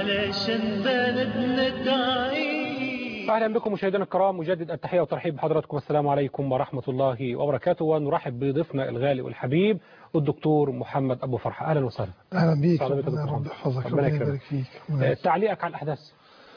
علشان بلدنا تعيش. أهلا بكم مشاهدينا الكرام، مجدد التحية والترحيب بحضراتكم. السلام عليكم ورحمة الله وبركاته، ونرحب بضيفنا الغالي والحبيب الدكتور محمد أبو فرحة. أهلا وسهلا. أهلا بيك، ربنا يحفظك، ربنا يبارك فيك. تعليقك على الأحداث.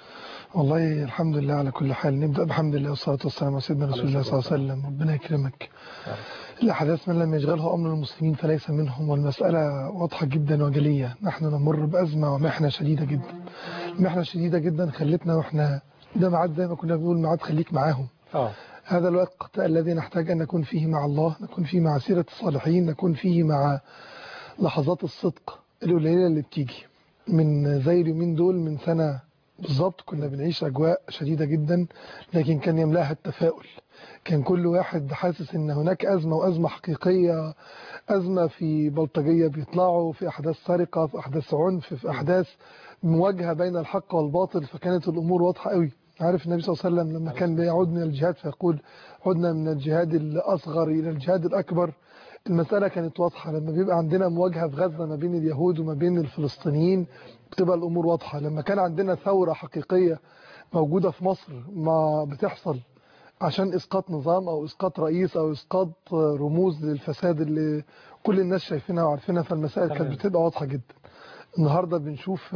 والله الحمد لله على كل حال. نبدأ بحمد الله والصلاة والسلام على سيدنا رسول الله صلى الله عليه وسلم. ربنا يكرمك. الأحداث من لم يشغله أمر المسلمين فليس منهم، والمسألة واضحة جدا وجلية. نحن نمر بأزمة ومحنة شديدة جدا. المحنة شديدة جدا خلتنا وإحنا ده ميعاد زي ما كنا بنقول ميعاد خليك معاهم. هذا الوقت الذي نحتاج أن نكون فيه مع الله، نكون فيه مع سيرة الصالحين، نكون فيه مع لحظات الصدق القليلة اللي بتيجي من زي اليومين دول. من سنة بالظبط كنا بنعيش أجواء شديدة جدا، لكن كان يملاها التفاؤل. كان كل واحد حاسس ان هناك أزمة، وأزمة حقيقية، أزمة في بلطجية بيطلعوا، في أحداث سرقة، في أحداث عنف، في أحداث مواجهة بين الحق والباطل. فكانت الأمور واضحة قوي. عارف النبي صلى الله عليه وسلم لما كان بيعود من الجهاد فيقول عدنا من الجهاد الأصغر إلى الجهاد الأكبر. المسألة كانت واضحة. لما بيبقى عندنا مواجهة في غزة ما بين اليهود وما بين الفلسطينيين بتبقى الأمور واضحة. لما كان عندنا ثورة حقيقية موجودة في مصر ما بتحصل عشان إسقاط نظام أو إسقاط رئيس أو إسقاط رموز للفساد اللي كل الناس شايفينها وعارفينها، فالمسائل كانت بتبقى واضحة جدا. النهاردة بنشوف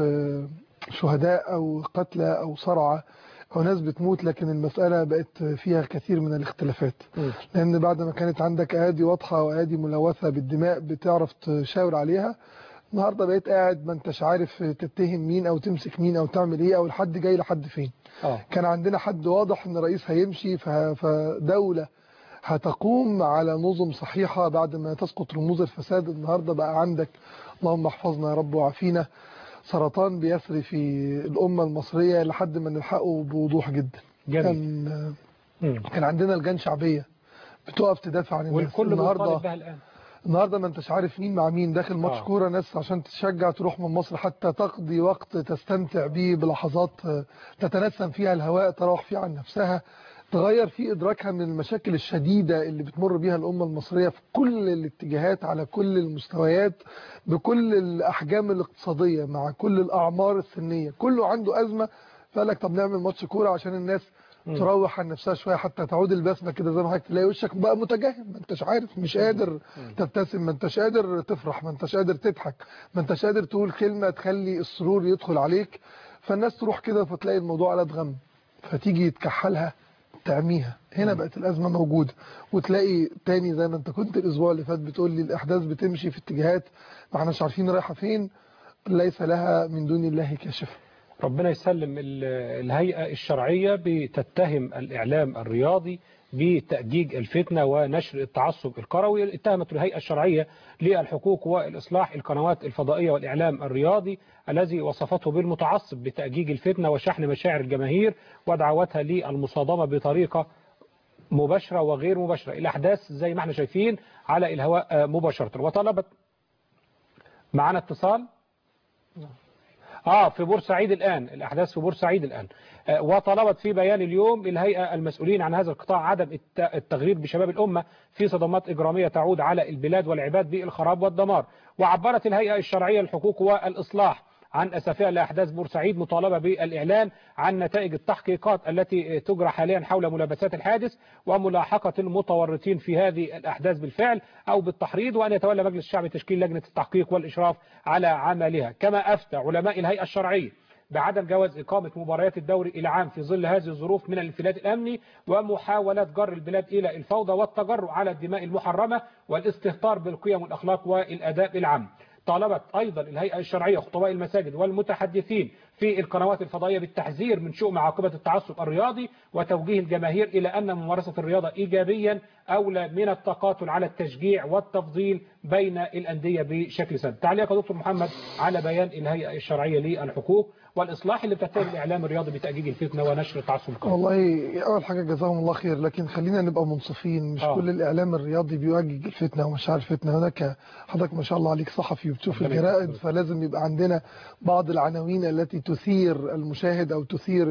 شهداء أو قتلى أو صرعى أو ناس بتموت، لكن المسألة بقت فيها الكثير من الاختلافات. لأن بعد ما كانت عندك أيادي واضحة وأيادي ملوثة بالدماء بتعرف تشاور عليها، النهاردة بقيت قاعد ما انتش عارف تتهم مين أو تمسك مين أو تعمل إيه أو الحد جاي لحد فين. كان عندنا حد واضح إن رئيس هيمشي، فدولة هتقوم على نظم صحيحة بعد ما تسقط رموز الفساد. النهاردة بقى عندك اللهم احفظنا يا رب وعافينا سرطان بيسري في الأمة المصرية لحد ما نلحقه بوضوح جدا. كان عندنا لجان شعبية بتقف تدافع عن الناس. النهارده ما انتش عارف مين مع مين. داخل ماتش كوره ناس عشان تشجع تروح من مصر حتى تقضي وقت تستمتع بيه بلحظات تتنسم فيها الهواء، تروح فيه عن نفسها، تغير في إدراكها من المشاكل الشديدة اللي بتمر بيها الأمة المصرية في كل الاتجاهات على كل المستويات بكل الأحجام الاقتصادية مع كل الأعمار السنية. كله عنده أزمة، فقال لك طب نعمل ماتش كورة عشان الناس تروح عن نفسها شوية حتى تعود البسمة كده. زي ما حضرتك تلاقي وشك بقى متجهم، ما انتش عارف، مش قادر تبتسم، ما انتش قادر تفرح، ما انتش قادر تضحك، ما انتش قادر تقول كلمة تخلي السرور يدخل عليك. فالناس تروح كده فتلاقي الموضوع على غم، فتيجي تكحلها تعميها. هنا بقت الأزمة موجودة. وتلاقي تاني زي ما انت كنت الأسبوع اللي فات بتقول لي الأحداث بتمشي في اتجاهات ما احناش عارفين رايحة فين، ليس لها من دون الله كاشفة. ربنا يسلم. الهيئة الشرعية بتتهم الإعلام الرياضي بتأجيج الفتنة ونشر التعصب الكروي. اتهمت الهيئة الشرعية للحقوق والإصلاح القنوات الفضائية والإعلام الرياضي الذي وصفته بالمتعصب بتأجيج الفتنة وشحن مشاعر الجماهير ودعوتها للمصادمة بطريقة مباشرة وغير مباشرة. الأحداث زي ما احنا شايفين على الهواء مباشرة. وطلبت معنا اتصال في بورسعيد الآن، الأحداث في بورسعيد الآن. وطلبت في بيان اليوم الهيئة المسؤولين عن هذا القطاع عدم التغرير بشباب الأمة في صدمات إجرامية تعود على البلاد والعباد بالخراب والدمار. وعبرت الهيئة الشرعية للحقوق والإصلاح عن أسفها لأحداث بورسعيد، مطالبة بالإعلان عن نتائج التحقيقات التي تجرى حاليا حول ملابسات الحادث وملاحقة المتورطين في هذه الأحداث بالفعل أو بالتحريض، وأن يتولى مجلس الشعب تشكيل لجنة التحقيق والإشراف على عملها. كما أفتى علماء الهيئة الشرعية بعدم جواز إقامة مباريات الدوري العام في ظل هذه الظروف من الانفلات الأمني ومحاولات جر البلاد إلى الفوضى والتجرؤ على الدماء المحرمة والاستهتار بالقيم والأخلاق والأداب العام. طالبت أيضا الهيئة الشرعية خطباء المساجد والمتحدثين في القنوات الفضائية بالتحذير من شؤم عاقبة التعصب الرياضي وتوجيه الجماهير إلى أن ممارسة الرياضة إيجابيا أولى من التقاتل على التشجيع والتفضيل بين الأندية بشكل سلبي. تعليق يا دكتور محمد على بيان الهيئة الشرعية للحقوق والإصلاح اللي بتتهم الإعلام الرياضي بتأجيج الفتنة ونشر التعصب القومي. والله أول حاجة جزاهم الله خير، لكن خلينا نبقى منصفين. مش كل الإعلام الرياضي بيؤجج الفتنة ومشاعر الفتنة. هناك حضرتك ما شاء الله عليك صحفي بتشوف الجرائد، فلازم يبقى عندنا بعض العناوين التي تثير المشاهد أو تثير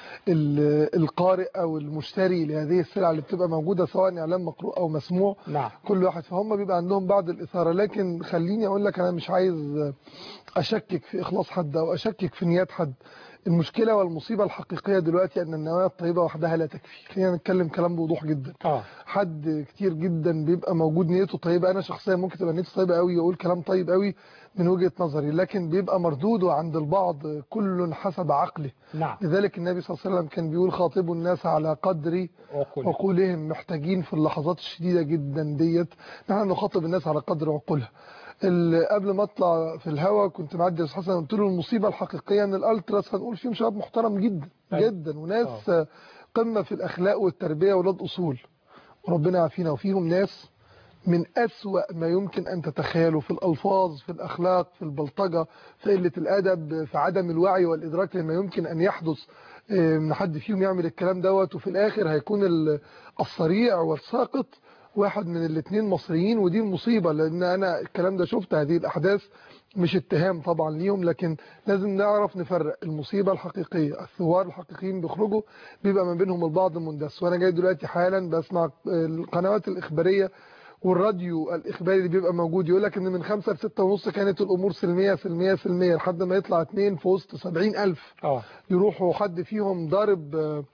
القارئ أو المشتري لهذه السلعة اللي بتبقى موجودة، سواء إعلان مقروء أو مسموع. نعم. كل واحد فهم بيبقى عندهم بعض الإثارة. لكن خليني أقول لك، أنا مش عايز أشكك في إخلاص حد أو أشكك في نيات حد. المشكلة والمصيبة الحقيقية دلوقتي أن النوايا الطيبة وحدها لا تكفي. خلينا نتكلم كلام بوضوح جدا. حد كتير جدا بيبقى موجود نيته طيبة، أنا شخصيا ممكن تبقى نيته طيبة قوي وأقول كلام طيب قوي من وجهة نظري، لكن بيبقى مردوده عند البعض كل حسب عقله. نعم. لذلك النبي صلى الله عليه وسلم كان بيقول خاطبوا الناس على قدر عقولهم. محتاجين في اللحظات الشديدة جدا ديت نحن نخاطب الناس على قدر عقولها. قبل ما اطلع في الهوا كنت معدي يا حسن، قلت له المصيبه الحقيقيه ان الالتراس هنقول فيهم شباب محترم جدا جدا وناس قمه في الاخلاق والتربيه واولاد اصول، وربنا يعافينا، وفيهم ناس من أسوأ ما يمكن أن تتخيلوا في الألفاظ، في الأخلاق، في البلطجة، في قلة الأدب، في عدم الوعي والإدراك لما يمكن أن يحدث من حد فيهم يعمل الكلام دوت. وفي الآخر هيكون الصريع والساقط واحد من الاثنين مصريين، ودي المصيبة. لأن أنا الكلام ده شفت هذه الأحداث، مش اتهام طبعا ليهم، لكن لازم نعرف نفرق المصيبة الحقيقية. الثوار الحقيقيين بيخرجوا بيبقى ما بينهم البعض مندس. وأنا جاي دلوقتي حالا بسمع القنوات الإخبارية والراديو الإخباري اللي بيبقى موجود يقول لك إن من 5 ل 6 ونص كانت الأمور سلمية سلمية سلمية، لحد ما يطلع 2 في وسط 70,000 يروحوا حد فيهم ضارب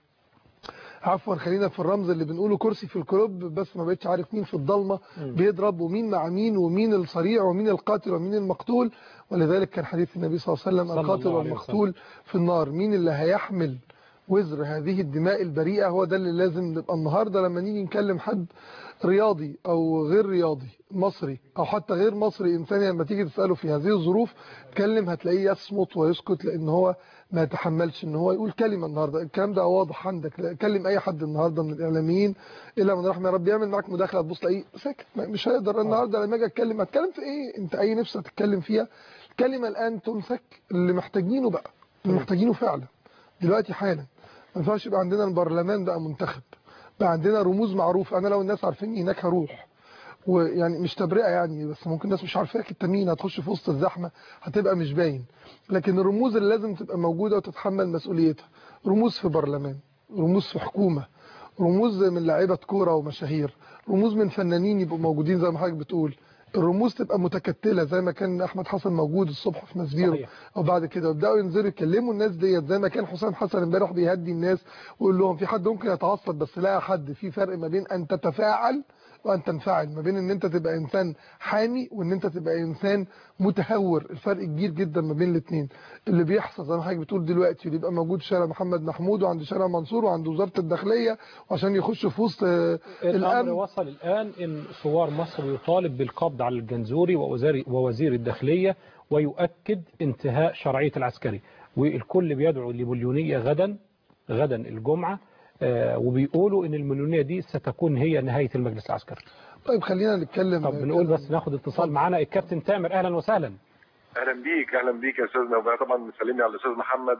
عفوا خلينا في الرمز اللي بنقوله كرسي في الكلوب، بس ما بقتش عارف مين في الضلمة بيضرب ومين مع مين، ومين الصريع ومين القاتل ومين المقتول. ولذلك كان حديث النبي صلى الله عليه وسلم القاتل والمقتول في النار. مين اللي هيحمل وزر هذه الدماء البريئة؟ هو ده اللي لازم نبقى النهاردة لما نيجي نكلم حد رياضي أو غير رياضي، مصري أو حتى غير مصري، إنساني، لما تيجي تسأله في هذه الظروف تكلم هتلاقيه يصمت ويسكت، لأن هو ما يتحملش ان هو يقول كلمة النهاردة. الكلام ده واضح عندك، كلم اي حد النهاردة من الاعلاميين الا من رحم ربي يعمل معاك مداخلة تبص تلاقيه ساكت، مش هيقدر. النهاردة لما اجي اتكلم هتكلم في ايه؟ انت اي نفسك تتكلم فيها؟ الكلمة الان تمسك اللي محتاجينه بقى، اللي محتاجينه فعلا دلوقتي حالا. ما ينفعش يبقى عندنا البرلمان بقى منتخب، بقى عندنا رموز معروف. انا لو الناس عارفيني هناك هروح، ويعني مش تبرئه يعني، بس ممكن الناس مش عارفاك انت مين، هتخش في وسط الزحمه هتبقى مش باين. لكن الرموز اللي لازم تبقى موجوده وتتحمل مسؤوليتها، رموز في برلمان، رموز في حكومه، رموز من لاعيبه كوره ومشاهير، رموز من فنانين يبقوا موجودين زي ما حضرتك بتقول. الرموز تبقى متكتله زي ما كان احمد حسن موجود الصبح في مسبيرو او بعد كده، ويبداوا ينزلوا يكلموا الناس ديت زي ما كان حسام حسن امبارح بيهدي الناس ويقول لهم في حد ممكن يتعصب بس لا حد. في فرق ما بين ان تتفاعل وان تنفعل، ما بين ان انت تبقى انسان حامي وان انت تبقى انسان متهور. الفرق كبير جدا ما بين الاثنين. اللي بيحصل زي ما حضرتك بتقول دلوقتي، اللي يبقى موجود في شارع محمد محمود وعند شارع منصور وعند وزاره الداخليه وعشان يخش في وسط الامر وصل الان ان ثوار مصر يطالب بالقبض على الجنزوري ووزير الداخليه ويؤكد انتهاء شرعيه العسكري، والكل بيدعو لمليونيه غدا الجمعه، وبيقولوا ان المليونيه دي ستكون هي نهايه المجلس العسكري. طيب خلينا نتكلم. طب بنقول بس ناخد اتصال معانا الكابتن تامر. اهلا وسهلا. اهلا بيك يا استاذنا، وطبعا بتسلمني على الاستاذ محمد،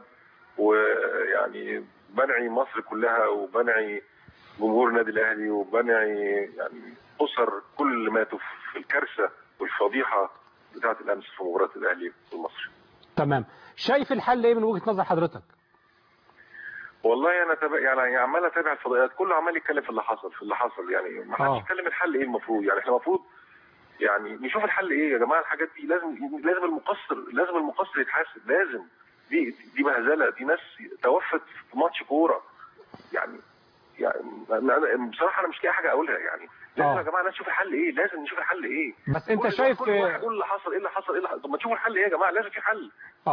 ويعني بنعي مصر كلها وبنعي جمهور النادي الاهلي وبنعي يعني اسر كل ماتوا في الكارثه والفضيحه بتاعه الامس في مباراه الاهلي والمصري. تمام. شايف الحل ايه من وجهه نظر حضرتك؟ والله انا يعني عمال اتابع الفضائيات، كله عمال يتكلم في اللي حصل يعني ما حدش يتكلم الحل ايه المفروض. يعني احنا المفروض يعني نشوف الحل ايه يا جماعه. الحاجات دي لازم المقصر يتحاسب. لازم دي مهزله، دي ناس توفت في ماتش كوره. يعني بصراحه انا مش لاقي حاجه اقولها. يعني لازم يا جماعه نشوف الحل ايه، لازم نشوف الحل ايه. بس انت شايف كل واحد يقول اللي حصل. طب ما تشوفوا الحل ايه يا جماعه، لازم في حل.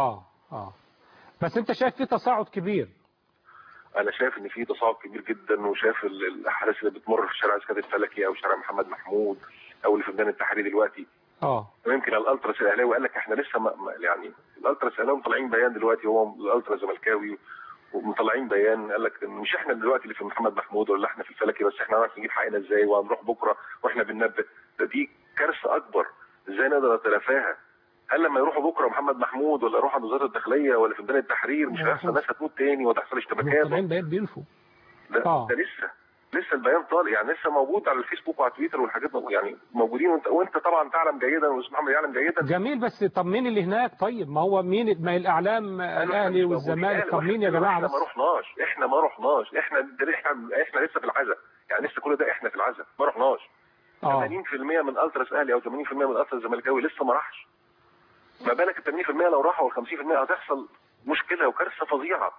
بس انت شايف في تصاعد كبير. انا شايف ان في تصاعد كبير جدا، وشايف الاحداث اللي بتمر في شارع عسكري الفلكي او شارع محمد محمود او اللي في ميدان التحرير دلوقتي. ويمكن الالتراس الاهلاوي قال لك احنا لسه يعني الالتراس الاهلاوي مطلعين بيان دلوقتي، هو الالتراس زملكاوي ومطلعين بيان قال لك مش احنا دلوقتي اللي في محمد محمود ولا احنا في الفلكي، بس احنا هنعرف نجيب حقنا ازاي وهنروح بكره واحنا بننبه. دي كارثه اكبر، ازاي نقدر نتلافاها؟ هل لما يروحوا بكره محمد محمود ولا يروحوا عند وزاره الداخليه ولا في ميدان التحرير مش هيحصل ناس هتموت تاني وتحصل اشتباكات؟ طالعين بيان بينفوا. ده لسه لسه البيان طالع، يعني لسه موجود على الفيسبوك وعلى تويتر والحاجات يعني موجودين، وانت طبعا تعلم جيدا والاستاذ محمد يعلم جيدا. جميل، بس طب مين اللي هناك؟ طيب ما هو مين؟ ما الاعلام الاهلي والزمالك، طب مين يا جماعه؟ احنا بس ما رحناش احنا لسه في العزاء، يعني لسه كل ده احنا في العزاء ما رحناش. 80% من التراس اهلي او 80% من التراس زملكاوي لسه ما راحش. ما بالك ال 80% لو راحوا وال 50% هتحصل مشكله وكارثه فظيعه.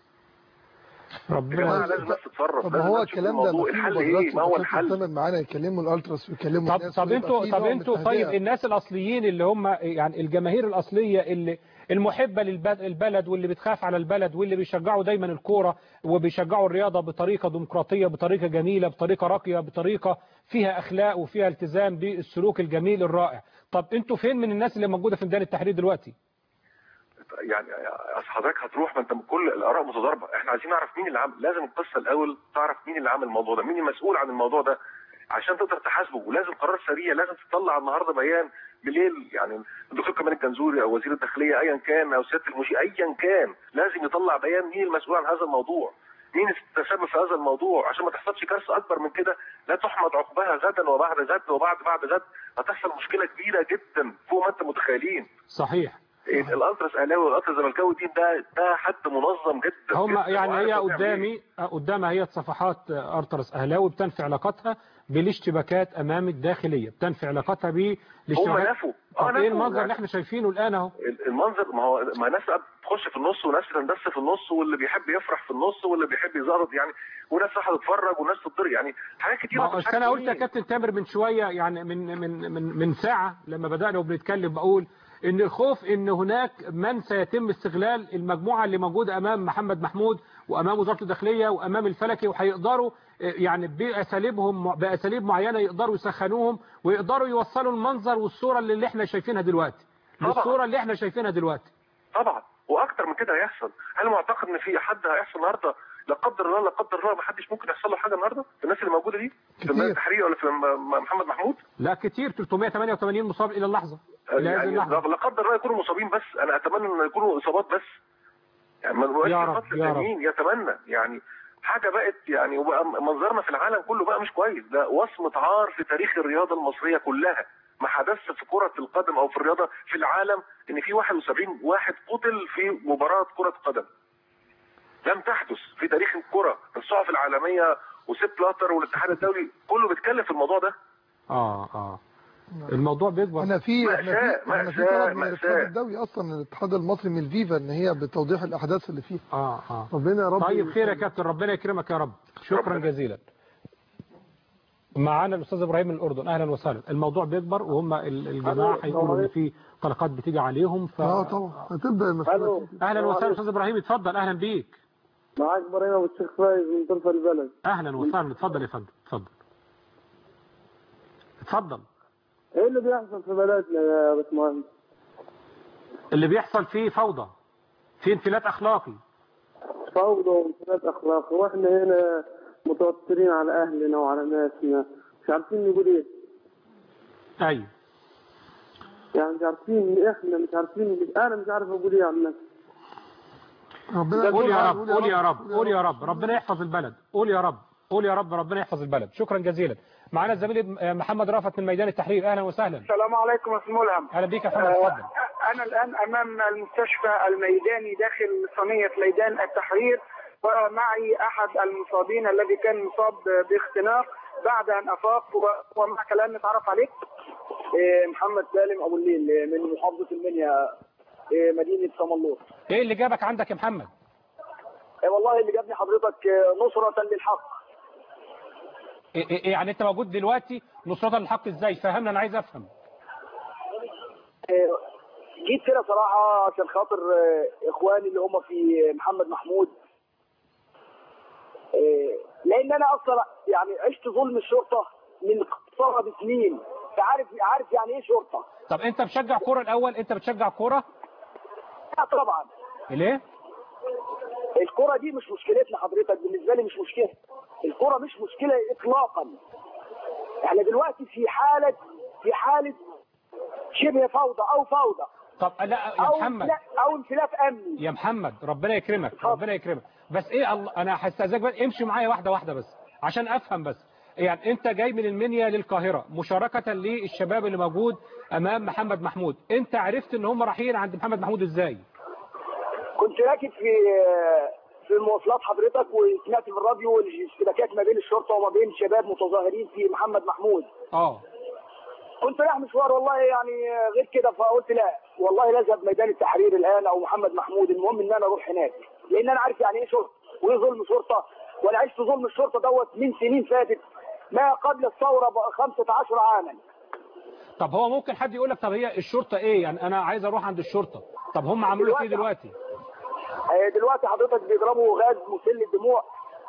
ربنا لازم الناس تتصرف. طب هو الكلام ده الحل ايه؟ ما هو الحل؟ معانا يكلموا الالتراس ويكلموا الناس. طب انتوا طيب الناس الاصليين اللي هم يعني الجماهير الاصليه اللي المحبه للبلد واللي بتخاف على البلد واللي بيشجعوا دايما الكوره وبيشجعوا الرياضه بطريقه ديمقراطيه، بطريقه جميله، بطريقه راقيه، بطريقه فيها اخلاق وفيها التزام بالسلوك الجميل الرائع. طب انتوا فين من الناس اللي موجوده في ميدان التحرير دلوقتي؟ يعني حضرتك هتروح، ما انت كل الاراء متضاربه. احنا عايزين نعرف مين اللي عمل، لازم القصه الاول تعرف مين اللي عمل الموضوع ده، مين المسؤول عن الموضوع ده عشان تقدر تحاسبه. ولازم قرار سريع، لازم تطلع النهارده بيان بالليل، يعني الدكتور كمال الجنزوري او وزير الداخليه ايا كان او سياده المشير ايا كان، لازم يطلع بيان مين المسؤول عن هذا الموضوع، مين تسبب في هذا الموضوع، عشان ما تحصلش كارثه اكبر من كده لا تحمد عقباها غدا وبعد غد وبعد غد. هتحصل مشكله كبيره جدا فوق ما انت متخيلين. صحيح. الالتراس اهلاوي والالتراس زملكاوي دي ده حد منظم جدا. هم يعني هي قدامها هي صفحات التراس اهلاوي بتنفي علاقتها بالاشتباكات امام الداخليه، بتنفي علاقتها بالاشتباكات. هم نفوا. طب ايه المنظر اللي احنا شايفينه الان اهو؟ المنظر ما ناس بتخش في النص وناس تندس في النص، واللي بيحب يفرح في النص واللي بيحب يزغرط يعني، وناس راح تتفرج وناس تضرب، يعني حاجات كتير. بس انا قلت يا كابتن تامر من شويه، يعني من ساعه لما بدانا وبنتكلم، بقول ان الخوف ان هناك من سيتم استغلال المجموعه اللي موجوده امام محمد محمود وامام وزاره الداخليه وامام الفلكي، وهيقدروا يعني باساليب معينه يقدروا يسخنوهم ويقدروا يوصلوا المنظر والصوره اللي احنا شايفينها دلوقتي للصوره اللي احنا شايفينها دلوقتي. طبعا، واكتر من كده هيحصل. هل معتقد ان في حد هيحصل النهارده لا قدر الله ما حدش ممكن يحصل له حاجه النهارده في الناس اللي موجوده دي في ميدان التحرير ولا في محمد محمود؟ لا كتير، 388 مصاب الى اللحظه. يعني لا قدر الله يكونوا مصابين، بس انا اتمنى ان يكونوا اصابات بس، يعني ما نبقاش قتل تانيين. يتمنى يعني حاجه بقت يعني، وبقى منظرنا في العالم كله بقى مش كويس. ده وصمه عار في تاريخ الرياضه المصريه كلها. ما حدث في كره القدم او في الرياضه في العالم ان في 71 واحد قتل في مباراه كره قدم. لم تحدث في تاريخ الكره. الصحف العالميه وسيب بلاتر والاتحاد الدولي كله بيتكلم في الموضوع ده. الموضوع بيكبر. احنا في طلب من الاتحاد الدولي اصلا، الاتحاد المصري من الفيفا، ان هي بتوضيح الاحداث اللي فيها. ربنا يا رب. طيب خير يا كابتن، ربنا يكرمك يا رب. شكرا جزيلا. معانا الاستاذ ابراهيم من الاردن، اهلا وسهلا. الموضوع بيكبر وهم الجماعه هيقولوا ان في طلقات بتيجي عليهم طبعا هتبدا المساله. اهلا وسهلا استاذ ابراهيم، اتفضل. اهلا بيك. معاك ابراهيم ابو الشيخ فايز من طرف البلد. اهلا وسهلا، اتفضل يا فندم، اتفضل. ايه اللي بيحصل في بلدنا يا باشمهندس؟ اللي بيحصل فيه فوضى، في انفلات اخلاقي. فوضى وانفلات اخلاقي، واحنا هنا متوترين على اهلنا وعلى ناسنا، مش عارفين نقول ايه. ايوه يعني مش عارفين، احنا مش عارفين، انا مش عارف اقول ايه عن نفسي. قول يا رب، قول يا رب، قول يا رب، ربنا يحفظ البلد. قول يا رب، قول يا رب، ربنا يحفظ البلد. شكرا جزيلا. معنا الزميل محمد رافت من ميدان التحرير، اهلا وسهلا. السلام عليكم يا استاذ ملهم. اهلا بيك يا محمد، اتفضل. انا الان امام المستشفى الميداني داخل صينيه ميدان التحرير، ومعي احد المصابين الذي كان مصاب باختناق بعد ان افاق، ومعك الان نتعرف عليك. محمد سالم ابو الليل من محافظه المنيا، مدينه صمالوط. ايه اللي جابك عندك يا محمد؟ والله اللي جابني حضرتك نصرة للحق. يعني انت موجود دلوقتي نصرة للحق ازاي؟ فهمنا، انا عايز افهم. جيت كده صراحة عشان خاطر اخواني اللي هم في محمد محمود، لان انا اصلا يعني عشت ظلم الشرطة من قصارى بسنين، عارف يعني ايه شرطة. طب انت بتشجع كورة الاول؟ انت بتشجع كورة؟ لا طبعا. ليه؟ الكرة دي مش مشكلتنا حضرتك، بالنسبة لي مش مشكلة. الكرة مش مشكلة اطلاقا. احنا دلوقتي في حالة شبه فوضى او فوضى. طب لا يا محمد، او انفلات امني. يا محمد ربنا يكرمك، ربنا يكرمك. بس ايه، انا هستأذنك بس امشي معايا واحدة واحدة بس. عشان افهم بس، يعني انت جاي من المنيا للقاهره مشاركه للشباب اللي موجود امام محمد محمود، انت عرفت ان هم رايحين عند محمد محمود ازاي؟ كنت راكب في المواصلات حضرتك، وسمعت في الراديو الاشتباكات ما بين الشرطه وما بين شباب متظاهرين في محمد محمود. كنت رايح مشوار والله، يعني غير كده، فقلت لا والله لا اذهب ميدان التحرير الان او محمد محمود، المهم ان انا اروح هناك، لان انا عارف يعني ايه شرطه وايه ظلم شرطه، وانا عشت ظلم الشرطه دوت من سنين فاتت ما قبل الثوره ب 15 عاما. طب هو ممكن حد يقول لك طب هي الشرطه ايه؟ يعني انا عايز اروح عند الشرطه، طب هم عملوا لك ايه دلوقتي؟ دلوقتي حضرتك بيضربوا غاز مسيل الدموع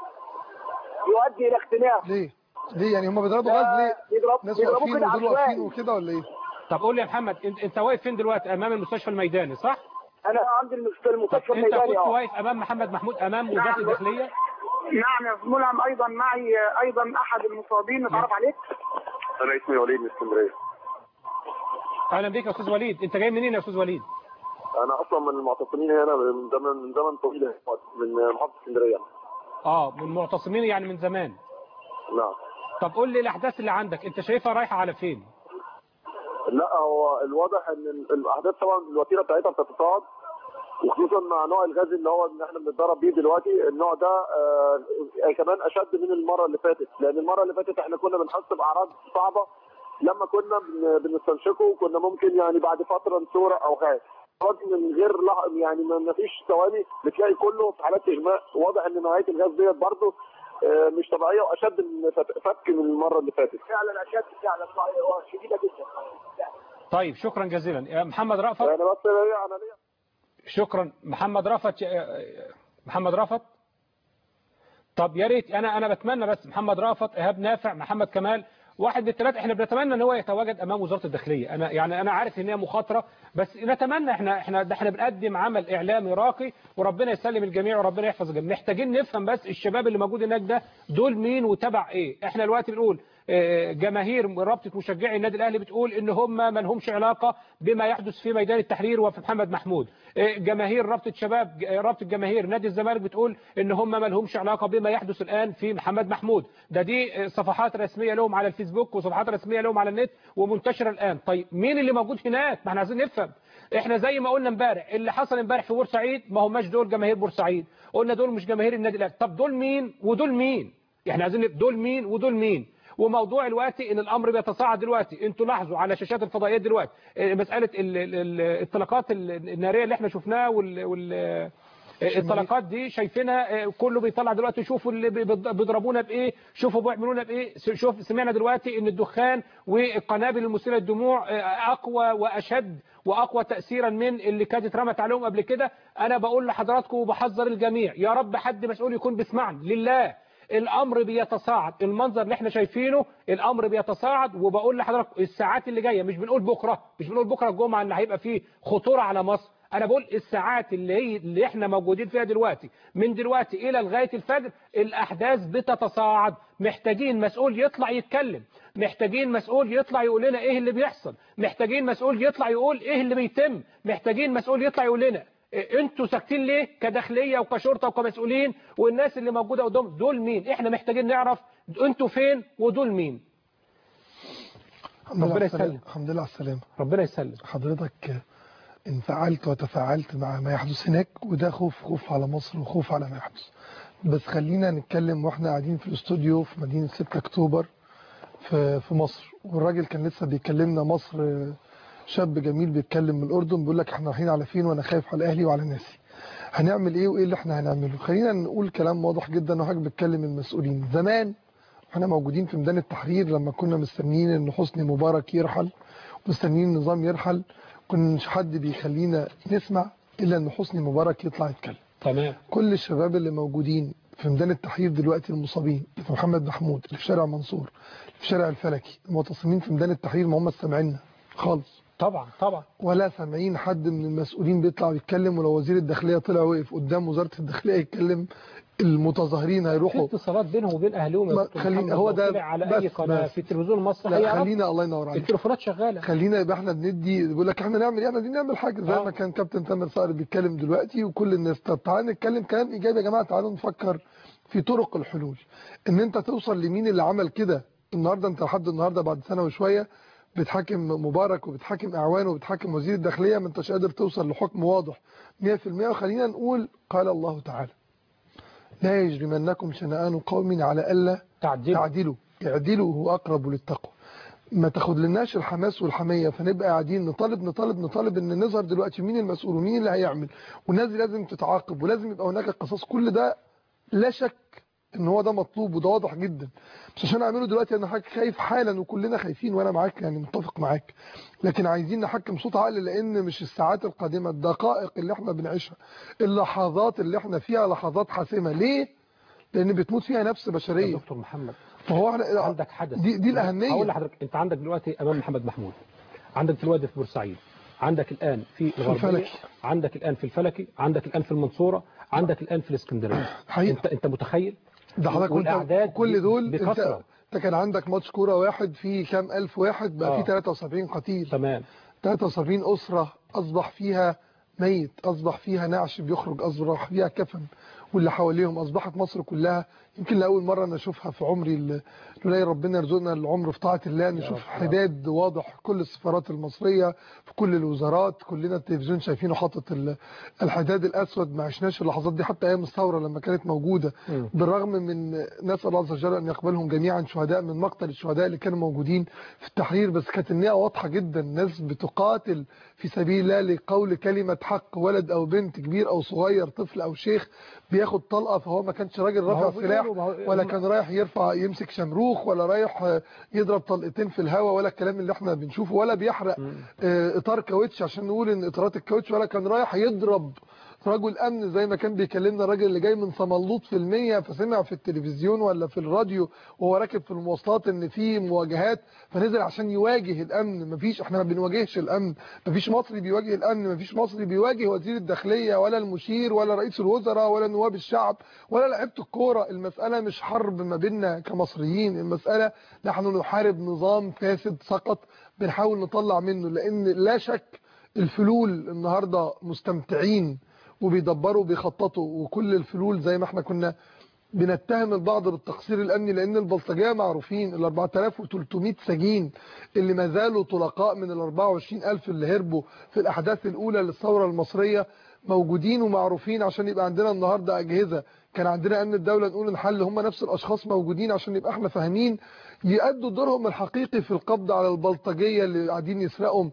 يؤدي الى اختناق. ليه يعني هم بيضربوا غاز ليه؟ ناس واقفين ودول واقفين وكده ولا ايه؟ طب قول لي يا محمد، انت واقف فين دلوقتي؟ امام المستشفى الميداني صح؟ انا عند المستشفى الميداني. انت كنت واقف امام محمد محمود امام وزاره الداخليه؟ نعم يا ملهم، ايضا معي ايضا احد المصابين، نتعرف عليك. انا اسمي وليد من اسكندريه. اهلا بيك يا استاذ وليد، انت جاي منين يا استاذ وليد؟ انا اصلا من المعتصمين هنا من زمن طويل، من محافظه اسكندريه. من المعتصمين يعني من زمان. نعم. طب قول لي الاحداث اللي عندك انت شايفها رايحه على فين؟ لا هو الواضح ان الاحداث طبعا الوتيره بتاعتها بتتصاعد، وخصوصا مع نوع الغاز اللي هو اللي احنا بنتدرب بيه دلوقتي. النوع ده كمان اشد من المره اللي فاتت، لان المره اللي فاتت احنا كنا بنحس باعراض صعبه لما كنا بنستنشقه، كنا ممكن يعني بعد فتره نصوره او غاز من غير يعني ما فيش ثواني بتلاقي كله في حالات اغماء. واضح ان نوعيه الغاز ديت برضه مش طبيعيه واشد من فك من المره اللي فاتت. فعلا اشد، فعلا شديده جدا. طيب شكرا جزيلا يا محمد رأفت. انا بس انا شكرا محمد رأفت. محمد رأفت، طب يا ريت انا بتمنى بس محمد رأفت، ايهاب نافع، محمد كمال، واحد من الثلاثه احنا بنتمنى ان هو يتواجد امام وزاره الداخليه. انا عارف ان هي مخاطره، بس نتمنى احنا بنقدم عمل اعلامي راقي، وربنا يسلم الجميع وربنا يحفظ الجميع. محتاجين نفهم بس الشباب اللي موجود هناك ده دول مين وتبع ايه. احنا دلوقتي بنقول جماهير رابطه مشجعي النادي الاهلي بتقول ان هم ما لهمش علاقه بما يحدث في ميدان التحرير وفي محمد محمود. جماهير رابطه جماهير نادي الزمالك بتقول ان هم ما لهمش علاقه بما يحدث الان في محمد محمود. دي صفحات رسميه لهم على الفيسبوك وصفحات رسميه لهم على النت ومنتشره الان. طيب مين اللي موجود هناك؟ ما احنا عايزين نفهم. احنا زي ما قلنا امبارح اللي حصل امبارح في بورسعيد ما هماش دول جماهير بورسعيد، قلنا دول مش جماهير النادي الاهلي. طب دول مين ودول مين؟ احنا عايزين دول مين ودول مين. وموضوع الوقت ان الامر بيتصاعد دلوقتي. انتوا لاحظوا على شاشات الفضائيات دلوقتي مساله الطلقات الناريه اللي احنا شفناها الطلقات دي شايفينها، كله بيطلع دلوقتي شوفوا اللي بيضربونا بايه، شوفوا بيعملونا بايه. سمعنا دلوقتي ان الدخان والقنابل المسيله للدموع اقوى واشد واقوى تاثيرا من اللي كانت اترمت عليهم قبل كده. انا بقول لحضراتكم وبحذر الجميع، يا رب حد مسؤول يكون بيسمعني لله. الامر بيتصاعد، المنظر اللي احنا شايفينه الامر بيتصاعد. وبقول لحضراتكم الساعات اللي جايه، مش بنقول بكره الجمعه اللي هيبقى فيه خطوره على مصر، انا بقول الساعات اللي احنا موجودين فيها دلوقتي، من دلوقتي الى لغايه الفجر الاحداث بتتصاعد. محتاجين مسؤول يطلع يتكلم، محتاجين مسؤول يطلع يقول لنا ايه اللي بيحصل، محتاجين مسؤول يطلع يقول ايه اللي بيتم، محتاجين مسؤول يطلع يقول لنا انتوا ساكتين ليه كداخليه وكشرطه وكمسؤولين، والناس اللي موجوده قدام دول مين. احنا محتاجين نعرف انتوا فين ودول مين. ربنا يسلم. الحمد لله على السلامه. ربنا يسلم. حضرتك انفعلت وتفاعلت مع ما يحدث هناك، وده خوف على مصر وخوف على ما يحدث. بس خلينا نتكلم واحنا قاعدين في الاستوديو في مدينه 6 اكتوبر في مصر، والراجل كان لسه بيكلمنا مصر، شاب جميل بيتكلم من الأردن بيقول لك احنا رايحين على فين وانا خايف على اهلي وعلى ناسي، هنعمل ايه وايه اللي احنا هنعمله. خلينا نقول كلام واضح جدا، وحضرتك بتكلم المسؤولين. زمان احنا موجودين في ميدان التحرير لما كنا مستنيين ان حسني مبارك يرحل ومستنيين النظام يرحل، كنش حد بيخلينا نسمع الا ان حسني مبارك يطلع يتكلم. تمام. كل الشباب اللي موجودين في ميدان التحرير دلوقتي، المصابين اللي في محمد محمود، اللي في شارع منصور، اللي في شارع الفلكي، المعتصمين في ميدان التحرير، ما هم سامعيننا خالص. طبعا ولا سامعين حد من المسؤولين بيطلع يتكلم. ولو وزير الداخلية طلع وقف قدام وزارة الداخلية يتكلم، المتظاهرين هيروحوا. في اتصالات بينهم وبين اهلهم. خلينا هو ده على اي قناه في التلفزيون المصري. خلينا الله ينور عليك، التليفونات شغاله. خلينا يبقى احنا بندي، بيقول لك احنا نعمل ايه، احنا عايزين نعمل حاجه زي ما كان كابتن تامر صقر بيتكلم دلوقتي وكل الناس. طب تعالى نتكلم كلام ايجابي يا جماعه، تعالوا نفكر في طرق الحلول. ان انت توصل لمين اللي عمل كده النهارده. انت لحد النهارده بعد سنه وشويه بتحاكم مبارك وبتحاكم اعوانه وبتحاكم وزير الداخليه، ما انتش قادر توصل لحكم واضح 100%. وخلينا نقول قال الله تعالى لا يجرمنكم شنآن قوم على الا تعدلوا اعدلوا هو اقرب للتقوى. ما تاخد لناش الحماس والحميه فنبقى قاعدين نطالب ان نظهر دلوقتي مين المسؤول ومين اللي هيعمل، والناس دي لازم تتعاقب ولازم يبقى هناك قصاص. كل ده لا شك ان هو ده مطلوب وده واضح جدا. مش عشان اعمله دلوقتي انا حضرتك خايف حالا وكلنا خايفين وانا معاك يعني متفق معاك، لكن عايزين نحكم صوت عقل. لان مش الساعات القادمه، الدقائق اللي احنا بنعيشها، اللحظات اللي احنا فيها لحظات حاسمه. ليه؟ لان بتموت فيها نفس بشريه. دكتور محمد فهو احنا عندك حدث دي الاهميه. هقول لحضرتك، انت عندك دلوقتي امام محمد محمود، عندك في الوادي في بورسعيد، عندك الان في الغربيه، عندك الان في الفلكي، عندك الان في المنصوره، عندك الان في الاسكندريه. انت متخيل ده حضرتك والاعداد كل دول بكثره. انت كان عندك ماتش كوره واحد فيه كام الف واحد، بقى فيه 73 قتيل. تمام. 73 اسره اصبح فيها ميت، اصبح فيها نعش بيخرج، اصبح فيها كفن واللي حواليهم. اصبحت مصر كلها يمكن لاول مره انا اشوفها في عمري، لولا ربنا يرزقنا العمر في طاعه الله، نشوف حداد واضح كل السفارات المصريه في كل الوزارات. كلنا التلفزيون شايفينه حاطط الحداد الاسود. ما عشناش اللحظات دي حتى ايام الثوره لما كانت موجوده، بالرغم من نسال الله عز وجل ان يقبلهم جميعا شهداء من مقتل الشهداء اللي كانوا موجودين في التحرير. بس كانت النية واضحه جدا، ناس بتقاتل في سبيل الله لقول كلمه حق، ولد او بنت، كبير او صغير، طفل او شيخ بياخد طلقه. فهو ما كانش راجل رافع سلاح ولا كان رايح يمسك شمروخ ولا رايح يضرب طلقتين في الهواء ولا الكلام اللي احنا بنشوفه، ولا بيحرق اطار كاوتش عشان نقول ان اطارات الكاوتش، ولا كان رايح يضرب رجل امن زي ما كان بيكلمنا الراجل اللي جاي من صملوط في المنيا، فسمع في التلفزيون ولا في الراديو وهو راكب في المواصلات ان في مواجهات فنزل عشان يواجه الامن. مفيش، احنا ما بنواجهش الامن، مفيش مصري بيواجه الامن، مفيش مصري بيواجه وزير الداخليه ولا المشير ولا رئيس الوزراء ولا نواب الشعب ولا لعيبه الكوره. المساله مش حرب ما بيننا كمصريين، المساله نحن نحارب نظام فاسد سقط بنحاول نطلع منه. لان لا شك الفلول النهارده مستمتعين وبيدبروا وبيخططوا، وكل الفلول زي ما احنا كنا بنتهم البعض بالتقصير الامني، لان البلطجيه معروفين. ال 4300 سجين اللي ما زالوا طلقاء من ال 24000 اللي هربوا في الاحداث الاولى للثوره المصريه موجودين ومعروفين. عشان يبقى عندنا النهارده اجهزه كان عندنا امن الدوله نقول الحل هم نفس الاشخاص موجودين، عشان يبقى احنا فاهمين يؤدوا دورهم الحقيقي في القبض على البلطجيه اللي قاعدين يسرقوا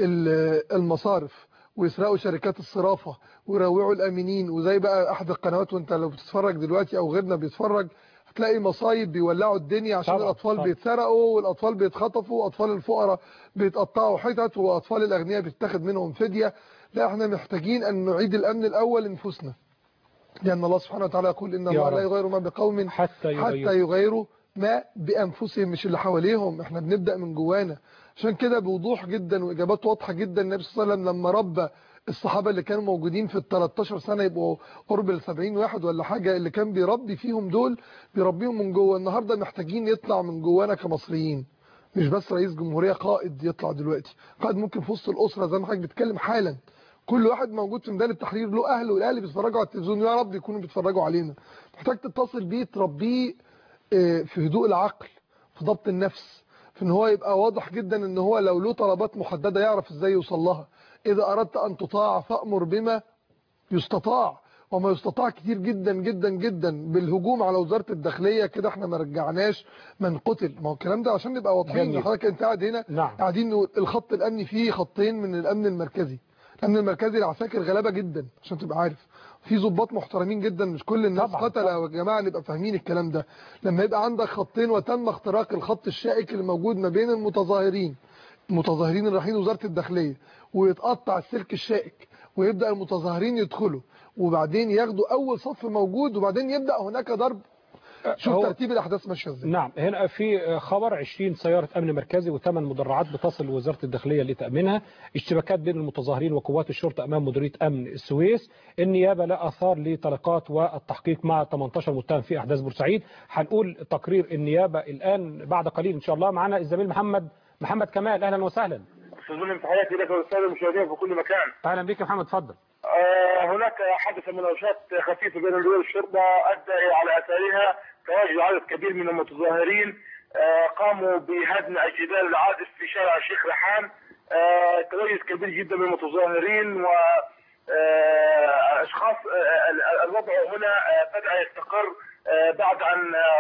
المصارف ويسرقوا شركات الصرافه ويروعوا الامينين. وزي بقى احد القنوات، وانت لو بتتفرج دلوقتي او غيرنا بيتفرج، هتلاقي مصايب بيولعوا الدنيا عشان الاطفال بيتسرقوا والاطفال بيتخطفوا واطفال الفقراء بيتقطعوا حتت واطفال الاغنياء بيتاخد منهم فديه. لا، احنا محتاجين ان نعيد الامن الاول لنفوسنا، لان الله سبحانه وتعالى يقول ان الله لا يغير ما بقوم حتى يغيروا ما بانفسهم، مش اللي حواليهم. احنا بنبدا من جوانا. عشان كده بوضوح جدا واجابات واضحه جدا النبي صلى الله عليه وسلم لما ربى الصحابه اللي كانوا موجودين في ال 13 سنه يبقوا قرب ال 70 واحد ولا حاجه، اللي كان بيربي فيهم دول بيربيهم من جوه. النهارده محتاجين يطلع من جوانا كمصريين، مش بس رئيس جمهوريه، قائد يطلع دلوقتي، قائد ممكن في وسط الاسره زي ما حضرتك بتتكلم حالا. كل واحد موجود في ميدان التحرير له اهله، والاهل بيتفرجوا على التلفزيون، يا رب يكونوا بيتفرجوا علينا. محتاج تتصل بيه تربيه في هدوء العقل، في ضبط النفس، في ان هو يبقى واضح جدا ان هو لو له طلبات محدده يعرف ازاي يوصل لها. اذا اردت ان تطاع فامر بما يستطاع، وما يستطاع كتير جدا جدا جدا. بالهجوم على وزاره الداخليه كده احنا ما رجعناش من قتل. ما هو الكلام ده عشان نبقى واضحين. حضرتك انت قاعد هنا قاعدين الخط الامني فيه خطين من الامن المركزي. الامن المركزي العساكر غلابه جدا عشان تبقى عارف، في ضباط محترمين جدا، مش كل الناس قتله يا جماعه، نبقى فاهمين الكلام ده. لما يبقى عندك خطين وتم اختراق الخط الشائك اللي موجود ما بين المتظاهرين اللي رايحين وزاره الداخليه، ويتقطع السلك الشائك ويبدا المتظاهرين يدخلوا وبعدين ياخدوا اول صف موجود وبعدين يبدا هناك ضرب شوف ترتيب الاحداث ماشيه ازاي. نعم، هنا في خبر 20 سياره امن مركزي و8 مدرعات بتصل وزاره الداخليه لتامينها، اشتباكات بين المتظاهرين وقوات الشرطه امام مديريه امن السويس، النيابه لا اثار لطلقات والتحقيق مع 18 متهم في احداث بورسعيد. هنقول تقرير النيابه الان بعد قليل ان شاء الله. معنا الزميل محمد كمال. اهلا وسهلا. استاذ ملهم، تحياتي لك والساده المشاهدين في كل مكان. اهلا بك يا محمد، اتفضل. هناك حدث مناوشات خفيفه بين رجال الشرطه ادى على اثارها تواجد عدد كبير من المتظاهرين قاموا بهدم الجدار العازف في شارع الشيخ ريحان. تواجد كبير جدا من المتظاهرين و اشخاص. الوضع هنا بدا يستقر بعد ان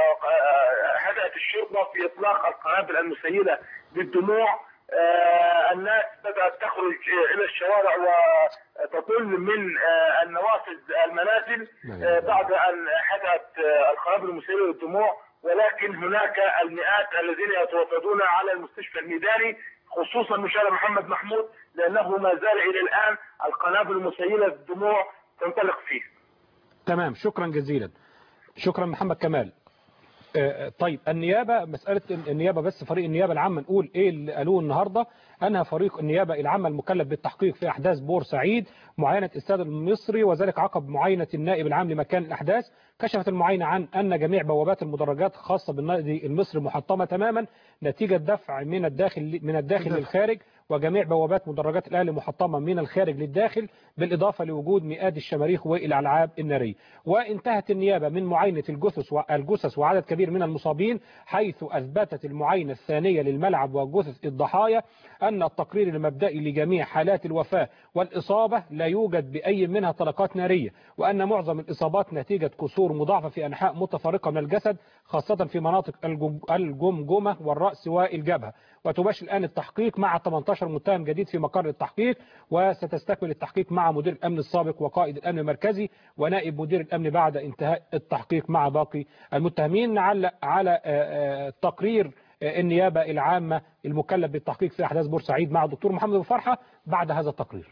هدأت الشرطه في اطلاق القنابل المسيله بالدموع. الناس بدأت تخرج إلى الشوارع وتطل من النوافذ المنازل بعد أن هدأت القنابل المسيلة للدموع، ولكن هناك المئات الذين يتوافدون على المستشفى الميداني خصوصا من شارع محمد محمود، لأنه ما زال إلى الآن القنابل المسيلة للدموع تنطلق فيه. تمام، شكرا جزيلا. شكرا محمد كمال. طيب النيابة، مسألة النيابة بس فريق النيابة العامة نقول ايه اللي قالوه النهاردة. أنهى فريق النيابة العامة المكلف بالتحقيق في أحداث بورسعيد معاينة استاد المصري، وذلك عقب معاينة النائب العام لمكان الأحداث. كشفت المعاينة عن أن جميع بوابات المدرجات خاصة بالنادي المصري محطمة تماما نتيجة دفع من الداخل للخارج، وجميع بوابات مدرجات الأهلي محطمة من الخارج للداخل، بالإضافة لوجود مئات الشماريخ والألعاب النارية. وانتهت النيابة من معاينة الجثث وعدد كبير من المصابين، حيث أثبتت المعاينة الثانية للملعب وجثث الضحايا أن التقرير المبدئي لجميع حالات الوفاة والإصابة لا يوجد بأي منها طلقات نارية، وأن معظم الإصابات نتيجة كسور مضاعفة في أنحاء متفرقة من الجسد خاصة في مناطق الجمجمة والرأس والجبهة. وتباشر الآن التحقيق مع 18 متهم جديد في مقر التحقيق، وستستكمل التحقيق مع مدير الأمن السابق وقائد الأمن المركزي ونائب مدير الأمن بعد انتهاء التحقيق مع باقي المتهمين. نعلق على تقرير النيابة العامة المكلف بالتحقيق في أحداث بورسعيد مع الدكتور محمد أبو فرحة بعد هذا التقرير.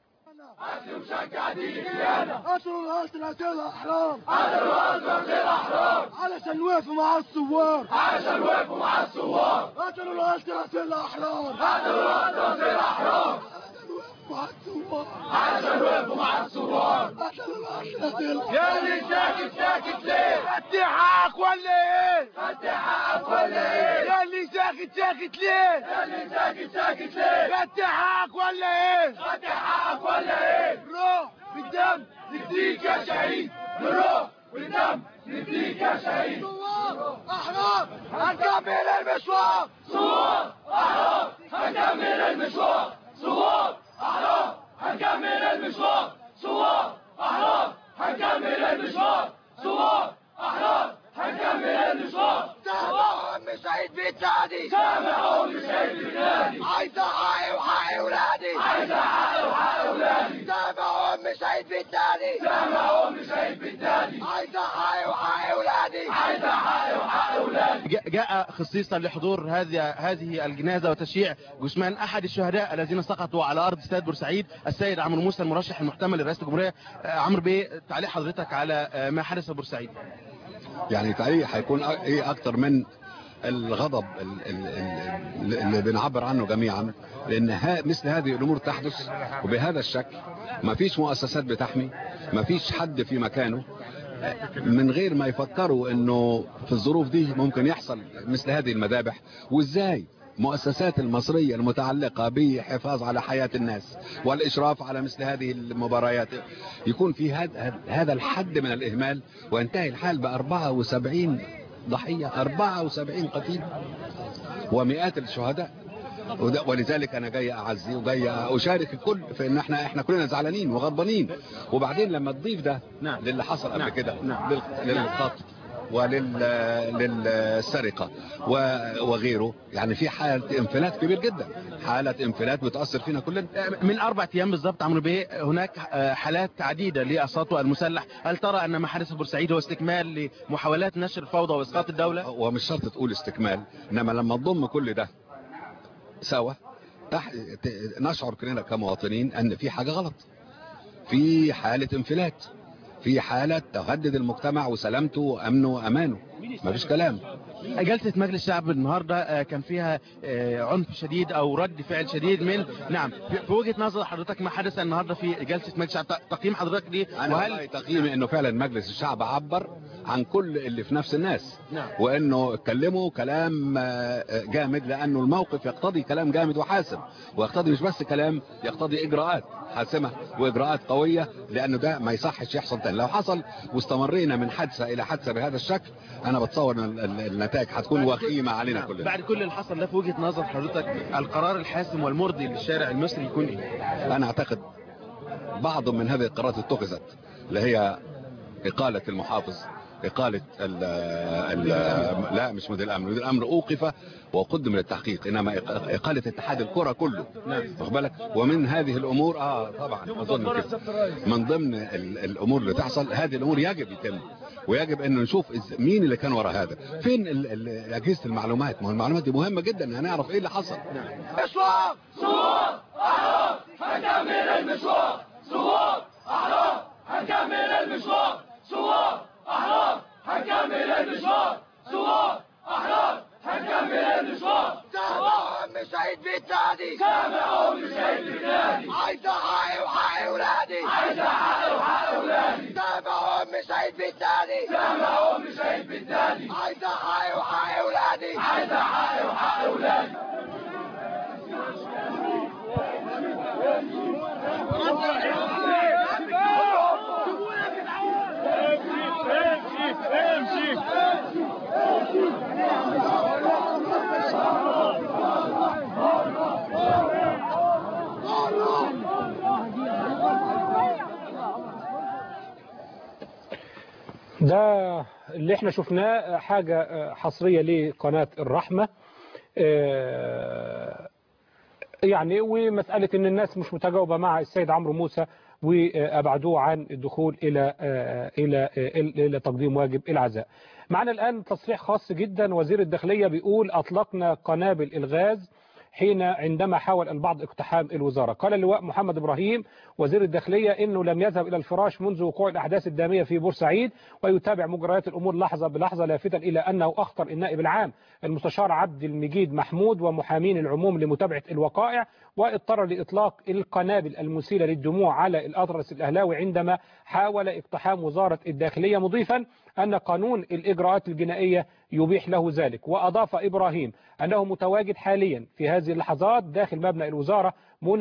علشان نوقفوا مع الثوار، علشان نوقفوا مع الثوار، قتلوا الأسرة الأحرار، قتلوا الأسرة الأحرار، علشان وقفوا مع الثوار، قتلوا الأسرة الأحرار. يا اللي ساكت ليه؟ فتح حقك ولا ايه؟ فتح حقك ولا ايه؟ يا اللي ساكت ليه؟ يا اللي ساكت ليه؟ فتح حقك ولا ايه؟ فتح حقك ولا ايه؟ روح بالدم نديك يا شهيد، نروح بالدم نديك يا شهيد. ثوار أحرار هنكمل المشوار، ثوار أحرار هنكمل المشوار، ثوار أحرار هنكمل المشوار، ثوار أحرار هنكمل المشوار، ثوار أحرار هنكمل المشوار. سامع أم سعيد بالتادي، سامع أم سعيد بالتادي، عايزة حقي وحقي ولادي، عايزة حقي وحقي ولادي. سامع أم سعيد بالتادي، سامع أم سعيد بالتادي، عايزة حقي وحقي ولادي، عايزة حقي وحقي ولادي. جاء خصيصا لحضور هذه الجنازة وتشييع جثمان أحد الشهداء الذين سقطوا على أرض استاد بورسعيد، السيد عمرو موسى المرشح المحتمل لرئاسة الجمهورية. عمرو بيه، تعليق حضرتك على ما حدث في بورسعيد؟ يعني تعليق هيكون ايه اكتر من الغضب اللي بنعبر عنه جميعا، لان مثل هذه الامور تحدث وبهذا الشكل. ما فيش مؤسسات بتحمي، ما فيش حد في مكانه، من غير ما يفكروا انه في الظروف دي ممكن يحصل مثل هذه المذابح. وازاي مؤسسات المصرية المتعلقة بحفاظ على حياة الناس والإشراف على مثل هذه المباريات يكون في هذا الحد من الإهمال، وينتهي الحال ب74 ضحية، 74 قتيل ومئات الشهداء. ولذلك أنا جاي أعزي وجاي أشارك الكل في إن إحنا كلنا زعلانين وغضبانين. وبعدين لما تضيف ده للي حصل قبل كده، للقتل وللسرقة وغيره، يعني في حالة انفلات كبير جدا، حالة انفلات بتأثر فينا كلنا. من 4 أيام بالضبط عمرو بيه هناك حالات عديدة للسطو المسلح. هل ترى أن ما حدث في بورسعيد هو استكمال لمحاولات نشر الفوضى وإسقاط الدولة؟ ومش شرط تقول استكمال، إنما لما تضم كل ده سوا نشعر كلنا كمواطنين أن في حاجة غلط، في حالة انفلات. في حالة تهدد المجتمع وسلامته وأمنه وأمانه، ما فيش كلام. جلسة مجلس الشعب النهاردة كان فيها عنف شديد أو رد فعل شديد من في وجهة نظر حضرتك ما حدث النهاردة في جلسة مجلس الشعب، تقييم حضرتك ليه؟ وهل تقييمي أنه فعلا مجلس الشعب عبر عن كل اللي في نفس الناس، وأنه اتكلموا كلام جامد، لأنه الموقف يقتضي كلام جامد وحاسم، ويقتضي مش بس كلام، يقتضي إجراءات حاسمة وإجراءات قوية، لأنه ده ما يصحش يحصل تاني. لو حصل واستمرينا من حادثة إلى حادثة بهذا الشكل، أنا بتصور أن النتائج هتكون وخيمة علينا كلنا. بعد كل اللي حصل ده في وجهة نظر حضرتك القرار الحاسم والمرضي للشارع المصري يكون إيه؟ أنا أعتقد بعض من هذه القرارات اتخذت، اللي هي إقالة المحافظ، إقالة لا مش مدير الأمن، مدير الأمن أوقف وقدم للتحقيق، إنما إقالة اتحاد الكرة كله، واخد بالك؟ ومن هذه الأمور طبعا أظن كده من ضمن الأمور اللي تحصل، هذه الأمور يجب يتم، ويجب أن نشوف مين اللي كان وراء هذا، فين أجهزة المعلومات. ما هو المعلومات دي مهمة جدا، هنعرف إيه اللي حصل. مشوار صوت أحرار، هنكمل المشوار صوت أحرار، هنكمل المشوار صوت أحرار، هنكمل المشوار صوت أحرار، هنكمل المشوار. سامع أم شهيد بالتاني، سامع أم شهيد بالتاني، عايزة حقي وحقي ولادي، عايزة حقي وحقي ولادي. سامع أم شهيد بالتاني، سامع أم شهيد بالتاني، عايزة حقي وحقي ولادي، عايزة حقي وحقي ولادي. ده اللي احنا شفناه حاجة حصرية لقناة الرحمة، يعني ومسألة ان الناس مش متجاوبة مع السيد عمرو موسى وأبعدوه عن الدخول إلى تقديم واجب العزاء. معنا الآن تصريح خاص جدا، وزير الداخلية بيقول أطلقنا قنابل الغاز عندما حاول البعض اقتحام الوزارة. قال اللواء محمد إبراهيم وزير الداخلية إنه لم يذهب إلى الفراش منذ وقوع الأحداث الدامية في بورسعيد، ويتابع مجريات الأمور لحظة بلحظة، لافتا إلى أنه أخطر النائب العام المستشار عبد المجيد محمود ومحامين العموم لمتابعة الوقائع، واضطر لإطلاق القنابل المسيلة للدموع على الأطرس الأهلاوي عندما حاول اقتحام وزارة الداخلية، مضيفا أن قانون الإجراءات الجنائية يبيح له ذلك. وأضاف إبراهيم أنه متواجد حاليا في هذه اللحظات داخل مبنى الوزارة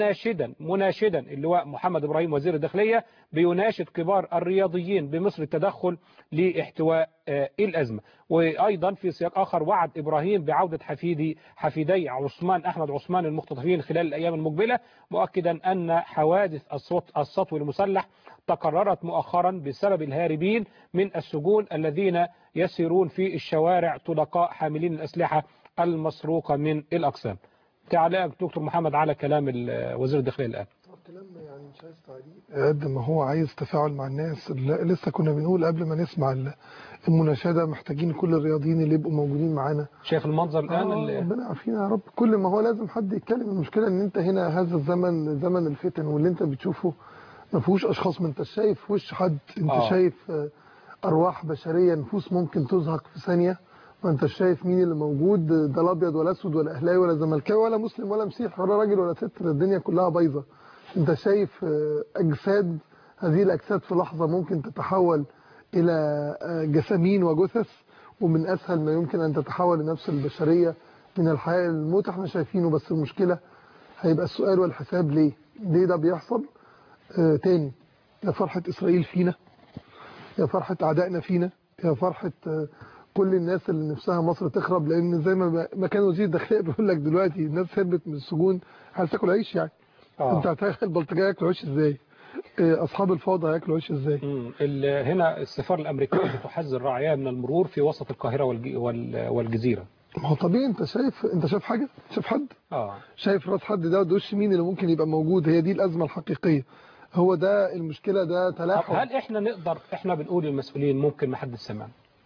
مناشدا اللواء محمد إبراهيم وزير الداخلية بيناشد كبار الرياضيين بمصر التدخل لاحتواء الأزمة. وأيضا في سياق آخر وعد إبراهيم بعودة حفيدي أحمد عثمان المختطفين خلال الأيام المقبلة، مؤكدا أن حوادث السطو المسلح تكررت مؤخرا بسبب الهاربين من السجون الذين يسيرون في الشوارع طلقاء حاملين الأسلحة المسروقة من الأقسام. تعليق دكتور محمد على كلام وزير الداخلية الآن. كلام يعني مش عايز تعليق قد ما هو عايز تفاعل مع الناس. لسه كنا بنقول قبل ما نسمع المناشدة محتاجين كل الرياضيين اللي يبقوا موجودين معانا. شايف المنظر الآن ربنا عارفين يا رب. كل ما هو لازم حد يتكلم. المشكلة ان انت هنا هذا الزمن زمن الفتن، واللي انت بتشوفه ما فيهوش اشخاص، ما انت شايف وش حد، انت شايف ارواح بشرية، نفوس ممكن تزهق في ثانية، ما انت شايف مين اللي موجود، ده لا ابيض ولا اسود ولا اهلاوي ولا زملكاوي ولا مسلم ولا مسيحي ولا راجل ولا ست، الدنيا كلها بايظه. انت شايف اجساد، هذه الاجساد في لحظه ممكن تتحول الى جسامين وجثث، ومن اسهل ما يمكن ان تتحول لنفس البشريه من الحياه للموت. احنا شايفينه، بس المشكله هيبقى السؤال والحساب ليه ده بيحصل. تاني، يا فرحه اسرائيل فينا، يا فرحه اعدائنا فينا، يا فرحه كل الناس اللي نفسها مصر تخرب. لان زي ما كان وزير الداخليه بيقول لك دلوقتي، الناس هربت من السجون، هتاكل عيش يعني. انت هتاكل البلطجيه ياكلوا عيش ازاي؟ اصحاب الفوضى هياكلوا عيش ازاي؟ هنا السفاره الامريكيه بتحذر رعاياها من المرور في وسط القاهره والجزيره. ما هو طبيعي. انت شايف حاجه؟ شايف حد؟ شايف راس حد ده وش مين اللي ممكن يبقى موجود؟ هي دي الازمه الحقيقيه، هو ده المشكله، ده تلاحم. هل احنا بنقول للمسؤولين ممكن ما حد سمعنا؟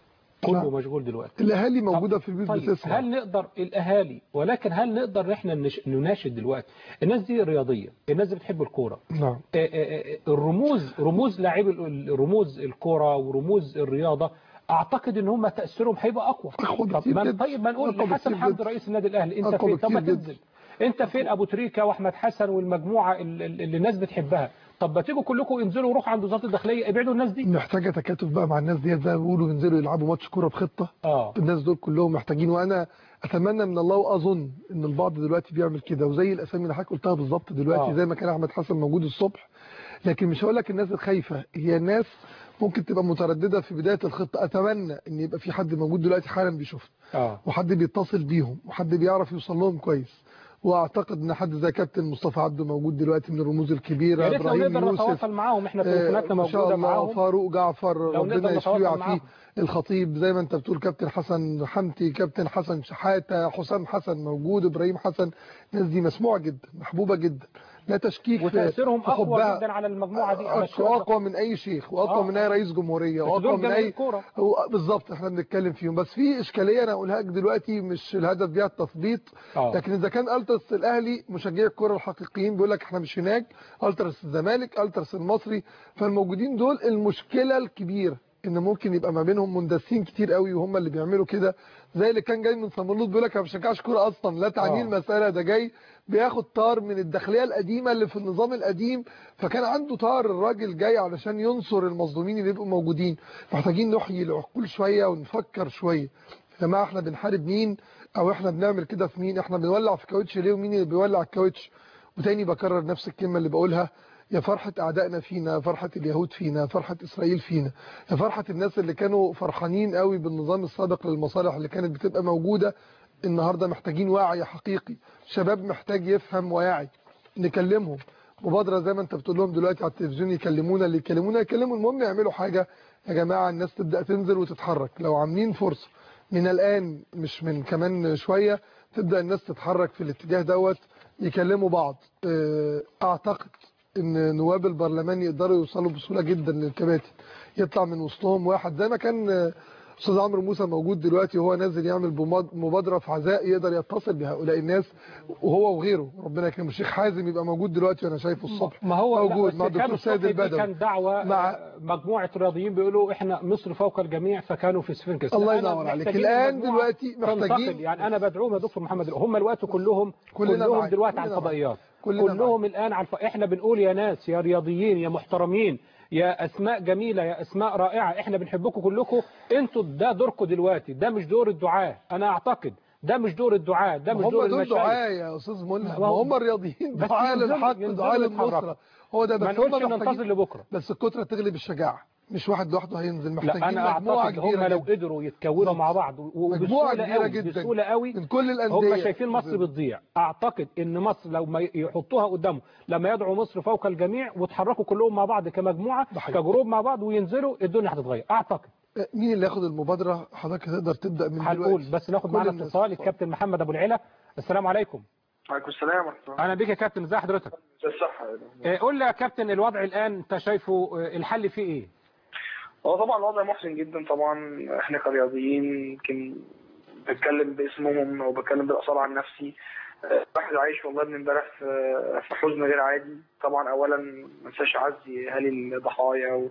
كله مشغول دلوقتي. الاهالي موجوده في البيت بتسمع. هل نقدر الاهالي، ولكن هل نقدر احنا نناشد دلوقتي الناس دي رياضيه، الناس دي بتحب الكوره، نعم، رموز لاعبي رموز الكوره ورموز الرياضه، اعتقد ان هم تاثيرهم هيبقى اقوى. طيب ما نقول لحسن حمدي رئيس النادي الاهلي انت فين؟ طب ما تنزل، انت فين ابو تريكه واحمد حسن والمجموعه اللي الناس بتحبها؟ طب ما تيجوا كلكم انزلوا وروحوا عند وزاره الداخليه ابعدوا الناس دي. محتاجه تكاتف بقى مع الناس دي، زي ما بيقولوا ينزلوا يلعبوا ماتش كوره بخطه. الناس دول كلهم محتاجين، وانا اتمنى من الله واظن ان البعض دلوقتي بيعمل كده، وزي الاسامي اللي حضرتك قلتها بالظبط دلوقتي زي ما كان احمد حسن موجود الصبح. لكن مش هقول لك الناس الخايفه، هي الناس ممكن تبقى متردده في بدايه الخطه. اتمنى ان يبقى في حد موجود دلوقتي حالا بيشوفنا وحد بيتصل بيهم وحد بيعرف يوصل لهم كويس. واعتقد ان حد زي كابتن مصطفى عبده موجود دلوقتي من الرموز الكبيره، ابراهيم يوسف، نقدر نتواصل معاهم، احنا تليفوناتنا موجوده معاهم، فاروق جعفر ربنا يشفيه ويعافيه، الخطيب زي ما انت بتقول، كابتن حسن حمدي، كابتن حسن شحاته، حسام حسن موجود، ابراهيم حسن. الناس دي مسموعه جدا، محبوبه جدا، لا تشكيك وتاثيرهم اقوى جدا على المجموعه دي، على اقوى من اي شيخ واقوى من اي رئيس جمهوريه واقوى من اي بالظبط. احنا بنتكلم فيهم، بس في اشكاليه انا اقولها لك دلوقتي، مش الهدف بيها التثبيط، لكن اذا كان التراس الاهلي مشجعي الكره الحقيقيين بيقول لك احنا مش هناك، التراس الزمالك، التراس المصري، فالموجودين دول المشكله الكبيره ان ممكن يبقى ما بينهم مندسين كتير قوي وهم اللي بيعملوا كده، زي اللي كان جاي من صمالوط بيقول لك انا ما بشجعش كوره اصلا، لا تعنيه المساله، ده جاي بياخد طار من الداخليه القديمه اللي في النظام القديم، فكان عنده طار الراجل جاي علشان ينصر المظلومين اللي يبقوا موجودين. محتاجين نحيي العقول شويه ونفكر شويه، يا جماعه احنا بنحارب مين او احنا بنعمل كده في مين؟ احنا بنولع في كاوتش ليه ومين اللي بيولع الكاوتش؟ وتاني بكرر نفس الكلمه اللي بقولها، يا فرحة أعدائنا فينا، فرحة اليهود فينا، فرحة إسرائيل فينا، يا فرحة الناس اللي كانوا فرحانين قوي بالنظام السابق للمصالح اللي كانت بتبقى موجودة. النهاردة محتاجين وعي حقيقي، شباب محتاج يفهم ويعي، نكلمهم مبادرة زي ما انت بتقول لهم دلوقتي على التلفزيون، يكلمونا، اللي يكلمونا يكلموا، المهم يعملوا حاجة. يا جماعة الناس تبدأ تنزل وتتحرك، لو عاملين فرصة من الآن مش من كمان شوية تبدأ الناس تتحرك في الاتجاه دوت، يكلموا بعض. أعتقد ان نواب البرلمان يقدروا يوصلوا بسهوله جدا للكباتن، يطلع من وسطهم واحد زي ما كان استاذ عمرو موسى موجود دلوقتي وهو نازل يعمل مبادره في عزاء، يقدر يتصل بهؤلاء الناس وهو وغيره. ربنا يكرمه. الشيخ حازم يبقى موجود دلوقتي وانا شايفه الصبح، ما هو موجود مع الدكتور سيد البدوي، كان دعوه مع مجموعه رياضيين بيقولوا احنا مصر فوق الجميع، فكانوا في سفنكس. الله ينور عليك. الان دلوقتي محتاجين، يعني انا بدعوهم يا دكتور محمد، هم الوقت كلهم دلوقتي على الفضائيات، كلهم الان على احنا بنقول يا ناس، يا رياضيين، يا محترمين، يا اسماء جميله، يا اسماء رائعه، احنا بنحبكم كلكم، انتوا ده دوركم دلوقتي، ده مش دور الدعاة. انا اعتقد ده مش دور الدعاة، ده مش دور المشايخ. هم دعاة يا استاذ ملهم، هم الرياضيين دعاة للحق، دعاة للنصره، هو ده. بس هم ننتظر لبكره، بس الكتره تغلب الشجاعه، مش واحد لوحده هينزل، محتاجين أنا مجموعه كبيره. هم لو قدروا يتكونوا مع بعض وبسهوله قوي من كل الانديه، هم شايفين مصر بتضيع. اعتقد ان مصر لو ما يحطوها قدامهم، لما يدعوا مصر فوق الجميع وتحركوا كلهم مع بعض كمجموعه كجروب مع بعض وينزلوا، الدنيا هتتغير اعتقد. مين اللي ياخد المبادره؟ حضرتك تقدر تبدا من دلوقتي. هنقول بس ناخد معانا اتصال الكابتن محمد ابو العلا. السلام عليكم. وعليكم السلام ورحمه الله. اهلا بك يا كابتن، ازي حضرتك؟ الصحه. قول لي يا كابتن، الوضع الان انت شايفه الحل فيه ايه؟ هو طبعا الوضع محزن جدا طبعا. احنا كرياضيين يمكن بتكلم باسمهم وبتكلم بالاصاله عن نفسي. الواحد عايش والله من امبارح في حزن غير عادي. طبعا اولا ما انساش اعزي اهالي الضحايا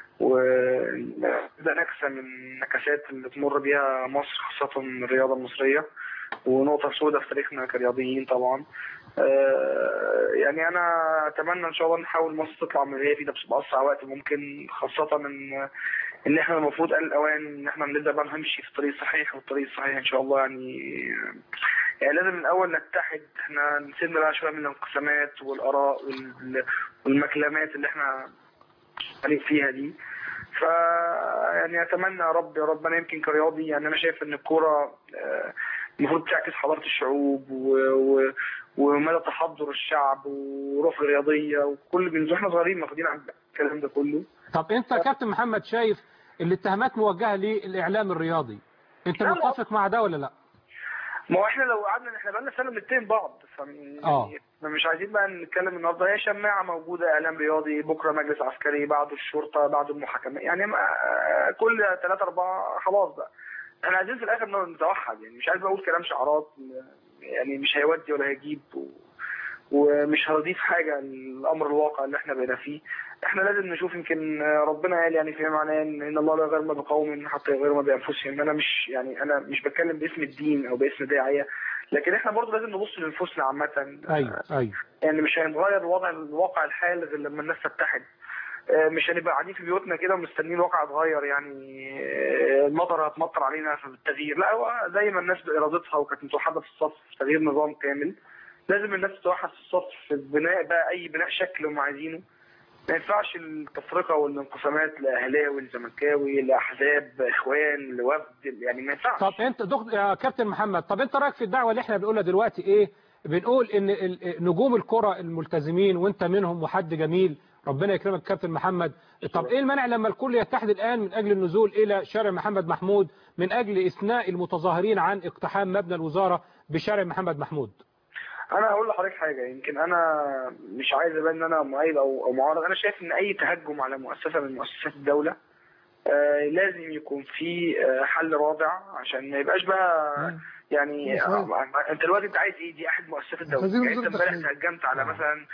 ده نكسه من نكسات اللي تمر بيها مصر، خاصه الرياضه المصريه، ونقطه سوداء في تاريخنا كرياضيين طبعا. يعني انا اتمنى ان شاء الله نحاول مصر تطلع من اللي هي فيه ده باسرع وقت ممكن، خاصه ان احنا المفروض قال الاوان ان احنا نبدا بقى نمشي في الطريق الصحيح، والطريق الصحيح ان شاء الله يعني لازم من الاول نتحد. احنا نسيبنا بقى شويه من الانقسامات والاراء والمكلمات اللي احنا عليك فيها دي. يعني اتمنى يا رب انا يمكن كرياضي، يعني انا شايف ان الكوره المفروض تعكس حضاره الشعوب ومدى تحضر الشعب وروح الرياضيه وكل بنزو احنا صغيرين واخدين عن الكلام ده كله. طب انت يا كابتن محمد شايف الاتهامات موجهه للاعلام الرياضي، انت متفق مع ده ولا لا؟ ما هو احنا لو قعدنا احنا بقالنا سنه بنتهم بعض، مش عايزين بقى نتكلم النهارده. هي شماعه موجوده، اعلام رياضي، بكره مجلس عسكري، بعده الشرطه، بعده المحاكمه، يعني كل 3 4 خلاص بقى. احنا عايزين في الاخر نتوحد، يعني مش عايز اقول كلام شعارات يعني مش هيودي ولا هيجيب ومش هيضيف حاجه للامر الواقع اللي احنا بقينا فيه. احنا لازم نشوف، يمكن ربنا قال يعني في معناه ان الله لا يغير ما بقوم حتى يغيروا ما بانفسهم. انا مش بتكلم باسم الدين او باسم داعيه، لكن احنا برضه لازم نبص لانفسنا عامه. ايوه يعني مش هنغير الواقع الحالي غير لما الناس تتحد. مش هنبقى قاعدين في بيوتنا كده ومستنيين الواقع يتغير، يعني المطر هتمطر علينا في التغيير. لا، هو زي ما الناس بارادتها وكانت متوحده في الصف في تغيير نظام كامل، لازم الناس تتوحد في الصف في بناء بقى اي بناء شكل هم عايزينه. ما ينفعش التفرقه والانقسامات لاهلاوي لزملكاوي لاحزاب اخوان لوفد، يعني ما ينفعش. طب انت يا كابتن محمد، طب انت رايك في الدعوه اللي احنا بنقولها دلوقتي ايه؟ بنقول ان نجوم الكره الملتزمين وانت منهم وحد جميل ربنا يكرمك كابتن محمد، طب ايه المانع لما الكل يتحد الان من اجل النزول الى شارع محمد محمود من اجل اثناء المتظاهرين عن اقتحام مبنى الوزاره بشارع محمد محمود؟ انا هقول لحضرتك حاجه، يمكن انا مش عايز ابان ان انا مؤيد او معارض. انا شايف ان اي تهجم على مؤسسه من مؤسسات الدوله لازم يكون في حل رادع، عشان ما يبقاش بقى يعني انت دلوقتي انت عايز ايه؟ دي احد مؤسسات الدوله. يعني انت امبارح تهجمت على مثلا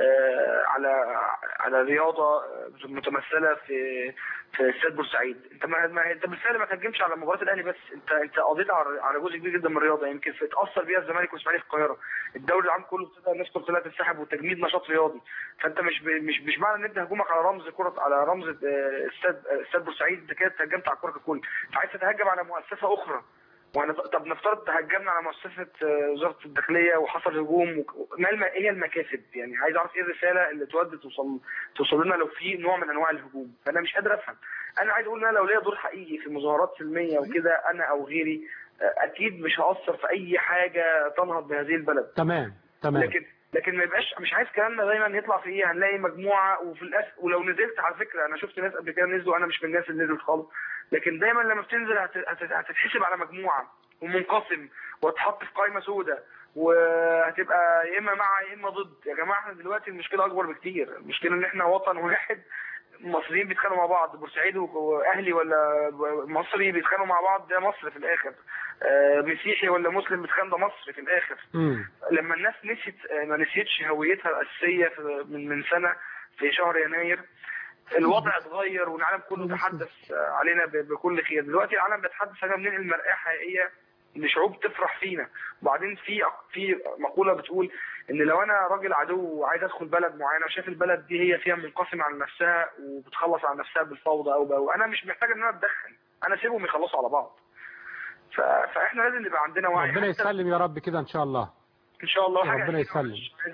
على رياضه متمثله في استاد بورسعيد. انت بالفعل ما تهجمش على مباراه الاهلي بس، انت قضيت على جزء كبير جدا من الرياضه، يمكن اتاثر بيها الزمالك والاسماعيلي في القاهره. الدوري العام كله ابتدى الناس كلها تنسحب والتجميد نشاط رياضي. فانت مش معنى ان انت هجومك على رمز كره على رمز استاد بورسعيد انت كده تهجمت على الكره ككل. عايز تتهجم على مؤسسه اخرى. طب نفترض تهجمنا على مؤسسه وزاره الداخليه وحصل هجوم، ايه المكاسب؟ يعني عايز اعرف ايه الرساله اللي توصل لنا لو في نوع من انواع الهجوم. فانا مش قادر افهم. انا عايز اقول ان انا لو ليا دور حقيقي في مظاهرات سلميه وكده انا او غيري اكيد مش هاثر في اي حاجه تنهض بهذه البلد. تمام. لكن ما يبقاش، مش عايز كلامنا دايما يطلع في ايه، هنلاقي مجموعه وفي الاخر ولو نزلت على فكره انا شفت ناس قبل كده نزلوا، انا مش من الناس اللي نزلت خالص، لكن دايما لما بتنزل هتتحسب على مجموعه ومنقسم وتحط في قائمه سوداء وهتبقى يا اما مع يا اما ضد. يا جماعه احنا دلوقتي المشكله اكبر بكتير. المشكله ان احنا وطن واحد، المصريين بيتخانقوا مع بعض، بورسعيد واهلي ولا مصري بيتخانقوا مع بعض، ده مصر في الاخر. مسيحي ولا مسلم بيتخانقوا، ده مصر في الاخر. لما الناس ما نسيتش هويتها الاساسيه من سنه في شهر يناير، الوضع اتغير والعالم كله تحدث علينا بكل خير. دلوقتي العالم بيتحدث علينا بننقل مرآة حقيقيه لشعوب تفرح فينا. وبعدين في مقوله بتقول ان لو انا راجل عدو وعايز ادخل بلد معينه وشايف البلد دي هي فيها منقسمه عن نفسها وبتخلص على نفسها بالفوضى او انا مش محتاج ان انا اتدخل، انا سيبهم يخلصوا على بعض. فاحنا لازم يبقى عندنا وعي. ربنا يسلم يا رب كده ان شاء الله. ان شاء الله. ربنا يسلم.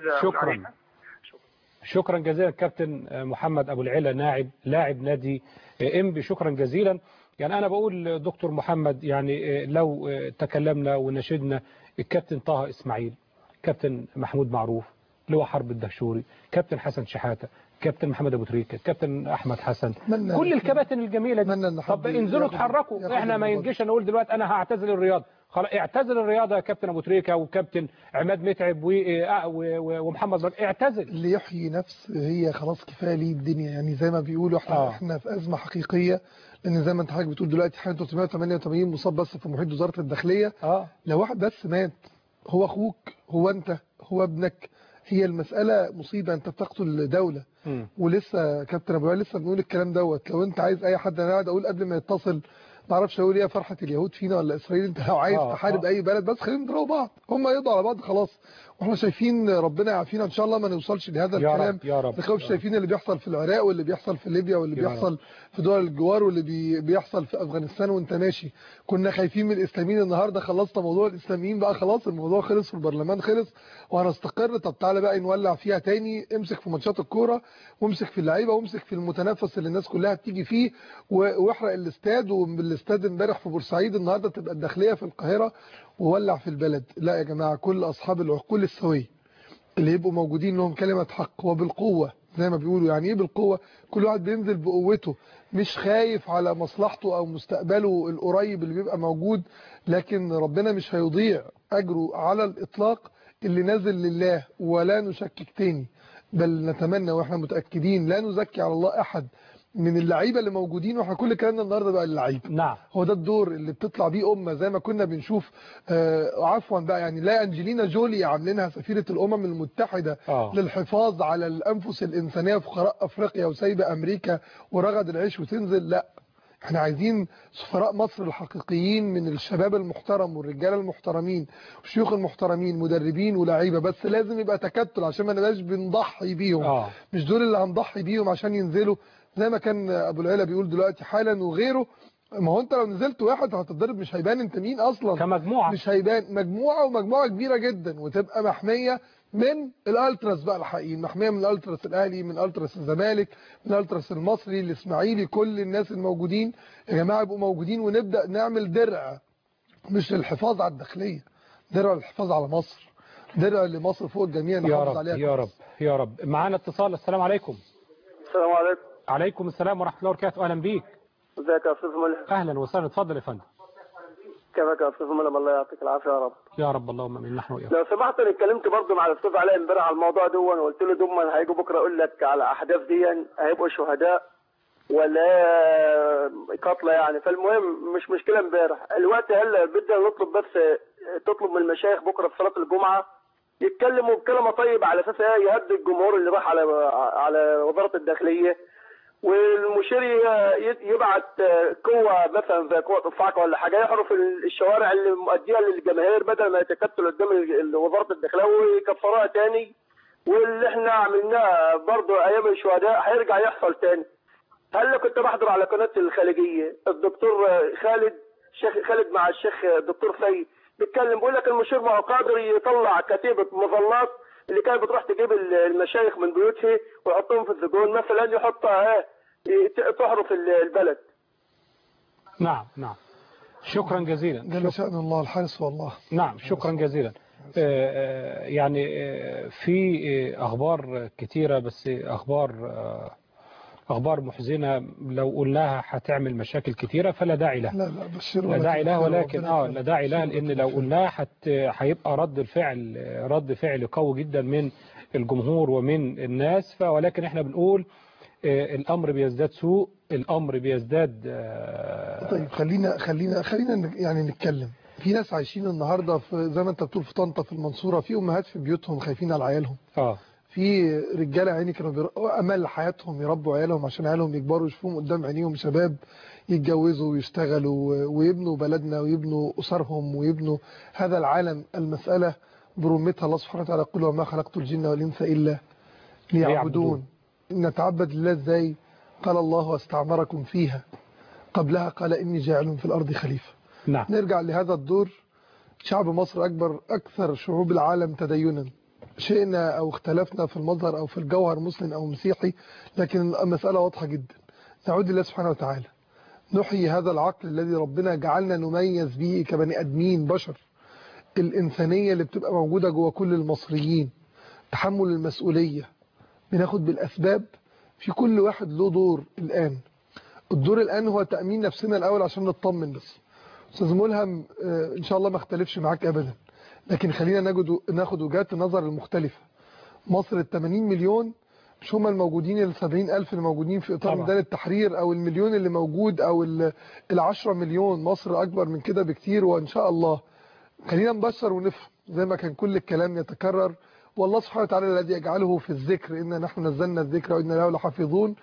شكرا جزيلا كابتن محمد ابو العلا لاعب نادي انبي، شكرا جزيلا. يعني انا بقول دكتور محمد، يعني لو تكلمنا ونشدنا الكابتن طه اسماعيل، كابتن محمود معروف، لواء حرب الدهشوري، كابتن حسن شحاته، كابتن محمد ابو تريكه، كابتن احمد حسن، كل الكباتن الجميله دي. طب انزلوا اتحركوا. احنا ما ينجيش نقول دلوقتي انا هعتزل الرياضه. خلاص اعتزل الرياضه يا كابتن ابو تريكه وكابتن عماد متعب ومحمد بركه، اعتزل. اللي يحيي نفس هي خلاص كفايه ليه الدنيا، يعني زي ما بيقولوا احنا في ازمه حقيقيه، لان زي ما انت حضرتك بتقول دلوقتي حوالي 388 مصاب بس في محيط وزاره الداخليه. لو واحد بس مات، هو اخوك، هو انت، هو ابنك، هي المساله مصيبه. انت بتقتل دوله. ولسه كابتن ابو علي لسه بنقول الكلام دوت. لو انت عايز اي حد، انا قاعد اقول قبل ما يتصل ما اعرفش اقول ايه فرحه اليهود فينا ولا اسرائيل. انت لو عايز تحارب اي بلد بس خلينا نضرب بعض، هم يقضوا على بعض خلاص. واحنا شايفين ربنا يعافينا ان شاء الله ما نوصلش لهذا الكلام. يا رب. شايفين اللي بيحصل في العراق واللي بيحصل في ليبيا واللي بيحصل في دول الجوار واللي بيحصل في افغانستان وانت ماشي. كنا خايفين من الاسلاميين، النهارده خلصنا موضوع الاسلاميين بقى، خلاص الموضوع خلص في البرلمان خلص وهنستقر. طب تعالى بقى نولع فيها تاني. امسك في ماتشات الكوره وامسك في اللعيبه وامسك في المتنفس اللي الناس كلها بتيجي فيه واحرق الاستاد. وبالاستاد امبارح في بورسعيد، النهارده تبقى الداخليه في القاهره وولع في البلد. لا يا جماعه، كل اصحاب العقول السويه اللي يبقوا موجودين لهم كلمه حق وبالقوه زي ما بيقولوا. يعني ايه بالقوه؟ كل واحد بينزل بقوته، مش خايف على مصلحته او مستقبله القريب اللي بيبقى موجود، لكن ربنا مش هيضيع اجره على الاطلاق اللي نازل لله. ولا نشكك تاني، بل نتمنى واحنا متاكدين لا نزكي على الله احد، من اللعيبه اللي موجودين، واحنا كل كلامنا النهارده بقى اللعيبه. نعم. هو ده الدور اللي بتطلع بيه امه، زي ما كنا بنشوف عفوا بقى يعني، لا انجلينا جولي عاملينها سفيره الامم المتحده للحفاظ على الانفس الانسانيه في فقراء افريقيا، وسايبه امريكا ورغد العيش وتنزل. لا، احنا عايزين سفراء مصر الحقيقيين من الشباب المحترم والرجاله المحترمين والشيوخ المحترمين، مدربين ولاعيبه، بس لازم يبقى تكتل عشان ما نبقاش بنضحي بيهم. مش دول اللي هنضحي بيهم عشان ينزلوا زي ما كان ابو العلا بيقول دلوقتي حالا وغيره. ما هو انت لو نزلت واحد هتتضرب، مش هيبان انت مين اصلا كمجموعه، مش هيبان. مجموعه ومجموعه كبيره جدا، وتبقى محميه من الالتراس بقى الحقيقيين، محميه من الالتراس الاهلي، من الالتراس الزمالك، من الالتراس المصري الاسماعيلي، كل الناس الموجودين يا جماعه يبقوا موجودين، ونبدا نعمل درع مش للحفاظ على الداخليه، درع للحفاظ على مصر، درع لمصر فوق الجميع نحافظ عليها. يا رب يا رب. معانا اتصال. السلام عليكم. السلام عليكم. عليكم السلام ورحمه الله وبركاته. اهلا بيك. ازيك يا استاذ ملهم؟ اهلا وسهلا، اتفضل يا فندم. كيفك يا استاذ ملهم؟ الله يعطيك العافيه يا رب. يا رب اللهم امين. نحن وياك. لو سمحت، انا اتكلمت برضه مع الاستاذ علاء امبارح على الموضوع ده، وقلت له دول هيجوا بكره اقول لك على احداث دي هيبقوا شهداء ولا قتلى يعني. فالمهم مش مشكله امبارح، الوقت هلا بدنا نطلب بس تطلب من المشايخ بكره في صلاه الجمعه يتكلموا بكلمه طيبه، على اساس يهدي الجمهور اللي راح على وزاره الداخليه، والمشير يبعت قوه مثلا زي قوه الصعقه ولا حاجه يحرف الشوارع اللي مؤديه للجماهير بدل ما يتكتلوا قدام وزاره الداخليه ويكفروها تاني. واللي احنا عملناه برضه ايام الشهداء هيرجع يحصل تاني. هلا كنت بحضر على قناه الخليجيه الدكتور خالد مع الشيخ الدكتور سيد بيتكلم، بيقول لك المشير ما هو قادر يطلع كتيبه مظلات اللي كانت بتروح تجيب المشايخ من بيوتها ويحطهم في السجون مثلا، يحطها تحرف البلد. نعم نعم. شكرا جزيلا. جل شأن الله الحارس والله. نعم شكرا جزيلا. يعني في أخبار كتيرة، بس أخبار محزنة لو قلناها هتعمل مشاكل كتيرة، فلا داعي لها. لا داعي لها، ولكن لا داعي لها، لأن لو قلناها هيبقى رد فعل قوي جدا من الجمهور ومن الناس. ولكن احنا بنقول الأمر بيزداد سوء، الأمر بيزداد. طيب خلينا يعني نتكلم. في ناس عايشين النهارده في زي ما انت بتقول في طنطا، في المنصورة، في أمهات في بيوتهم خايفين على عيالهم. في رجاله عيني كانوا امل حياتهم يربوا عيالهم عشان عيالهم يكبروا يشوفوهم قدام عينيهم شباب يتجوزوا ويشتغلوا ويبنوا بلدنا ويبنوا اسرهم ويبنوا هذا العالم. المساله برمتها الله سبحانه وتعالى يقول وما خلقت الجن والانس الا ليعبدون. نتعبد لله ازاي؟ قال الله واستعمركم فيها، قبلها قال اني جاعل في الارض خليفه. نعم. نرجع لهذا الدور. شعب مصر اكثر شعوب العالم تدينا، شئنا أو اختلفنا في المظهر أو في الجوهر، مسلم أو مسيحي، لكن المسألة واضحة جدا. نعود لله سبحانه وتعالى، نحيي هذا العقل الذي ربنا جعلنا نميز به كبني أدمين بشر، الإنسانية اللي بتبقى موجودة جوه كل المصريين، تحمل المسؤولية، بناخد بالأسباب. في كل واحد له دور الآن. الدور الآن هو تأمين نفسنا الأول عشان نطمن. بس أستاذ ملهم إن شاء الله ما اختلفش معاك أبدا، لكن خلينا ناخد وجهات النظر المختلفة. مصر ال 80 مليون مش هم الموجودين، ال 70,000 اللي موجودين في إطار ميدان التحرير، أو المليون اللي موجود، أو ال 10 مليون. مصر أكبر من كده بكتير، وإن شاء الله خلينا نبشر ونفهم زي ما كان كل الكلام يتكرر. والله سبحانه وتعالى الذي يجعله في الذكر، إنا نحن نزلنا الذكر وإنا له لحافظون.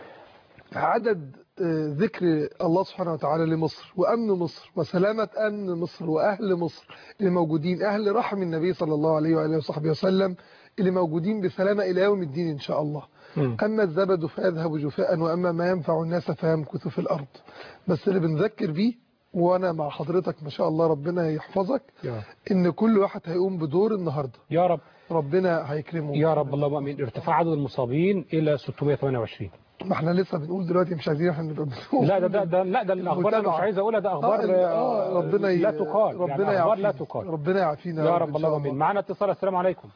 عدد ذكر الله سبحانه وتعالى لمصر وأمن مصر وسلامة أمن مصر وأهل مصر اللي موجودين، أهل رحم النبي صلى الله عليه وآله وصحبه وسلم اللي موجودين بسلامة إلى يوم الدين إن شاء الله. أما الزبد فيذهب جفاء، وأما ما ينفع الناس فيمكث في الأرض. بس اللي بنذكر بيه، وأنا مع حضرتك ما شاء الله ربنا يحفظك، إن كل واحد هيقوم بدور النهاردة. يا رب ربنا هيكرمه يا رب اللهم امين. ارتفاع عدد المصابين إلى 628. ما احنا لسه بنقول دلوقتي، مش عايزين احنا نبقى بنقول. لا ده الاخبار انا مش عايز اقولها، ده اخبار ربنا لا تقال، ربنا يعني اخبار لا تقال. ربنا يعافينا يا رب اللهم امين. معانا اتصال. السلام عليكم.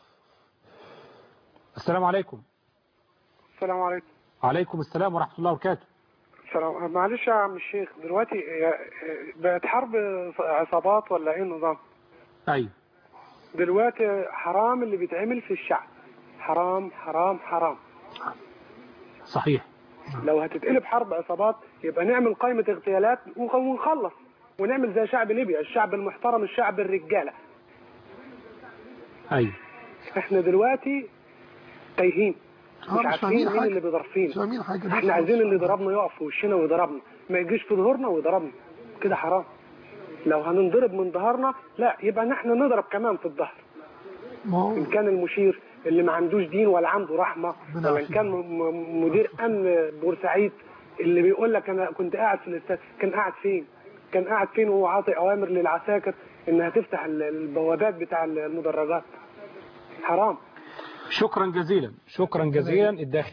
السلام عليكم. السلام عليكم. عليكم السلام ورحمه الله وبركاته. السلام. معلش يا عم الشيخ، دلوقتي بقت حرب عصابات ولا ايه النظام؟ ايوه. دلوقتي حرام اللي بيتعمل في الشعب، حرام حرام حرام. صحيح. لو هتتقلب حرب عصابات يبقى نعمل قائمه اغتيالات ونخلص، ونعمل زي شعب ليبيا، الشعب المحترم، الشعب الرجاله. ايوه احنا دلوقتي تايهين، مش عارفين مين اللي بيضرب فينا. احنا عايزين اللي ضربنا يقف في وشنا ويضربنا، ما يجيش في ظهرنا ويضربنا، كده حرام. لو هننضرب من ظهرنا لا، يبقى نحن نضرب كمان في الظهر. ان كان المشير اللي ما عندوش دين ولا عنده رحمه، ولا ان كان مدير امن بورسعيد اللي بيقول لك انا كنت قاعد في الاستاد، كان قاعد فين؟ كان قاعد فين وهو عاطي اوامر للعساكر انها تفتح البوابات بتاع المدرجات؟ حرام. شكرا جزيلا، شكرا جزيلا.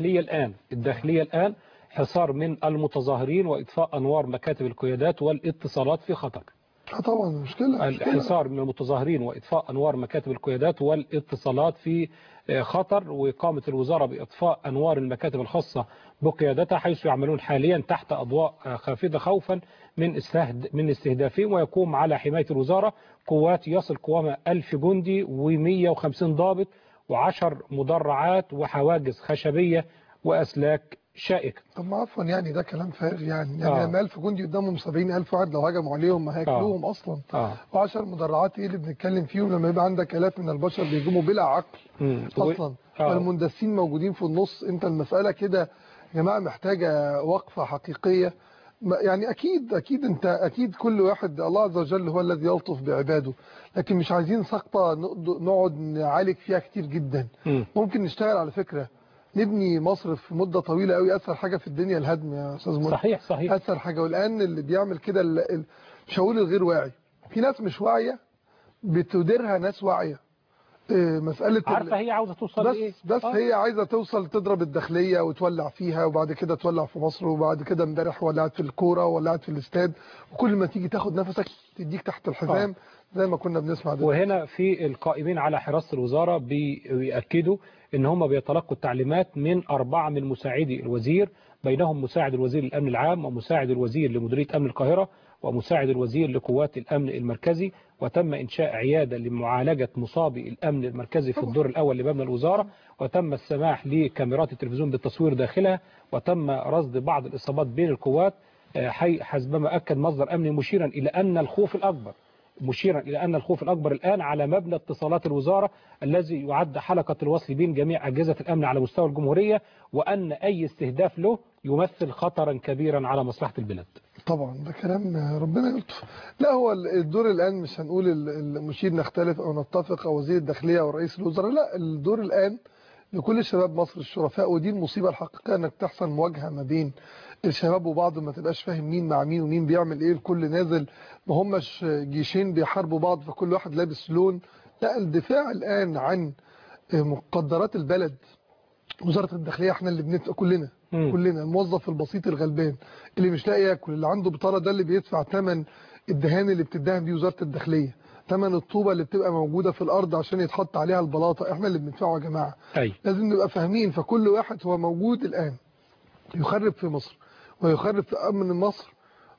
الداخلية الآن حصار من المتظاهرين وإطفاء أنوار مكاتب القيادات والاتصالات في خطر. طبعا مشكلة. الحصار من المتظاهرين وإطفاء أنوار مكاتب القيادات والاتصالات في خطر، وقامت الوزارة بإطفاء أنوار المكاتب الخاصة بقيادتها، حيث يعملون حاليا تحت أضواء خافضة خوفا من استهدافهم. ويقوم على حماية الوزارة قوات يصل قوامها 1000 جندي و150 ضابط و10 مدرعات وحواجز خشبية وأسلاك شائكة. طب ما عفوا يعني ده كلام فارغ يعني لما 1000 جندي قدامهم 70,000 واحد لو هجموا عليهم ما هياكلوهم اصلا. و10 مدرعات ايه اللي بنتكلم فيهم لما يبقى عندك آلاف من البشر بيهجموا بلا عقل اصلا والمندسين موجودين في النص؟ انت المسألة كده يا جماعة محتاجة وقفة حقيقية. يعني اكيد انت كل واحد الله عز وجل هو الذي يلطف بعباده، لكن مش عايزين سقطة نقعد نعالج فيها كتير جدا. ممكن نشتغل على فكرة نبني مصر في مدة طويلة قوي. اسهل حاجة في الدنيا الهدم يا استاذ مصر. صحيح اسهل حاجة. والان اللي بيعمل كده مش هقول الغير واعي، في ناس مش واعية بتديرها ناس واعية. مسألة عارفة هي عاوزة توصل لإيه؟ بس هي عايزة توصل تضرب الداخلية وتولع فيها، وبعد كده تولع في مصر، وبعد كده امبارح ولعت في الكورة وولعت في الاستاد، وكل ما تيجي تاخد نفسك تديك تحت الحزام زي ما كنا بنسمع دلوقتي. وهنا في القائمين على حراسة الوزارة بيأكدوا ان هم بيتلقوا التعليمات من 4 من مساعدي الوزير، بينهم مساعد الوزير للأمن العام، ومساعد الوزير لمديرية أمن القاهرة، ومساعد الوزير لقوات الأمن المركزي. وتم إنشاء عيادة لمعالجة مصابي الأمن المركزي في الدور الأول لمبنى الوزارة، وتم السماح لكاميرات التلفزيون بالتصوير داخلها، وتم رصد بعض الإصابات بين القوات حسبما أكد مصدر أمني مشيرا إلى أن الخوف الأكبر الآن على مبنى اتصالات الوزارة الذي يعد حلقة الوصل بين جميع أجهزة الأمن على مستوى الجمهورية، وأن أي استهداف له يمثل خطرا كبيرا على مصلحة البلاد. طبعا ده كلام ربنا يلطف. لا هو الدور الآن مش هنقول المشير نختلف أو نتفق أو وزير الداخلية أو رئيس الوزراء، لا الدور الآن لكل شباب مصر الشرفاء. ودي المصيبة الحقيقية انك تحصل مواجهة ما بين الشباب وبعض، ما تبقاش فاهم مين مع مين ومين بيعمل ايه، الكل نازل ما هماش جيشين بيحاربوا بعض فكل واحد لابس لون. لا الدفاع الآن عن مقدرات البلد وزارة الداخلية احنا اللي بندفع كلنا الموظف البسيط الغلبان اللي مش لاقي ياكل، اللي عنده بطالة ده اللي بيدفع ثمن الدهان اللي بتدهن بيه وزارة الداخلية، ثمن الطوبة اللي بتبقى موجودة في الأرض عشان يتحط عليها البلاطة، احنا اللي بندفعه يا جماعة. لازم نبقى فاهمين. فكل واحد هو موجود الآن يخرب في مصر ويخرب في أمن مصر،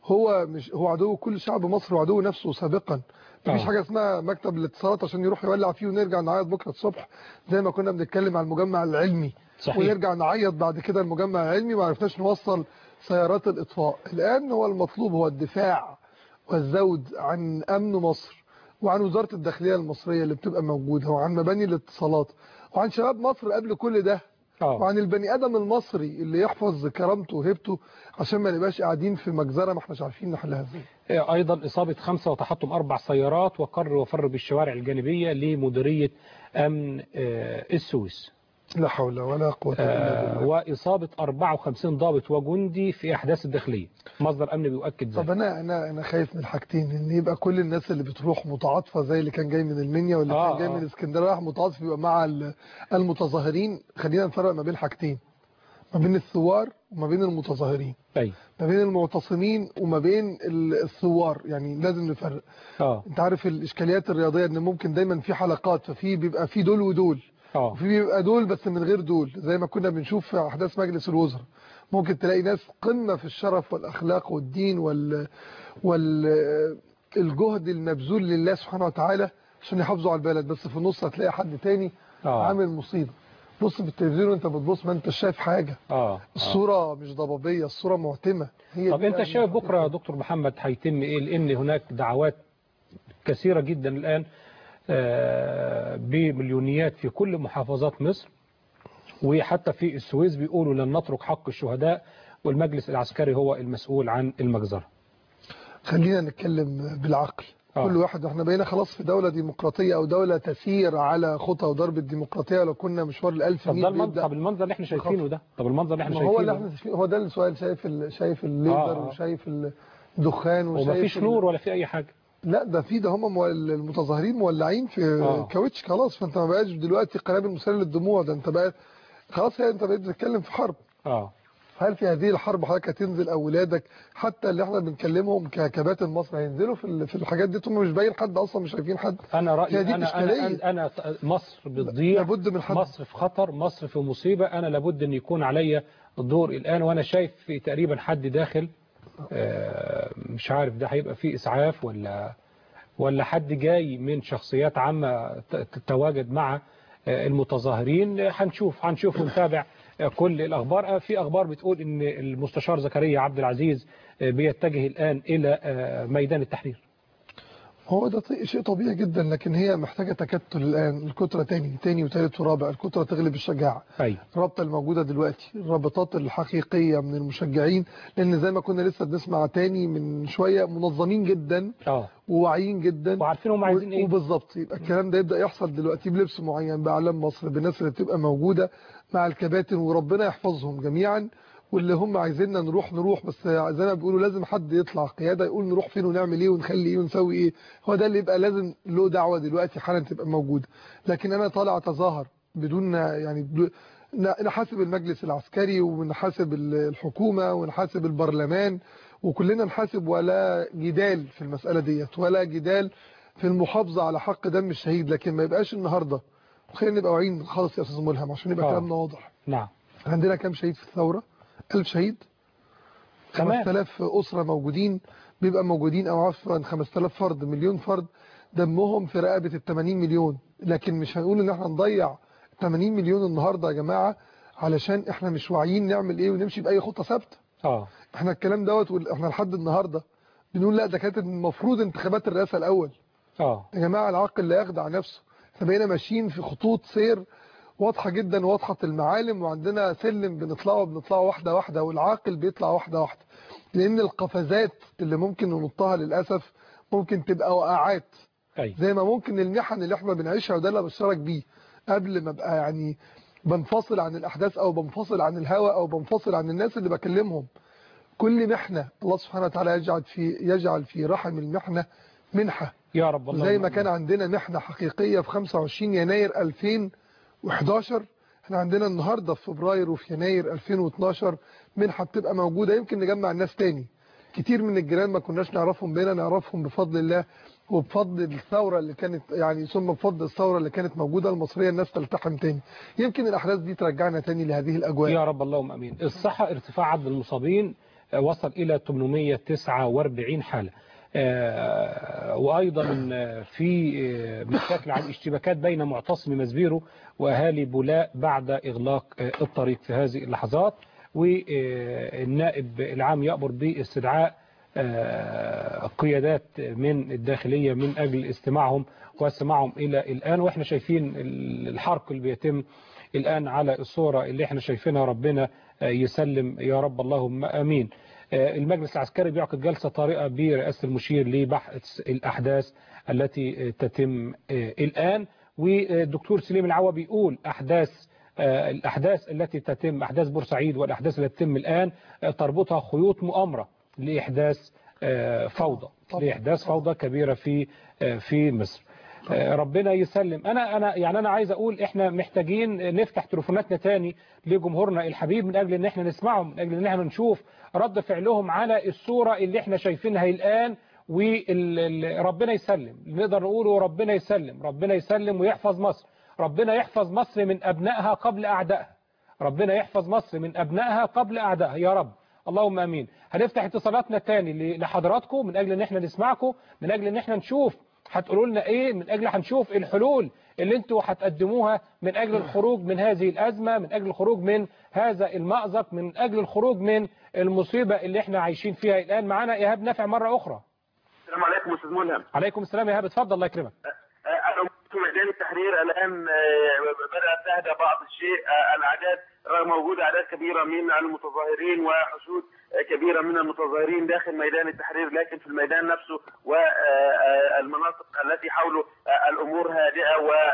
هو عدو كل شعب مصر وعدو نفسه سابقا. مفيش حاجة اسمها مكتب الاتصالات عشان يروح يولع فيه ونرجع نعيط بكرة الصبح زي ما كنا بنتكلم على المجمع العلمي. ونرجع نعيط بعد كده المجمع العلمي ما عرفناش نوصل سيارات الإطفاء. الآن هو المطلوب هو الدفاع والزود عن أمن مصر وعن وزارة الداخلية المصرية اللي بتبقى موجودة وعن مباني الاتصالات وعن شباب مصر قبل كل ده وعن البني آدم المصري اللي يحفظ كرامته وهيبته عشان ما نبقاش قاعدين في مجزرة ما احناش عارفين نحلها ازاي. أيضا إصابة 5 وتحطم 4 سيارات وقر وفر بالشوارع الجانبية لمديرية أمن السويس. لا حول ولا قوة إلا بالله. وإصابة 54 ضابط وجندي في أحداث الداخلية. مصدر أمن بيؤكد ذلك. طب أنا خايف من الحاجتين، إن يبقى كل الناس اللي بتروح متعاطفة زي اللي كان جاي من المنيا واللي كان جاي من اسكندرية راح متعاطف يبقى مع المتظاهرين. خلينا نفرق ما بين حاجتين، ما بين الثوار وما بين المتظاهرين. ما بين المعتصمين وما بين الثوار، يعني لازم نفرق. أنت عارف الإشكاليات الرياضية إن ممكن دايما في حلقات، ففي بيبقى في دول ودول وفي بيبقى دول بس من غير دول، زي ما كنا بنشوف في أحداث مجلس الوزراء. ممكن تلاقي ناس قمة في الشرف والأخلاق والدين والجهد المبذول لله سبحانه وتعالى عشان يحافظوا على البلد، بس في النص هتلاقي حد تاني عامل مصيبة. بص في التلفزيون وانت بتبص ما انت شايف حاجة. الصورة مش ضبابية، الصورة معتمة. طب انت شايف بكرة يا دكتور محمد هيتم ايه؟ لان هناك دعوات كثيرة جدا الان بمليونيات في كل محافظات مصر، وحتى في السويس بيقولوا لن نترك حق الشهداء والمجلس العسكري هو المسؤول عن المجزرة. خلينا نتكلم بالعقل. كل واحد، احنا بقينا خلاص في دولة ديمقراطية او دولة تسير على خطى وضرب الديمقراطية. لو كنا مشوار ال1000 ميل طب المنظر اللي احنا شايفينه ده، هو ده السؤال. شايف الليزر وشايف الدخان ومفيش نور ولا في اي حاجة. لا ده هم المتظاهرين مولعين في كاوتش خلاص. فانت ما بقاش دلوقتي قنابل مسيلة للدموع، ده انت بقى خلاص انت بقيت بتتكلم في حرب. هل في هذه الحرب حضرتك هتنزل او ولادك حتى اللي احنا بنكلمهم ككباتن مصر هينزلوا في الحاجات دي؟ هم مش باين حد اصلا، مش شايفين حد. انا رايي انا مصر بتضيع، مصر في خطر، مصر في مصيبه. انا لابد ان يكون عليا الدور الان. وانا شايف في تقريبا حد داخل، مش عارف ده هيبقى فيه اسعاف ولا حد جاي من شخصيات عامه تتواجد مع المتظاهرين. هنشوف ونتابع كل الأخبار. في أخبار بتقول إن المستشار زكريا عبد العزيز بيتجه الآن إلى ميدان التحرير. هو ده شيء طبيعي جدا، لكن هي محتاجة تكتل الآن. الكترة تاني وثالث ورابع. الكترة تغلب الشجاعة. الرابطة الموجودة دلوقتي، الرابطات الحقيقية من المشجعين، لأن زي ما كنا لسه بنسمع تاني من شوية، منظمين جدا وواعيين جدا وعارفين هم عايزين ايه. وبالظبط يبقى الكلام ده يبدأ يحصل دلوقتي بلبس معين، بأعلام مصر، بالناس اللي بتبقى موجودة مع الكباتن، وربنا يحفظهم جميعا. واللي هم عايزيننا نروح، بس زي ما بيقولوا لازم حد يطلع قيادة يقول نروح فين ونعمل ايه ونخلي ايه ونسوي ايه. هو ده اللي يبقى لازم له دعوة دلوقتي حالا تبقى موجودة. لكن انا طالع اتظاهر بدون يعني نحاسب المجلس العسكري ونحاسب الحكومة ونحاسب البرلمان، وكلنا نحاسب، ولا جدال في المسألة ديت، ولا جدال في المحافظة على حق دم الشهيد. لكن ما يبقاش النهاردة، خلينا نبقى واعيين خالص يا استاذ ملهم عشان يبقى كلامنا واضح. نعم. عندنا كام شهيد في الثورة؟ 1000 شهيد. 5000 أسرة موجودين، بيبقى موجودين أو عفوا 5000 فرد، مليون فرد دمهم في رقبة 80 مليون. لكن مش هنقول ان احنا نضيع 80 مليون النهاردة يا جماعة علشان احنا مش واعيين نعمل ايه ونمشي بأي خطة ثابتة. احنا الكلام دوت احنا لحد النهاردة بنقول لا ده كانت المفروض انتخابات الرئاسة الأول. يا جماعة العقل لا يخدع نفسه. احنا بقينا ماشيين في خطوط سير واضحة جدا، واضحة المعالم، وعندنا سلم بنطلعه واحدة واحدة، والعاقل بيطلع واحدة واحدة. لأن القفزات اللي ممكن ننطها للأسف ممكن تبقى وقعات. زي ما ممكن المحن اللي احنا بنعيشها، وده اللي بشارك بيه قبل ما ابقى يعني بنفصل عن الأحداث أو بنفصل عن الهواء أو بنفصل عن الناس اللي بكلمهم. كل محنة الله سبحانه وتعالى يجعل في رحم المحنة منحة يا رب. الله زي ما كان عندنا محنة حقيقية في 25 يناير 2011، احنا عندنا النهاردة في فبراير وفي يناير 2012 منحة بتبقى موجودة. يمكن نجمع الناس تاني. كتير من الجيران ما كناش نعرفهم، بينا نعرفهم بفضل الله وبفضل الثورة اللي كانت يعني، ثم بفضل الثورة اللي كانت موجودة المصرية، الناس تلتحم تاني. يمكن الأحداث دي ترجعنا تاني لهذه الأجواء يا رب. اللهم أمين. الصحة ارتفاع عدد المصابين وصل إلى 849 حالة. وأيضا في مشاكل عن اشتباكات بين معتصم مزبيرو وأهالي بولاء بعد إغلاق الطريق في هذه اللحظات. والنائب العام يأمر باستدعاء قيادات من الداخلية من أجل استماعهم واستماعهم إلى الآن. وإحنا شايفين الحرق اللي بيتم الآن على الصورة اللي إحنا شايفينها. ربنا يسلم يا رب. اللهم أمين. المجلس العسكري بيعقد جلسة طارئة برئاسة المشير لبحث الأحداث التي تتم الآن. والدكتور سليم العوا بيقول الأحداث التي تتم، أحداث بورسعيد والأحداث التي تتم الآن تربطها خيوط مؤامرة لإحداث فوضى كبيرة في مصر. ربنا يسلم. أنا عايز أقول إحنا محتاجين نفتح تليفوناتنا تاني لجمهورنا الحبيب من أجل إن إحنا نسمعهم، من أجل إن إحنا نشوف رد فعلهم على الصورة اللي إحنا شايفينها الآن. وربنا يسلم، نقدر نقوله ربنا يسلم، ربنا يسلم ويحفظ مصر. ربنا يحفظ مصر من أبنائها قبل أعدائها. ربنا يحفظ مصر من أبنائها قبل أعدائها يا رب. اللهم أمين. هنفتح اتصالاتنا تاني لحضراتكم من أجل إن إحنا نسمعكم، من أجل إن إحنا نشوف هتقولوا لنا ايه من اجل هنشوف الحلول اللي انتوا هتقدموها من اجل الخروج من هذه الازمه، من اجل الخروج من هذا المأزق، من اجل الخروج من المصيبه اللي احنا عايشين فيها الان. معانا ايهاب نافع مره اخرى. السلام عليكم استاذ ملهم. عليكم السلام يا ايهاب، اتفضل الله يكرمك. في ميدان التحرير الان بدات تهدى بعض الشيء. الاعداد موجوده اعداد كبيره من المتظاهرين وحشود كبيره من المتظاهرين داخل ميدان التحرير، لكن في الميدان نفسه والمناطق التي حوله الامور هادئه،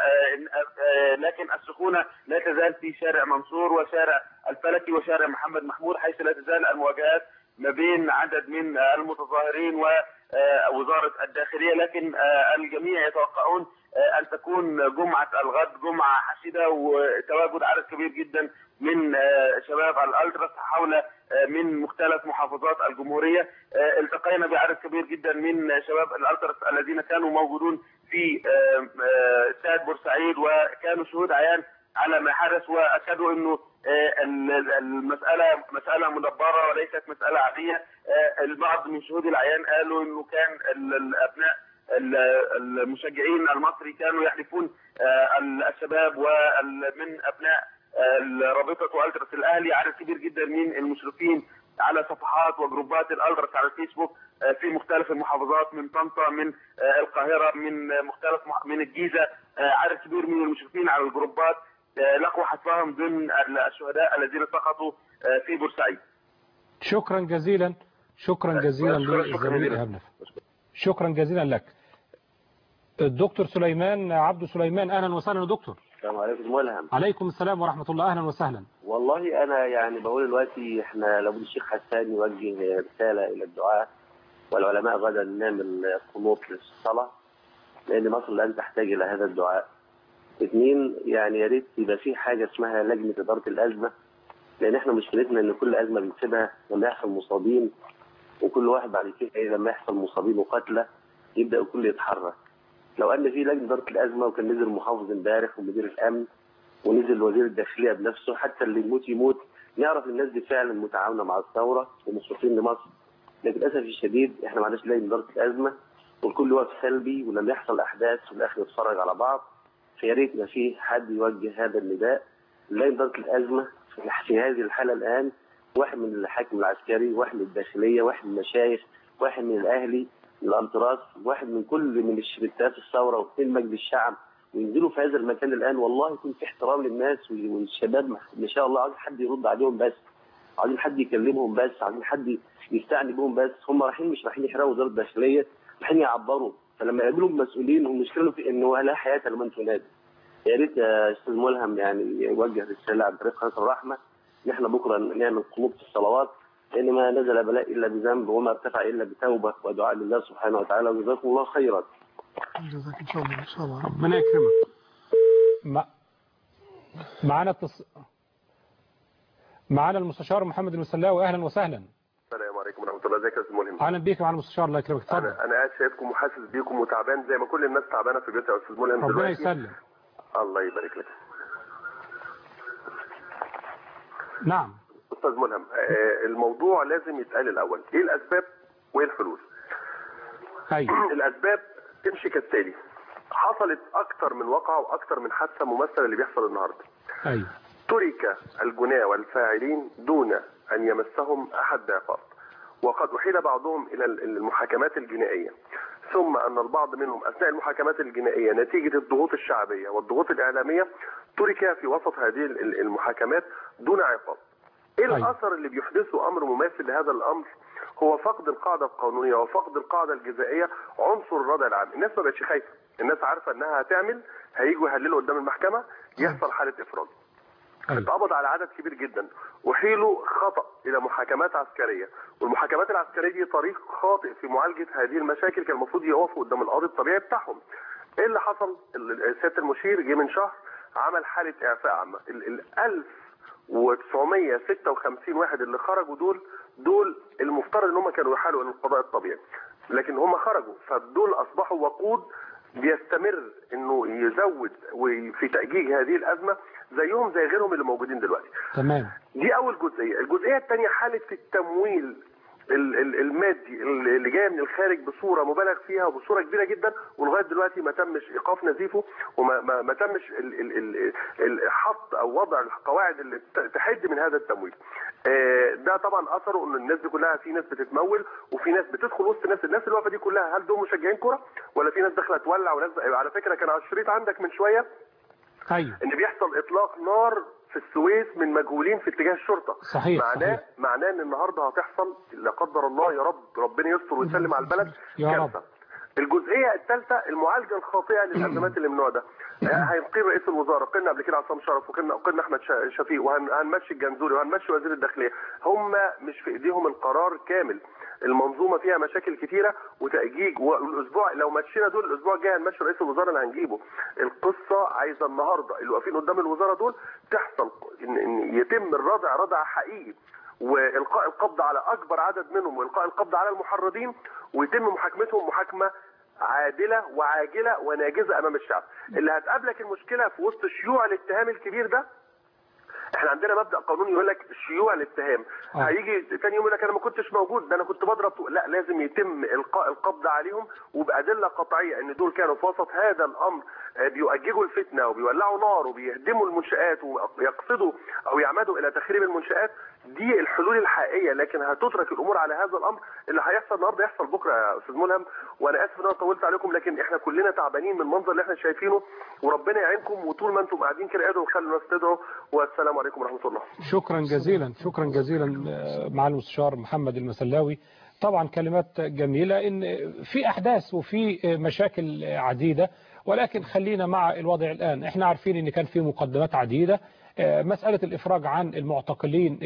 لكن السخونه لا تزال في شارع منصور وشارع الفلكي وشارع محمد محمود، حيث لا تزال المواجهات ما بين عدد من المتظاهرين ووزاره الداخليه، لكن الجميع يتوقعون أن تكون جمعة الغد جمعة حشدة وتواجد عدد كبير جدا من شباب الألتراس حول من مختلف محافظات الجمهورية. التقينا بعدد كبير جدا من شباب الألتراس الذين كانوا موجودون في استاد بورسعيد وكانوا شهود عيان على ما حدث، وأكدوا أنه المسألة مسألة مدبرة وليست مسألة عادية. البعض من شهود العيان قالوا أنه كان الأبناء المشجعين المصري كانوا يحلفون الشباب ومن ابناء رابطه التراس الاهلي، عدد كبير جدا من المشرفين على صفحات وجروبات الالتراس على الفيسبوك في مختلف المحافظات، من طنطا، من القاهره، من مختلف من الجيزه، عدد كبير من المشرفين على الجروبات لقوا حتفهم ضمن الشهداء الذين سقطوا في بورسعيد. شكرا جزيلا، شكرا جزيلا للزميل ايهاب نافع. شكرا جزيلا لك. الدكتور سليمان عبد سليمان، اهلا وسهلا يا دكتور. السلام عليكم ملهم. عليكم السلام ورحمه الله، اهلا وسهلا. والله انا يعني بقول دلوقتي احنا لابد الشيخ حسان يوجه رساله الى الدعاة والعلماء غدا نعمل قنوت للصلاه، لان مصر الان تحتاج الى هذا الدعاء. اثنين، يعني يا ريت يبقى في حاجه اسمها لجنه اداره الازمه، لان احنا مشكلتنا ان كل ازمه بنسيبها لما يحصل مصابين، وكل واحد بعد كده لما يحصل مصابين وقتلى يبدا الكل يتحرك. لو ان في لجنه اداره الازمه وكان نزل المحافظ امبارح ومدير الامن ونزل وزير الداخليه بنفسه، حتى اللي يموت يموت، نعرف الناس دي فعلا متعاونه مع الثوره ومشرفين لمصر. لكن للاسف الشديد احنا ما عندناش لجنه اداره الازمه، والكل واقف سلبي، ولما يحصل احداث في الاخر نتفرج على بعض. فيا ريت ما في حد يوجه هذا النداء. لجنه اداره الازمه في هذه الحاله الان واحد من الحاكم العسكري، واحد من الداخليه، واحد من المشايخ، واحد من الاهلي، من الالتراس، واحد من كل من الشركات الثوره واثنين مجلس الشعب، وينزلوا في هذا المكان الان. والله يكون في احترام للناس والشباب، ما شاء الله عايزين حد يرد عليهم، بس عايزين حد يكلمهم، بس عايزين حد يستعني بهم. بس هم رايحين مش رايحين يحرقوا وزاره الداخليه، رايحين يعبروا. فلما يقابلوا مسؤولين والمشكله في انه لا حياه لمن تنادي. يا ريت يا استاذ ملهم يعني يوجه رساله عن طريق قناه الرحمه ان احنا بكره نعمل قنوت في الصلوات، لان ما نزل بلاء الا بذنب وما ارتفع الا بتوبه ودعاء لله سبحانه وتعالى، وجزاكم الله خيرا. جزاك ان شاء الله، ان شاء الله ربنا يكرمك. معانا المستشار محمد المسلاوي، اهلا وسهلا. السلام عليكم ورحمه الله، ازيك يا استاذ ملهم؟ اهلا بيك مع المستشار، الله يكرمك، اتفضل. انا قاعد شايفكم وحاسس بيكم وتعبان زي ما كل الناس تعبانه في بيتها يا استاذ ملهم. ربنا يسلم. الله يبارك لك. نعم استاذ ملهم، الموضوع لازم يتقال الاول، ايه الاسباب وايه الحلول؟ ايوه. الاسباب تمشي كالتالي. حصلت اكتر من وقعه واكتر من حادثه مماثله اللي بيحصل النهارده. ايوه. ترك الجناة والفاعلين دون ان يمسهم احد عقاب، وقد احيل بعضهم الى المحاكمات الجنائيه، ثم ان البعض منهم اثناء المحاكمات الجنائيه نتيجه الضغوط الشعبيه والضغوط الاعلاميه ترك في وسط هذه المحاكمات دون عقاب. ايه الاثر اللي بيحدثه امر مماثل لهذا الامر؟ هو فقد القاعده القانونيه وفقد القاعده الجزائيه، عنصر الردع العام. الناس ما بقتش خايفه، الناس عارفه انها هتعمل، هيجوا يهللوا قدام المحكمه، يحصل حاله افراج. اتقبض على عدد كبير جدا، احيلوا خطا الى محاكمات عسكريه، والمحاكمات العسكريه دي طريق خاطئ في معالجه هذه المشاكل، كان المفروض يقفوا قدام القاضي الطبيعي بتاعهم. ايه اللي حصل؟ سياده المشير جه من شهر عمل حاله اعفاء عامه. ال 1956 واحد اللي خرجوا دول المفترض ان هم كانوا يحالوا الى القضاء الطبيعي، لكن هم خرجوا، فدول اصبحوا وقود بيستمر انه يزود في تأجيج هذه الازمه زيهم زي غيرهم اللي موجودين دلوقتي. تمام. دي اول جزئيه. الجزئيه الثانيه حاله التمويل المادي اللي جاي من الخارج بصوره مبالغ فيها وبصوره كبيره جدا، ولغايه دلوقتي ما تمش ايقاف نزيفه وما تمش حط او وضع القواعد اللي تحد من هذا التمويل. ده طبعا اثره ان الناس دي كلها، في ناس بتتمول وفي ناس بتدخل وسط الناس اللي واقفه دي كلها، هل دول مشجعين كره ولا في ناس داخله تولع وناس؟ على فكره كان على الشريط عندك من شويه ايوه ان بيحصل اطلاق نار في السويس من مجهولين في اتجاه الشرطه. صحيح معناه ان النهارده هتحصل لا قدر الله يا رب ربنا يستر ويسلم على البلد كارثه. الجزئيه الثالثه المعالجه الخاطئه للازمات اللي من النوع ده. هيقيم رئيس الوزراء، قلنا قبل كده عصام شرف وقلنا احمد شفيق وهنمشي الجنزوري وهنمشي وزير الداخليه، هم مش في ايديهم القرار كامل. المنظومه فيها مشاكل كثيره وتاجيج، والاسبوع لو مشينا دول الاسبوع الجاي هنمشي رئيس الوزراء اللي هنجيبه. القصه عايزه النهارده اللي واقفين قدام الوزاره دول تحصل ان يتم الردع ردع حقيقي والقاء القبض على اكبر عدد منهم والقاء القبض على المحرضين، ويتم محاكمتهم محاكمه عادله وعاجله وناجزه امام الشعب. اللي هتقابلك المشكله في وسط شيوع الاتهام الكبير ده، احنا عندنا مبدا قانوني يقول لك شيوع الاتهام. هيجي ثاني يوم يقول لك انا ما كنتش موجود، ده انا كنت بضرب. لا، لازم يتم القاء القبض عليهم وبادله قطعيه ان دول كانوا في وسط هذا الامر بيؤججوا الفتنه وبيولعوا نار وبيهدموا المنشآت ويقصدوا او يعمدوا الى تخريب المنشآت. دي الحلول الحقيقيه، لكن هتترك الامور على هذا الامر. اللي هيحصل النهارده يحصل بكره يا استاذ ملهم، وانا اسف ان انا طولت عليكم، لكن احنا كلنا تعبانين من المنظر اللي احنا شايفينه، وربنا يعينكم. وطول ما انتم قاعدين كده ادعوا وخلوا الناس تدعوا. والسلام عليكم ورحمه الله. شكرا جزيلا، شكرا جزيلا معالي المستشار محمد المسلاوي. طبعا كلمات جميله، ان في احداث وفي مشاكل عديده، ولكن خلينا مع الوضع الآن. احنا عارفين ان كان في مقدمات عديدة، مسألة الإفراج عن المعتقلين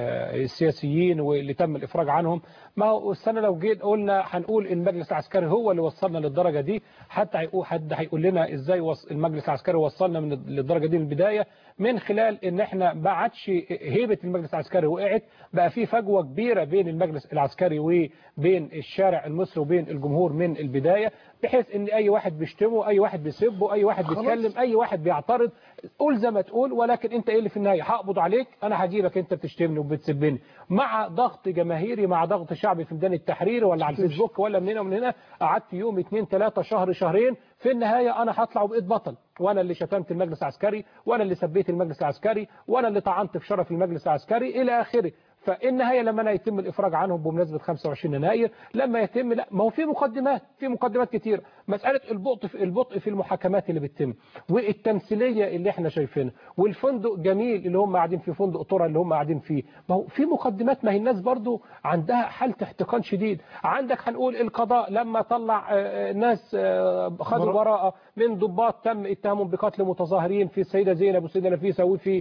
السياسيين واللي تم الإفراج عنهم. ما هو السنة لو جيت قلنا هنقول المجلس العسكري هو اللي وصلنا للدرجة دي، حتى حد هيقول لنا ازاي المجلس العسكري وصلنا من للدرجة دي من البداية، من خلال ان احنا ما عادش هيبة المجلس العسكري وقعت، بقى في فجوة كبيرة بين المجلس العسكري وبين الشارع المصري وبين الجمهور من البداية، بحيث ان اي واحد بيشتمه، اي واحد بيسبه، اي واحد بيتكلم، اي واحد بيعترض، قول زي ما تقول، ولكن انت ايه اللي في النهاية؟ هقبض عليك، انا هجيبك انت بتشتمني وبتسبني، مع ضغط جماهيري، مع ضغط شعبي في ميدان التحرير ولا على الفيسبوك ولا من هنا ومن هنا. قعدت يوم 2 3 شهر شهرين، في النهاية انا هطلع وبقيت بطل، وانا اللي شتمت المجلس العسكري، وانا اللي سبيت المجلس العسكري، وانا اللي طعنت في شرف المجلس العسكري الى اخره. فالنهاية لما أنا يتم الإفراج عنهم بمناسبة 25 يناير، لما يتم، لا ما هو في مقدمات كتير. مسألة البطء في المحاكمات اللي بتتم، والتمثيلية اللي احنا شايفينها، والفندق جميل اللي هم قاعدين فيه، فندق طرة اللي هم قاعدين فيه، ما هو في مقدمات. ما هي الناس برضو عندها حالة احتقان شديد. عندك هنقول القضاء لما طلع ناس خدوا براءة من ضباط تم اتهامهم بقتل متظاهرين في السيدة زينب والسيدة نفيسة وفي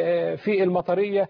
في المطرية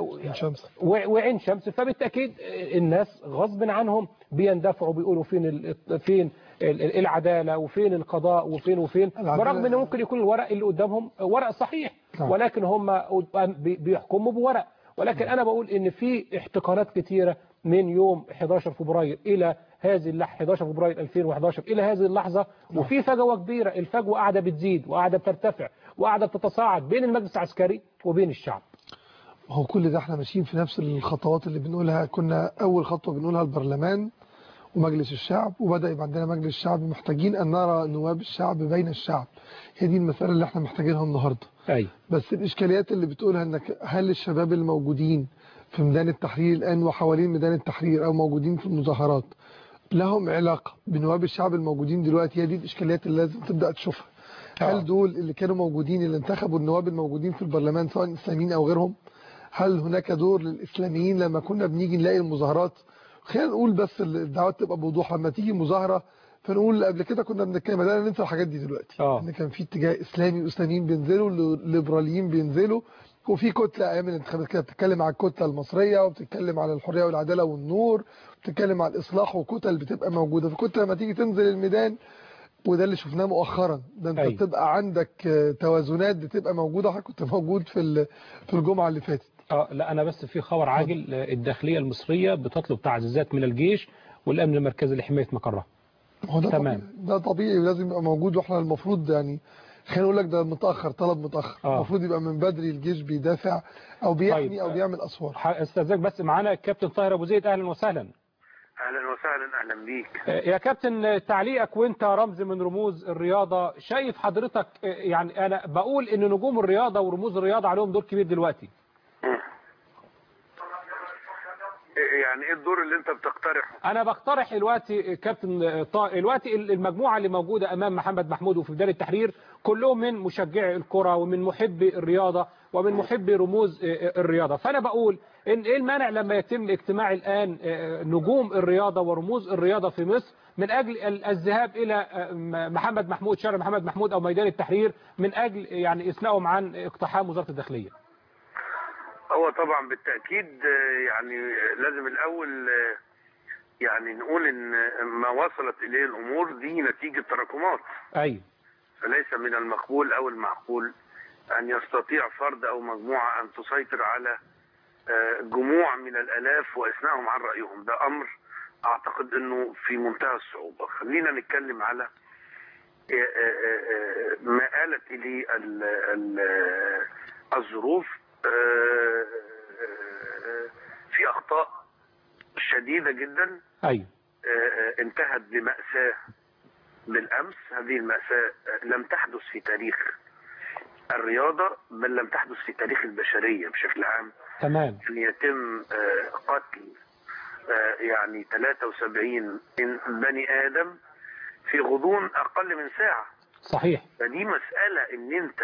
وعين شمس، فبالتأكيد الناس غصب عنهم بيندفعوا، بيقولوا فين العدالة وفين القضاء وفين، برغم ان ممكن يكون الورق اللي قدامهم ورق صحيح، ولكن هم بيحكموا بورق. ولكن انا بقول ان في احتقانات كتيرة من يوم 11 فبراير الى هذه 11 فبراير 2011 الى هذه اللحظة، وفي فجوة كبيرة. الفجوة قاعدة بتزيد وقاعدة بترتفع وقاعدة بتتصاعد بين المجلس العسكري وبين الشعب. هو كل ده احنا ماشيين في نفس الخطوات اللي بنقولها. كنا اول خطوة بنقولها البرلمان ومجلس الشعب، وبدأ يبقى عندنا مجلس الشعب. محتاجين ان نرى نواب الشعب بين الشعب، هي دي المسألة اللي احنا محتاجينها النهاردة. بس الاشكاليات اللي بتقولها انك هل الشباب الموجودين في ميدان التحرير الان وحوالين ميدان التحرير او موجودين في المظاهرات لهم علاقة بنواب الشعب الموجودين دلوقتي؟ هي دي الاشكاليات اللي لازم تبدأ تشوفها. هل دول اللي كانوا موجودين اللي انتخبوا النواب الموجودين في البرلمان سواء اسلاميين او غيرهم؟ هل هناك دور للإسلاميين لما كنا بنيجي نلاقي المظاهرات؟ خلينا نقول بس الدعوات تبقى بوضوح. لما تيجي مظاهرة فنقول قبل كده كنا بنتكلم، بدأنا ننسى الحاجات دي دلوقتي. ان كان في اتجاه اسلامي واسلاميين بينزلوا، ليبراليين بينزلوا، وفي كتلة ايام الانتخابات كده بتتكلم على الكتلة المصرية وبتتكلم على الحرية والعدالة والنور، بتتكلم على الإصلاح، وكتل بتبقى موجودة. فكتلة لما تيجي تنزل الميدان، وده اللي شفناه مؤخرا، ده انت بتبقى عندك توازنات بتبقى موجودة. كنت موجود في الجمعة اللي فاتت. لا أنا بس في خبر عاجل، الداخلية المصرية بتطلب تعزيزات من الجيش والأمن المركزي لحماية مقرها. تمام، ده طبيعي ولازم يبقى موجود، واحنا المفروض يعني خلينا نقول لك ده متاخر، طلب متاخر، المفروض يبقى من بدري الجيش بيدافع او بيحمي طيب. او بيعمل اسوار. استاذك بس معانا الكابتن طاهر ابو زيد، اهلا وسهلا. اهلا وسهلا، اهلا بيك. يا كابتن، تعليقك وانت رمز من رموز الرياضه، شايف حضرتك يعني انا بقول ان نجوم الرياضه ورموز الرياضه عليهم دور كبير دلوقتي. يعني ايه الدور اللي انت بتقترحه؟ انا بقترح دلوقتي كابتن دلوقتي المجموعه اللي موجوده امام محمد محمود وفي ميدان التحرير كلهم من مشجعي الكره ومن محبي الرياضه ومن محبي رموز الرياضه، فانا بقول ان ايه المانع لما يتم اجتماع الان نجوم الرياضه ورموز الرياضه في مصر من اجل الذهاب الى محمد محمود، شارع محمد محمود او ميدان التحرير، من اجل يعني اثنائهم عن اقتحام وزاره الداخليه. هو طبعا بالتأكيد يعني لازم الأول يعني نقول إن ما وصلت إليه الأمور دي نتيجة تراكمات. أيوة. فليس من المقبول أو المعقول أن يستطيع فرد أو مجموعة أن تسيطر على جموع من الآلاف وإثنائهم عن رأيهم. ده أمر أعتقد أنه في منتهى الصعوبة. خلينا نتكلم على ما آلت إليه الظروف. في أخطاء شديدة جدا. أيوة. انتهت بمأساة بالأمس. هذه المأساة لم تحدث في تاريخ الرياضة، بل لم تحدث في تاريخ البشرية بشكل عام. تمام. أن يتم قتل يعني 73 بني آدم في غضون أقل من ساعة. صحيح. فدي مسألة أن أنت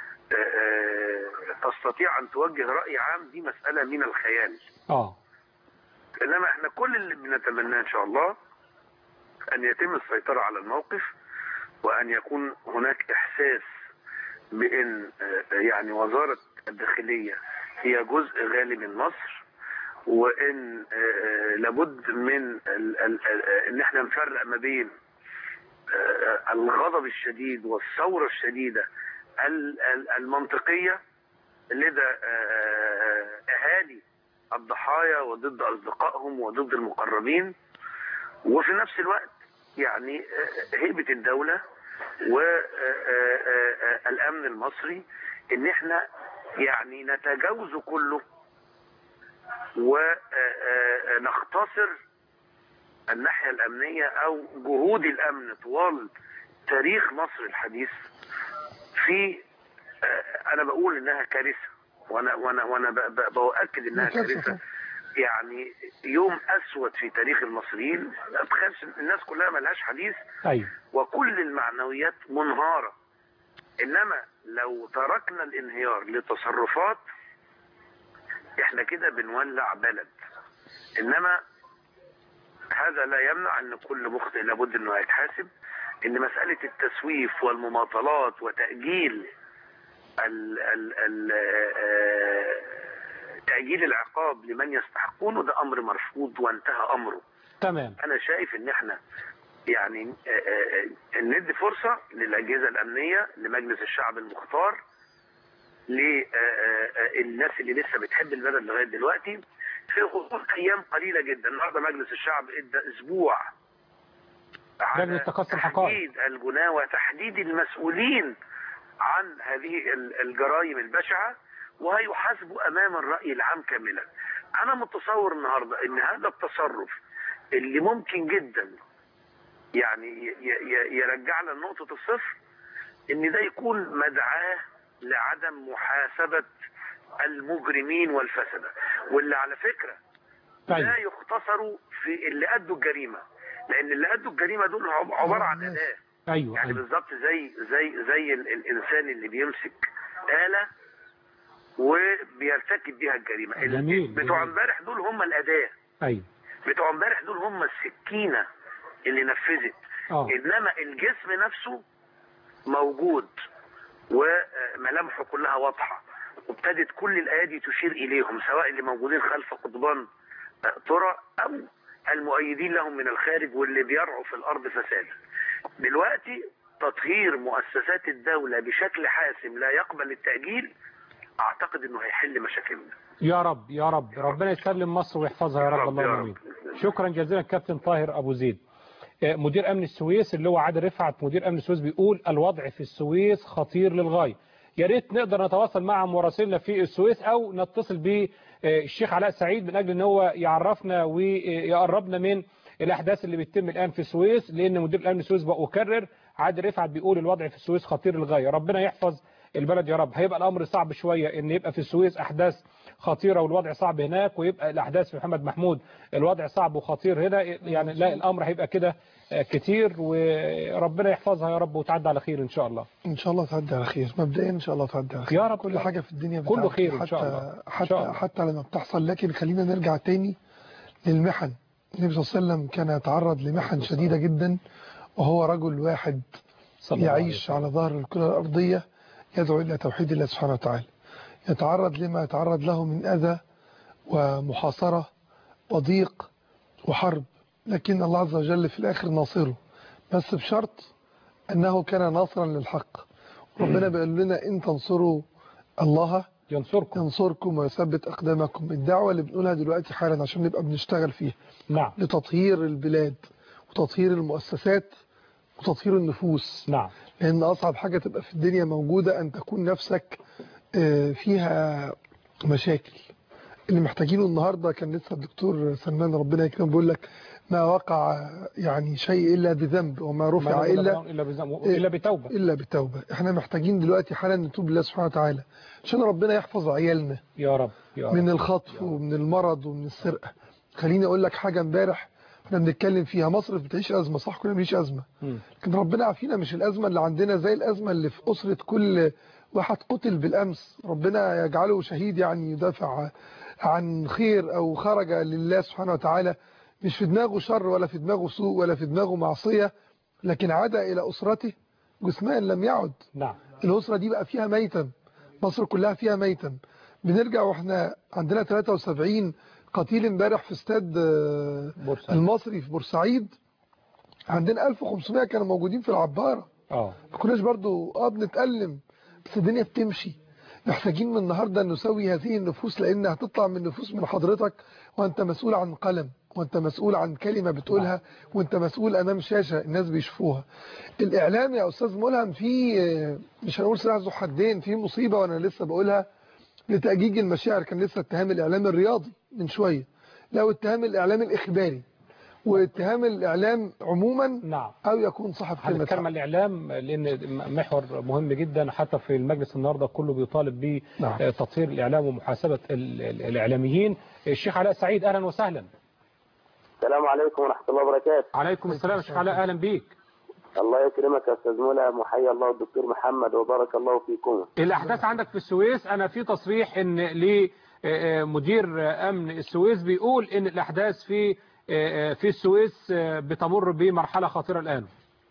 تستطيع أن توجه رأي عام، دي مسألة من الخيال. إنما احنا كل اللي بنتمناه إن شاء الله أن يتم السيطرة على الموقف، وأن يكون هناك إحساس بأن يعني وزارة الداخلية هي جزء غالي من مصر، وأن لابد من أن احنا نفرق ما بين الغضب الشديد والثورة الشديدة المنطقية لدى أهالي الضحايا وضد أصدقائهم وضد المقربين، وفي نفس الوقت يعني هيبة الدولة والأمن المصري إن احنا يعني نتجاوز كله ونختصر الناحية الأمنية أو جهود الأمن طوال تاريخ مصر الحديث في أنا بقول إنها كارثة، وأنا بأكد إنها كارثة. يعني يوم أسود في تاريخ المصريين. الناس كلها ملهاش حديث. أيوة. وكل المعنويات منهارة. إنما لو تركنا الانهيار لتصرفات إحنا كده بنولع بلد. إنما هذا لا يمنع أن كل مخطئ لابد أنه يتحاسب. إن مسألة التسويف والمماطلات وتأجيل تأجيل العقاب لمن يستحقونه ده أمر مرفوض وانتهى أمره. تمام. أنا شايف إن إحنا يعني ندي فرصة للأجهزة الأمنية، لمجلس الشعب المختار، للناس اللي لسه بتحب البلد لغاية دلوقتي، في غضون أيام قليلة جدا. النهارده مجلس الشعب ادى أسبوع على تحديد الجناة وتحديد المسؤولين عن هذه الجرائم البشعة، وهيحاسبوا أمام الرأي العام كاملا. أنا متصور النهارده إن هذا التصرف اللي ممكن جدا يعني يرجعنا لنقطة الصفر، إن ده يكون مدعاة لعدم محاسبة المجرمين والفسدة، واللي على فكرة لا يختصروا في اللي أدوا الجريمة، لأن اللي أدوا الجريمة دول عبارة عن أداة. أيوة. يعني بالظبط زي الإنسان اللي بيمسك آلة وبيرتكب بيها الجريمة. بتوع امبارح دول هم الأداة. أيوة. بتوع امبارح دول هم السكينة اللي نفذت. إنما الجسم نفسه موجود وملامحه كلها واضحة، وابتدت كل الأيادي تشير إليهم، سواء اللي موجودين خلف قضبان ترى أو المؤيدين لهم من الخارج واللي بيرعوا في الأرض فسادا. دلوقتي تطهير مؤسسات الدولة بشكل حاسم لا يقبل التأجيل، أعتقد أنه هيحل مشاكلنا. يا رب يا رب، ربنا يسلم مصر ويحفظها يا رب. الله يمين. شكرا جزيلا كابتن طاهر أبو زيد. مدير أمن السويس اللي هو عادل رفعت مدير أمن السويس بيقول الوضع في السويس خطير للغاية. يا ريت نقدر نتواصل مع مراسلنا في السويس أو نتصل بالشيخ علاء سعيد من أجل أن هو يعرفنا ويقربنا من الأحداث اللي بتتم الآن في السويس، لأن مدير الأمن السويس بقى أكرر عادل رفعت بيقول الوضع في السويس خطير للغاية. ربنا يحفظ البلد يا رب. هيبقى الأمر صعب شوية إن يبقى في السويس أحداث خطيرة والوضع صعب هناك، ويبقى الأحداث في محمد محمود الوضع صعب وخطير هنا، يعني لا الأمر هيبقى كده كتير، وربنا يحفظها يا رب وتعدي على خير إن شاء الله. إن شاء الله تعدي على خير، مبدئيا إن شاء الله تعدي على خير يا رب. كل حاجة في الدنيا كله خير إن شاء الله. حتى لما بتحصل. لكن خلينا نرجع تاني للمحن. النبي صلى الله عليه وسلم كان يتعرض لمحن شديدة جدا، وهو رجل واحد يعيش على ظهر الكرة الأرضية يدعو إلى توحيد الله سبحانه وتعالى، يتعرض لما يتعرض له من أذى ومحاصرة وضيق وحرب، لكن الله عز وجل في الآخر ناصره، بس بشرط أنه كان ناصرا للحق. ربنا بيقول لنا إن تنصروا الله ينصركم ويثبت أقدامكم. الدعوة اللي بنقولها دلوقتي حالا عشان نبقى بنشتغل فيها نعم. لتطهير البلاد وتطهير المؤسسات وتطهير النفوس. نعم. لأن أصعب حاجة تبقى في الدنيا موجودة أن تكون نفسك فيها مشاكل. اللي محتاجينه النهاردة كان لسه الدكتور سلمان ربنا يكرمه بيقول لك ما وقع يعني شيء إلا بذنب وما رفع إلا بتوبة. احنا محتاجين دلوقتي حالا نتوب لله سبحانه وتعالى عشان ربنا يحفظ عيالنا يا رب من الخطف ومن المرض ومن السرقة. خليني أقول لك حاجة امبارح احنا بنتكلم فيها، مصر بتعيش أزمة صح، كلنا بنعيش أزمة، لكن ربنا عافينا. مش الأزمة اللي عندنا زي الأزمة اللي في أسرة كل واحد قتل بالأمس، ربنا يجعله شهيد يعني يدافع عن خير أو خرج لله سبحانه وتعالى، مش في دماغه شر ولا في دماغه سوء ولا في دماغه معصية، لكن عاد إلى أسرته جثمان لم يعد. نعم. الأسرة دي بقى فيها ميتم، مصر كلها فيها ميتم. بنرجع واحنا عندنا 73 قتيل امبارح في استاد المصري في بورسعيد، عندنا 1500 كانوا موجودين في العبارة. ما كناش برضو بنتألم، بس الدنيا بتمشي. محتاجين من النهاردة أن نسوي هذه النفوس، لأن هتطلع من نفوس من حضرتك وأنت مسؤول عن قلم، وأنت مسؤول عن كلمة بتقولها، وأنت مسؤول أمام شاشة الناس بيشوفوها. الإعلام يا أستاذ ملهم في مش هنقول سلاح ذو حدين، في مصيبة وأنا لسه بقولها لتأجيج المشاعر. كان لسه اتهام الإعلام الرياضي من شوية، لو اتهام الإعلام الإخباري واتهام الإعلام عموما. نعم. أو يكون صاحب كلمة. هنتكلم عن الإعلام لأن محور مهم جدا، حتى في المجلس النهاردة كله بيطالب بتطهير الإعلام ومحاسبة الإعلاميين. الشيخ علاء سعيد أهلا وسهلا. السلام عليكم ورحمة الله وبركاته. عليكم السلام الشيخ علاء، أهلا بيك. الله يكرمك يا أستاذ ملهم، وحيا الله الدكتور محمد وبارك الله فيكم. الأحداث عندك في السويس، أنا في تصريح إن لمدير أمن السويس بيقول إن الأحداث في السويس بتمر بمرحلة خطيرة الآن.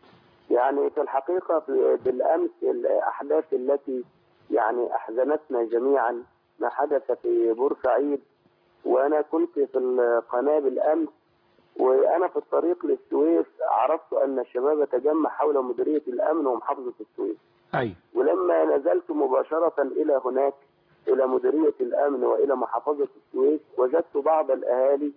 يعني في الحقيقة بالأمس الأحداث التي يعني أحزنتنا جميعا ما حدث في بورسعيد، وأنا كنت في القناة بالأمس وأنا في الطريق للسويس عرفت أن الشباب تجمع حول مديرية الأمن ومحافظة السويس. ولما نزلت مباشرة إلى هناك إلى مديرية الأمن وإلى محافظة السويس وجدت بعض الأهالي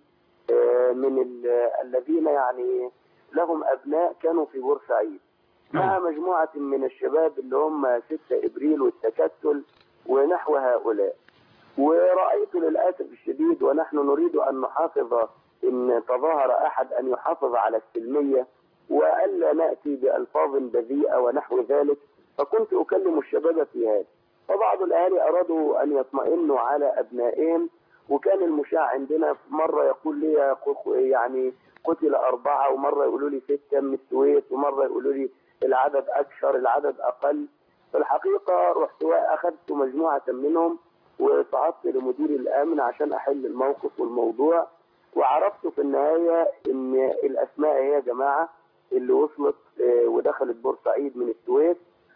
من الذين يعني لهم أبناء كانوا في بورسعيد مع مجموعة من الشباب اللي هم 6 إبريل والتكتل ونحو هؤلاء. ورأيت للأسف الشديد، ونحن نريد أن نحافظ إن تظاهر أحد أن يحافظ على السلمية وألا نأتي بألفاظ بذيئة ونحو ذلك، فكنت أكلم الشباب في هذا. فبعض الأهالي أرادوا أن يطمئنوا على أبنائهم، وكان المشاع عندنا مرة يقول لي يعني قتل 4، ومرة يقولوا لي 6 من السويس، ومرة يقولوا لي العدد أكثر العدد أقل. في الحقيقة رحت وأخذت مجموعة منهم وصعدت لمدير الأمن عشان أحل الموقف والموضوع، وعرفت في النهاية إن الأسماء هي يا جماعة اللي وصلت ودخلت بورسعيد من السويس،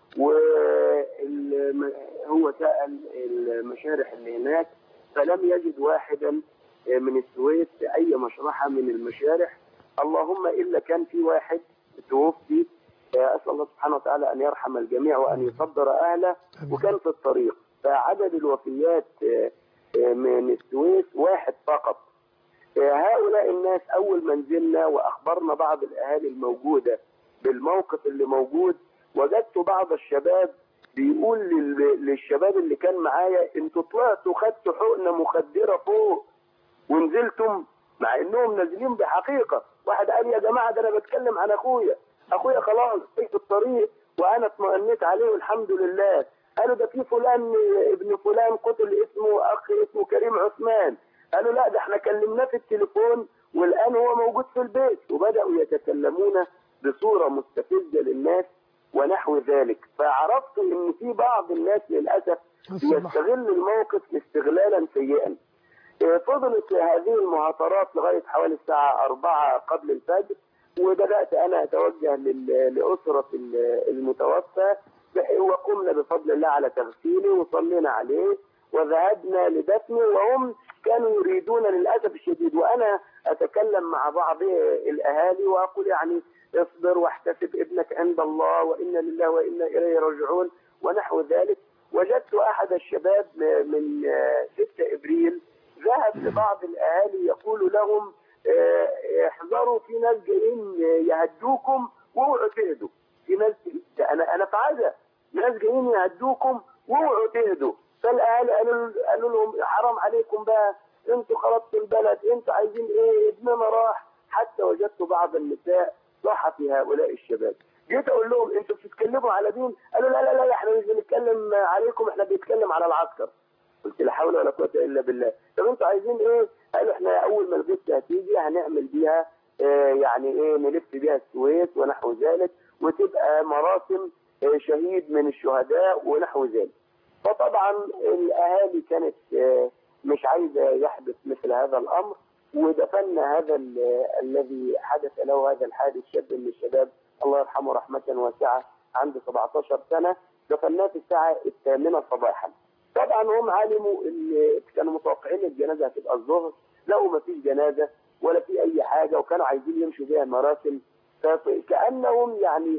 وهو سأل المشارح اللي هناك فلم يجد واحدا من السويس في أي مشرحة من المشارح، اللهم إلا كان في واحد توفي، أسأل الله سبحانه وتعالى أن يرحم الجميع وأن يصبر أهله، وكان في الطريق. فعدد الوفيات من السويس 1 فقط. هؤلاء الناس أول ما نزلنا وأخبرنا بعض الأهالي الموجودة بالموقف اللي موجود، وجدت بعض الشباب بيقول للشباب اللي كان معايا انتوا طلعتوا خدتوا حقنة مخدرة فوق ونزلتم، مع انهم نازلين بحقيقة. واحد قال يا جماعة ده انا بتكلم عن اخويا خلاص في الطريق وانا اطمئنيت عليه والحمد لله. قالوا ده في فلان ابن فلان قتل، اسمه كريم عثمان. قالوا لا ده احنا كلمناه في التليفون والان هو موجود في البيت. وبدأوا يتكلمون بصورة مستفزة للناس ونحو ذلك. فعرفت ان في بعض الناس للأسف يستغل الموقف استغلالا سيئا. فضلت هذه المهاترات لغاية حوالي الساعة 4 قبل الفجر، وبدأت أنا أتوجه لأسرة المتوفى، وقمنا بفضل الله على تغسيله وصلينا عليه وذهبنا لدفنه، وهم كانوا يريدون للأسف الشديد. وأنا أتكلم مع بعض الأهالي وأقول يعني اصبر واحتسب ابنك عند الله وإنا لله وإنا إليه راجعون ونحو ذلك. وجدت أحد الشباب من 6 إبريل ذهب لبعض الأهالي يقول لهم احذروا في ناس جايين يهدوكم واوعوا تهدوا. في ناس أنا في عزا، ناس جايين يهدوكم واوعوا تهدوا. فالأهالي قالوا لهم حرام عليكم بقى، انتوا خربتوا البلد، انتوا عايزين ايه، ابننا راح. حتى وجدت بعض النساء صح في هؤلاء الشباب. جيت اقول لهم انتوا بتتكلموا على دين؟ قالوا لا احنا مش بنتكلم عليكم، احنا بنتكلم على العسكر. قلت لا حول ولا قوه الا بالله. طب انتوا عايزين ايه؟ قالوا احنا اول ما البيت هتيجي هنعمل بيها يعني ايه، نلف بيها السويس ونحو ذلك، وتبقى مراسم شهيد من الشهداء ونحو ذلك. فطبعا الاهالي كانت مش عايزه يحدث مثل هذا الامر، ودفنا هذا الذي حدث له هذا الحادث، شاب من الشباب الله يرحمه رحمه واسعه عنده 17 سنه، دفناه في الساعه 8 صباحا. طبعا هم علموا ان كانوا متوقعين الجنازه هتبقى الظهر، لقوا ما فيش جنازه ولا في اي حاجه، وكانوا عايزين يمشوا بيها مراسم. فكانهم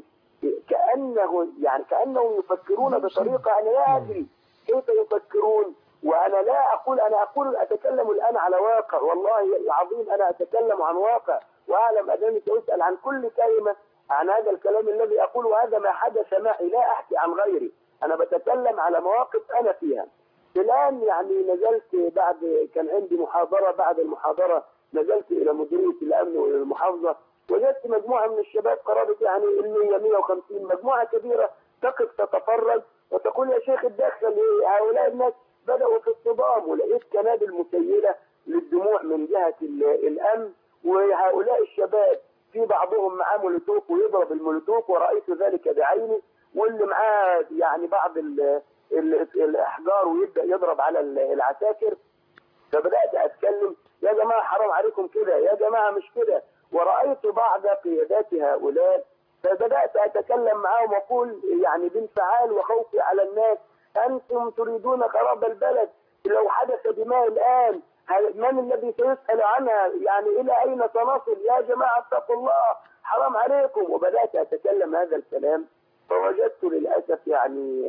كانهم يفكرون بطريقه انا لا ادري كيف يفكرون. وانا لا اقول، انا اتكلم الان على واقع، والله العظيم انا اتكلم عن واقع، واعلم انني ساسال عن كل كلمه عن هذا الكلام الذي اقوله. هذا ما حدث معي، لا احكي عن غيري، انا بتكلم على مواقف انا فيها. الان يعني نزلت كان عندي محاضره، بعد المحاضره نزلت الى مديريه الامن والى المحافظه، وجدت مجموعه من الشباب قرابه يعني 150 مجموعه كبيره تقف تتفرج وتقول يا شيخ اتدخل هؤلاء الناس بدأوا في الصدام. ولقيت كنابل مسيلة للدموع من جهة الأمن، وهؤلاء الشباب في بعضهم معاه مولوتوف ويضرب المولوتوف، ورأيت ذلك بعيني، واللي معاه يعني بعض الأحجار ويبدأ يضرب على العساكر. فبدأت أتكلم يا جماعة حرام عليكم كده، يا جماعة مش كده. ورأيت بعض قيادات هؤلاء، فبدأت أتكلم معهم وأقول يعني بانفعال وخوفي على الناس، أنتم تريدون خراب البلد، لو حدث دماء الآن من الذي سيسأل عنها؟ يعني إلى أين سنصل؟ يا جماعة اتقوا الله حرام عليكم. وبدأت أتكلم هذا الكلام، فوجدت للأسف يعني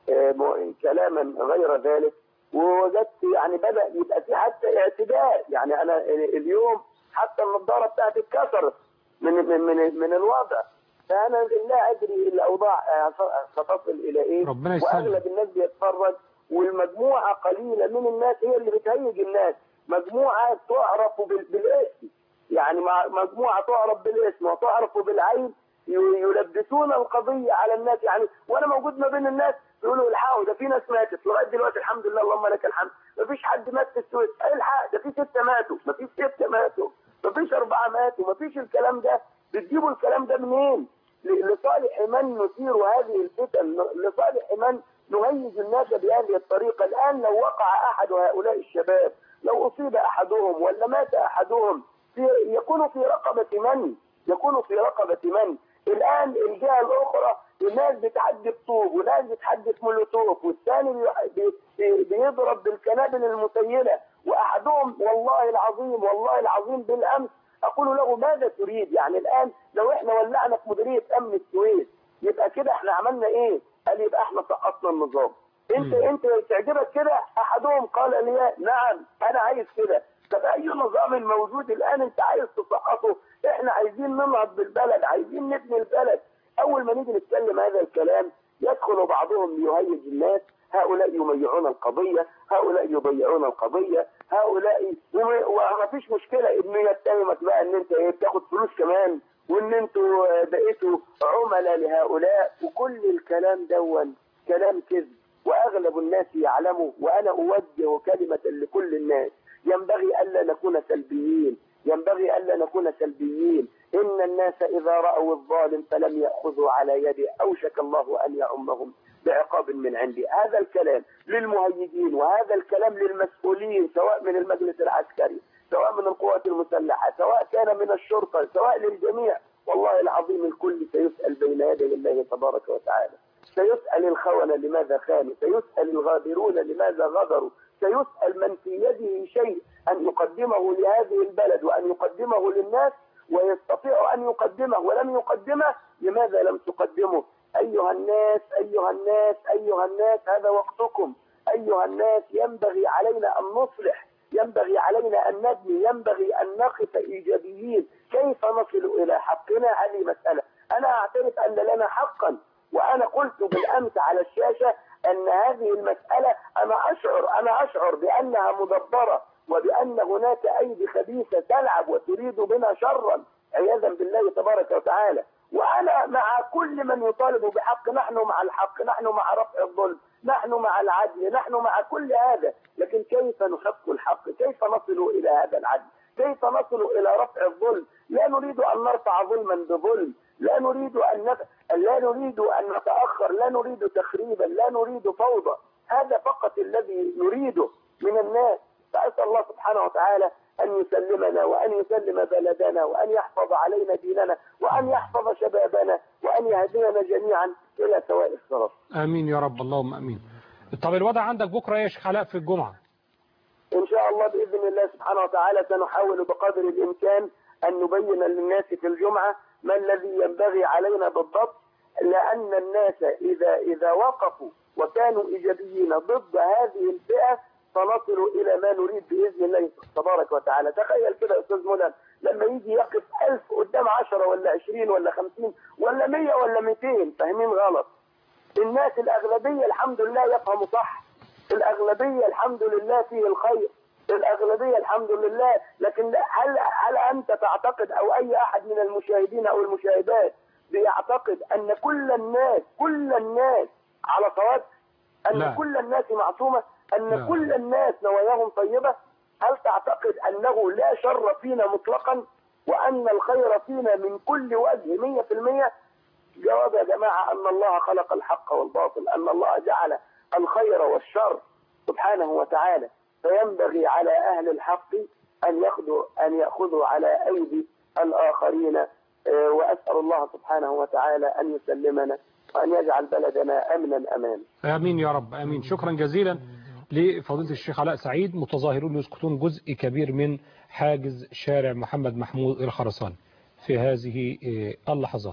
كلاما غير ذلك، ووجدت يعني بدأ يبقى في حتى اعتداء. يعني أنا اليوم حتى النظارة بتاعتي اتكسرت من الوضع. فأنا لا أدري الأوضاع ستصل إلى إيه، وأغلب الناس بيتفرج، والمجموعة قليلة من الناس هي اللي بتهيج الناس، مجموعة تعرف بالاسم، يعني مجموعة تعرف بالاسم وتعرف بالعين، يلبسون القضية على الناس. يعني وأنا موجود ما بين الناس يقولوا الحقوا ده في ناس ماتت، لغاية دلوقتي الحمد لله اللهم لك الحمد ما فيش حد مات في السويس. الحق ده في 6 ماتوا، ما فيش 6 ماتوا، ما فيش 4 ماتوا، ما فيش الكلام ده. بتجيبوا الكلام ده منين؟ لصالح من نثير هذه الفتن، لصالح من نهيج الناس بهذه الطريقة. الآن لو وقع أحد هؤلاء الشباب، لو أصيب أحدهم ولا مات أحدهم، يكون في رقبة من؟ يكون في رقبة من؟ الآن الجهة الأخرى الناس بتحدف طوب وناس بتحدف مولوتوف، والثاني بيضرب بالكنابل المسيلة، وأحدهم والله العظيم بالأمس أقول له ماذا تريد؟ يعني الآن لو إحنا ولعنا في مديرية أمن السويس يبقى كده إحنا عملنا إيه؟ قال يبقى إحنا سقطنا النظام. أنت تعجبك كده؟ أحدهم قال لي نعم أنا عايز كده. طب اي نظام موجود الان انت عايز تسقطه؟ احنا عايزين ننهض بالبلد، عايزين نبني البلد. اول ما نيجي نتكلم هذا الكلام يدخل بعضهم ليهيج الناس، هؤلاء يميعون القضية، هؤلاء يضيعون القضية، هؤلاء وما فيش مشكلة انه يتهمك بقى ان انت بتاخد فلوس كمان وان انتوا بقيتوا عملاء لهؤلاء، وكل الكلام دون كلام كذب واغلب الناس يعلموا. وانا اوجه كلمة لكل الناس، ينبغي الا نكون سلبيين، ينبغي الا نكون سلبيين. ان الناس اذا رأوا الظالم فلم يأخذوا على يده اوشك الله ان يعمهم بعقاب من عندي. هذا الكلام للمهيجين وهذا الكلام للمسؤولين، سواء من المجلس العسكري، سواء من القوات المسلحة، سواء كان من الشرطة، سواء للجميع. والله العظيم الكل سيسأل بين يدي الله تبارك وتعالى. سيسأل الخونة لماذا خانوا، سيسأل الغادرون لماذا غدروا، سيسأل من في يده شيء أن يقدمه لهذه البلد وأن يقدمه للناس ويستطيع أن يقدمه ولم يقدمه، لماذا لم تقدمه؟ أيها الناس أيها الناس أيها الناس، هذا وقتكم. أيها الناس ينبغي علينا أن نصلح، ينبغي علينا أن نبني، ينبغي أن نقف إيجابيين. كيف نصل إلى حقنا؟ هذه مسألة. أنا أعترف أن لنا حقا، وأنا قلت بالأمس على الشاشة أن هذه المسألة أنا أشعر بأنها مدبرة وبأن هناك أيدي خبيثة تلعب وتريد بنا شرا عياذا بالله تبارك وتعالى. وأنا مع كل من يطالب بحق، نحن مع الحق، نحن مع رفع الظلم، نحن مع العدل، نحن مع كل هذا. لكن كيف نحق الحق؟ كيف نصل إلى هذا العدل؟ كيف نصل إلى رفع الظلم؟ لا نريد أن نرفع ظلما بظلم، لا نريد أن نتأخر، لا نريد تخريبا، لا نريد فوضى. هذا فقط الذي نريده من الناس. فأسأل الله سبحانه وتعالى أن يسلمنا وأن يسلم بلدنا وأن يحفظ علينا ديننا وأن يحفظ شبابنا وأن يهدينا جميعا إلى سواء الصراط. آمين يا رب، اللهم آمين. طب الوضع عندك بكرة يا شيخ علاء في الجمعة؟ إن شاء الله بإذن الله سبحانه وتعالى سنحاول بقدر الإمكان أن نبين للناس في الجمعة ما الذي ينبغي علينا بالضبط، لأن الناس إذا وقفوا وكانوا إيجابيين ضد هذه الفئة فنصل إلى ما نريد بإذن الله تبارك وتعالى. تخيل كده يا أستاذ مولان لما يجي يقف 1000 قدام 10 ولا 20 ولا 50 ولا 100 ولا 200 فاهمين غلط. الناس الأغلبية الحمد لله يفهموا صح، الأغلبية الحمد لله فيه الخير، الأغلبية الحمد لله. لكن هل أنت تعتقد أو أي أحد من المشاهدين أو المشاهدات بيعتقد أن كل الناس على صواب؟ أن لا. كل الناس معصومة؟ أن لا. كل الناس نواياهم طيبة؟ هل تعتقد أنه لا شر فينا مطلقا وأن الخير فينا من كل وجه 100%؟ جواب يا جماعة أن الله خلق الحق والباطل، أن الله جعل الخير والشر سبحانه وتعالى. فينبغي على أهل الحق أن يأخذوا على أيدي الآخرين. وأسأل الله سبحانه وتعالى أن يسلمنا وأن يجعل بلدنا أمنا أمان. آمين يا رب، آمين. شكرا جزيلا لفضيلة الشيخ علاء سعيد. متظاهرون يسقطون جزء كبير من حاجز شارع محمد محمود الخرساني في هذه اللحظات.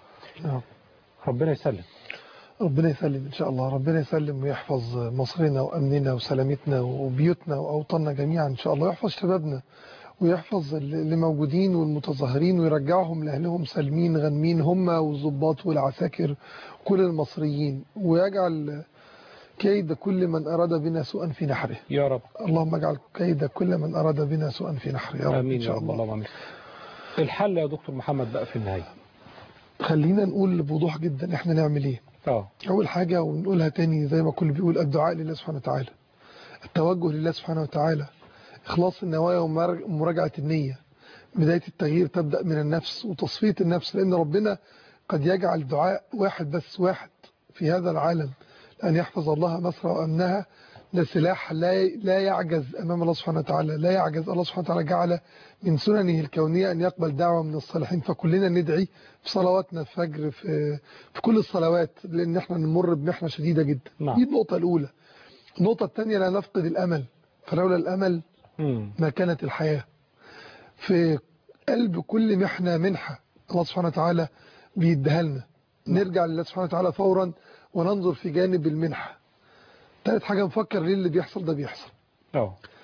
ربنا يسلم، ربنا يسلم إن شاء الله، ربنا يسلم ويحفظ مصرنا وأمننا وسلامتنا وبيوتنا وأوطاننا جميعا إن شاء الله، ويحفظ شبابنا ويحفظ اللي موجودين والمتظاهرين ويرجعهم لأهلهم سالمين غانمين هم والضباط والعساكر كل المصريين، ويجعل كيد كل من أراد بنا سوءا في نحره يا رب. اللهم اجعل كيد كل من أراد بنا سوءا في نحره يا رب. آمين إن شاء الله. اللهم آمين. الحل يا دكتور محمد بقى في النهاية، خلينا نقول بوضوح جدا احنا نعمل ايه. اول حاجة ونقولها تاني زي ما كل بيقول، الدعاء لله سبحانه وتعالى، التوجه لله سبحانه وتعالى، اخلاص النوايا ومراجعة النية. بداية التغيير تبدأ من النفس وتصفية النفس، لان ربنا قد يجعل دعاء واحد بس، واحد في هذا العالم، لأن يحفظ الله مصر وأمنها، ده سلاح لا يعجز أمام الله سبحانه وتعالى، لا يعجز. الله سبحانه وتعالى جعل من سننه الكونية أن يقبل دعوة من الصالحين. فكلنا ندعي في صلواتنا الفجر في كل الصلوات، لأن احنا نمر بمحنة شديدة جدا. دي النقطة الأولى. النقطة الثانية لا نفقد الأمل، فلولا الأمل ما كانت الحياة. في قلب كل محنة منحة الله سبحانه وتعالى بيديها لنا، نرجع لله سبحانه وتعالى فورا وننظر في جانب المنحة. ثالث حاجة نفكر ليه اللي بيحصل ده بيحصل.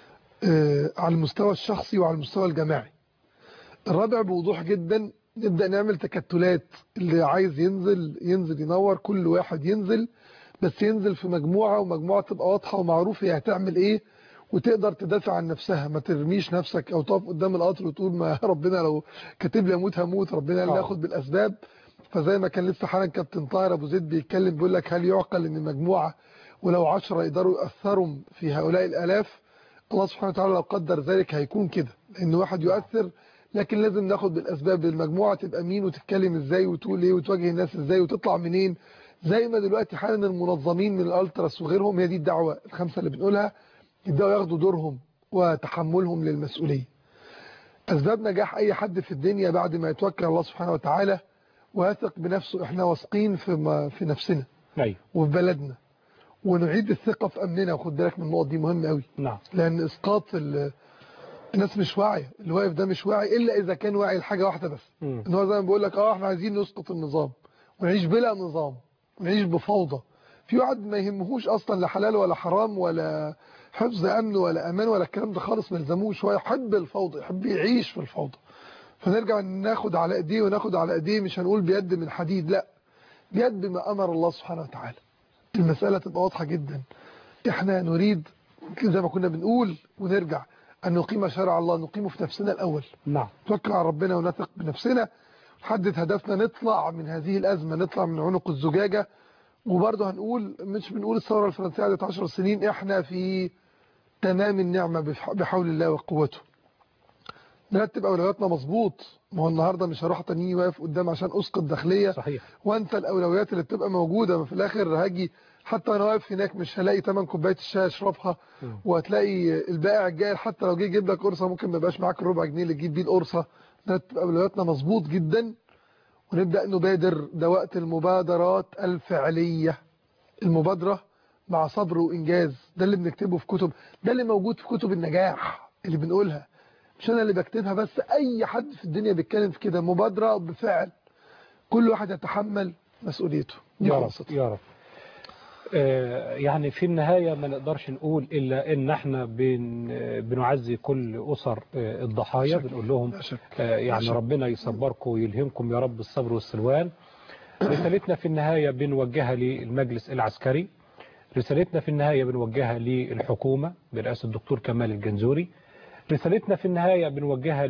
على المستوى الشخصي وعلى المستوى الجماعي. الرابع بوضوح جدا نبدأ نعمل تكتلات، اللي عايز ينزل ينور، كل واحد ينزل، بس ينزل في مجموعة، ومجموعة تبقى واضحة ومعروف هي هتعمل ايه وتقدر تدافع عن نفسها. ما ترميش نفسك او تقف قدام القطر وتقول ما ربنا لو كاتب لي اموت هموت، ربنا اللي ياخد بالاسباب. فزي ما كان لسه حالا كابتن طاهر ابو زيد بيتكلم بيقول لك هل يعقل ان مجموعة ولو 10 يقدروا يأثروا في هؤلاء الآلاف؟ الله سبحانه وتعالى لو قدر ذلك هيكون كده، لأن واحد يؤثر، لكن لازم ناخد بالأسباب. المجموعة تبقى مين وتتكلم ازاي وتقول ايه وتواجه الناس ازاي وتطلع منين، زي ما دلوقتي حالا المنظمين من الالتراس وغيرهم، هي دي الدعوة الخمسة اللي بنقولها، يبدأوا ياخدوا دورهم وتحملهم للمسؤولية. أسباب نجاح أي حد في الدنيا بعد ما يتوكل الله سبحانه وتعالى ويثق بنفسه، احنا واثقين في نفسنا وفي بلدنا، ونعيد الثقة في أمننا. وخد بالك من النقط دي مهمة قوي، لأن إسقاط الناس مش واعية، اللي واقف ده مش واعي إلا إذا كان واعي لحاجة واحدة بس، إن هو زي ما بقول لك احنا عايزين نسقط النظام ونعيش بلا نظام ونعيش بفوضى. في واحد ما يهمهوش أصلا لا حلال ولا حرام ولا حفظ أمن ولا أمان ولا الكلام ده خالص، ما يلزموش، هو يحب الفوضى، يحب يعيش في الفوضى. فنرجع ناخد على ايديه وناخد على ايديه، مش هنقول بيد من حديد، لا، بيد بما أمر الله سبحانه وتعالى. المسألة تبقى واضحة جدا. احنا نريد زي ما كنا بنقول ونرجع أن نقيم شرع الله، نقيمه في نفسنا الأول، نتوكل على ربنا ونثق بنفسنا، نحدد هدفنا، نطلع من هذه الأزمة، نطلع من عنق الزجاجة. وبرضه هنقول مش بنقول الثورة الفرنسية قعدت 10 سنين، احنا في تمام النعمة بحول الله وقوته. نرتب أولوياتنا مظبوط. ما هو النهاردة مش هروح تاني واقف قدام عشان أسقط داخلية صحيح، وانسى الأولويات اللي بتبقى موجودة. ما في الآخر هاجي حتى وانا واقف هناك مش هلاقي 8 كوباية الشاي اشربها، وهتلاقي البائع الجاي حتى لو جه يجيب لك قرصة ممكن ما يبقاش معاك الربع جنيه اللي تجيب بيه القرصة. نرتب أولوياتنا مظبوط جدا ونبدأ نبادر. ده وقت المبادرات الفعلية، المبادرة مع صبر وإنجاز، ده اللي بنكتبه في كتب، ده اللي موجود في كتب النجاح اللي بنقولها، مش أنا اللي بكتبها بس، أي حد في الدنيا بيتكلم في كده، مبادرة بفعل، كل واحد يتحمل مسؤوليته. يا رب يا رب. يعني في النهاية ما نقدرش نقول إلا إن احنا بنعزي كل أسر الضحايا، بنقول لهم يعني ربنا يصبركم ويلهمكم يا رب الصبر والسلوان. رسالتنا في النهاية بنوجهها للمجلس العسكري، رسالتنا في النهاية بنوجهها للحكومة برئاسة الدكتور كمال الجنزوري، رسالتنا في النهاية بنوجهها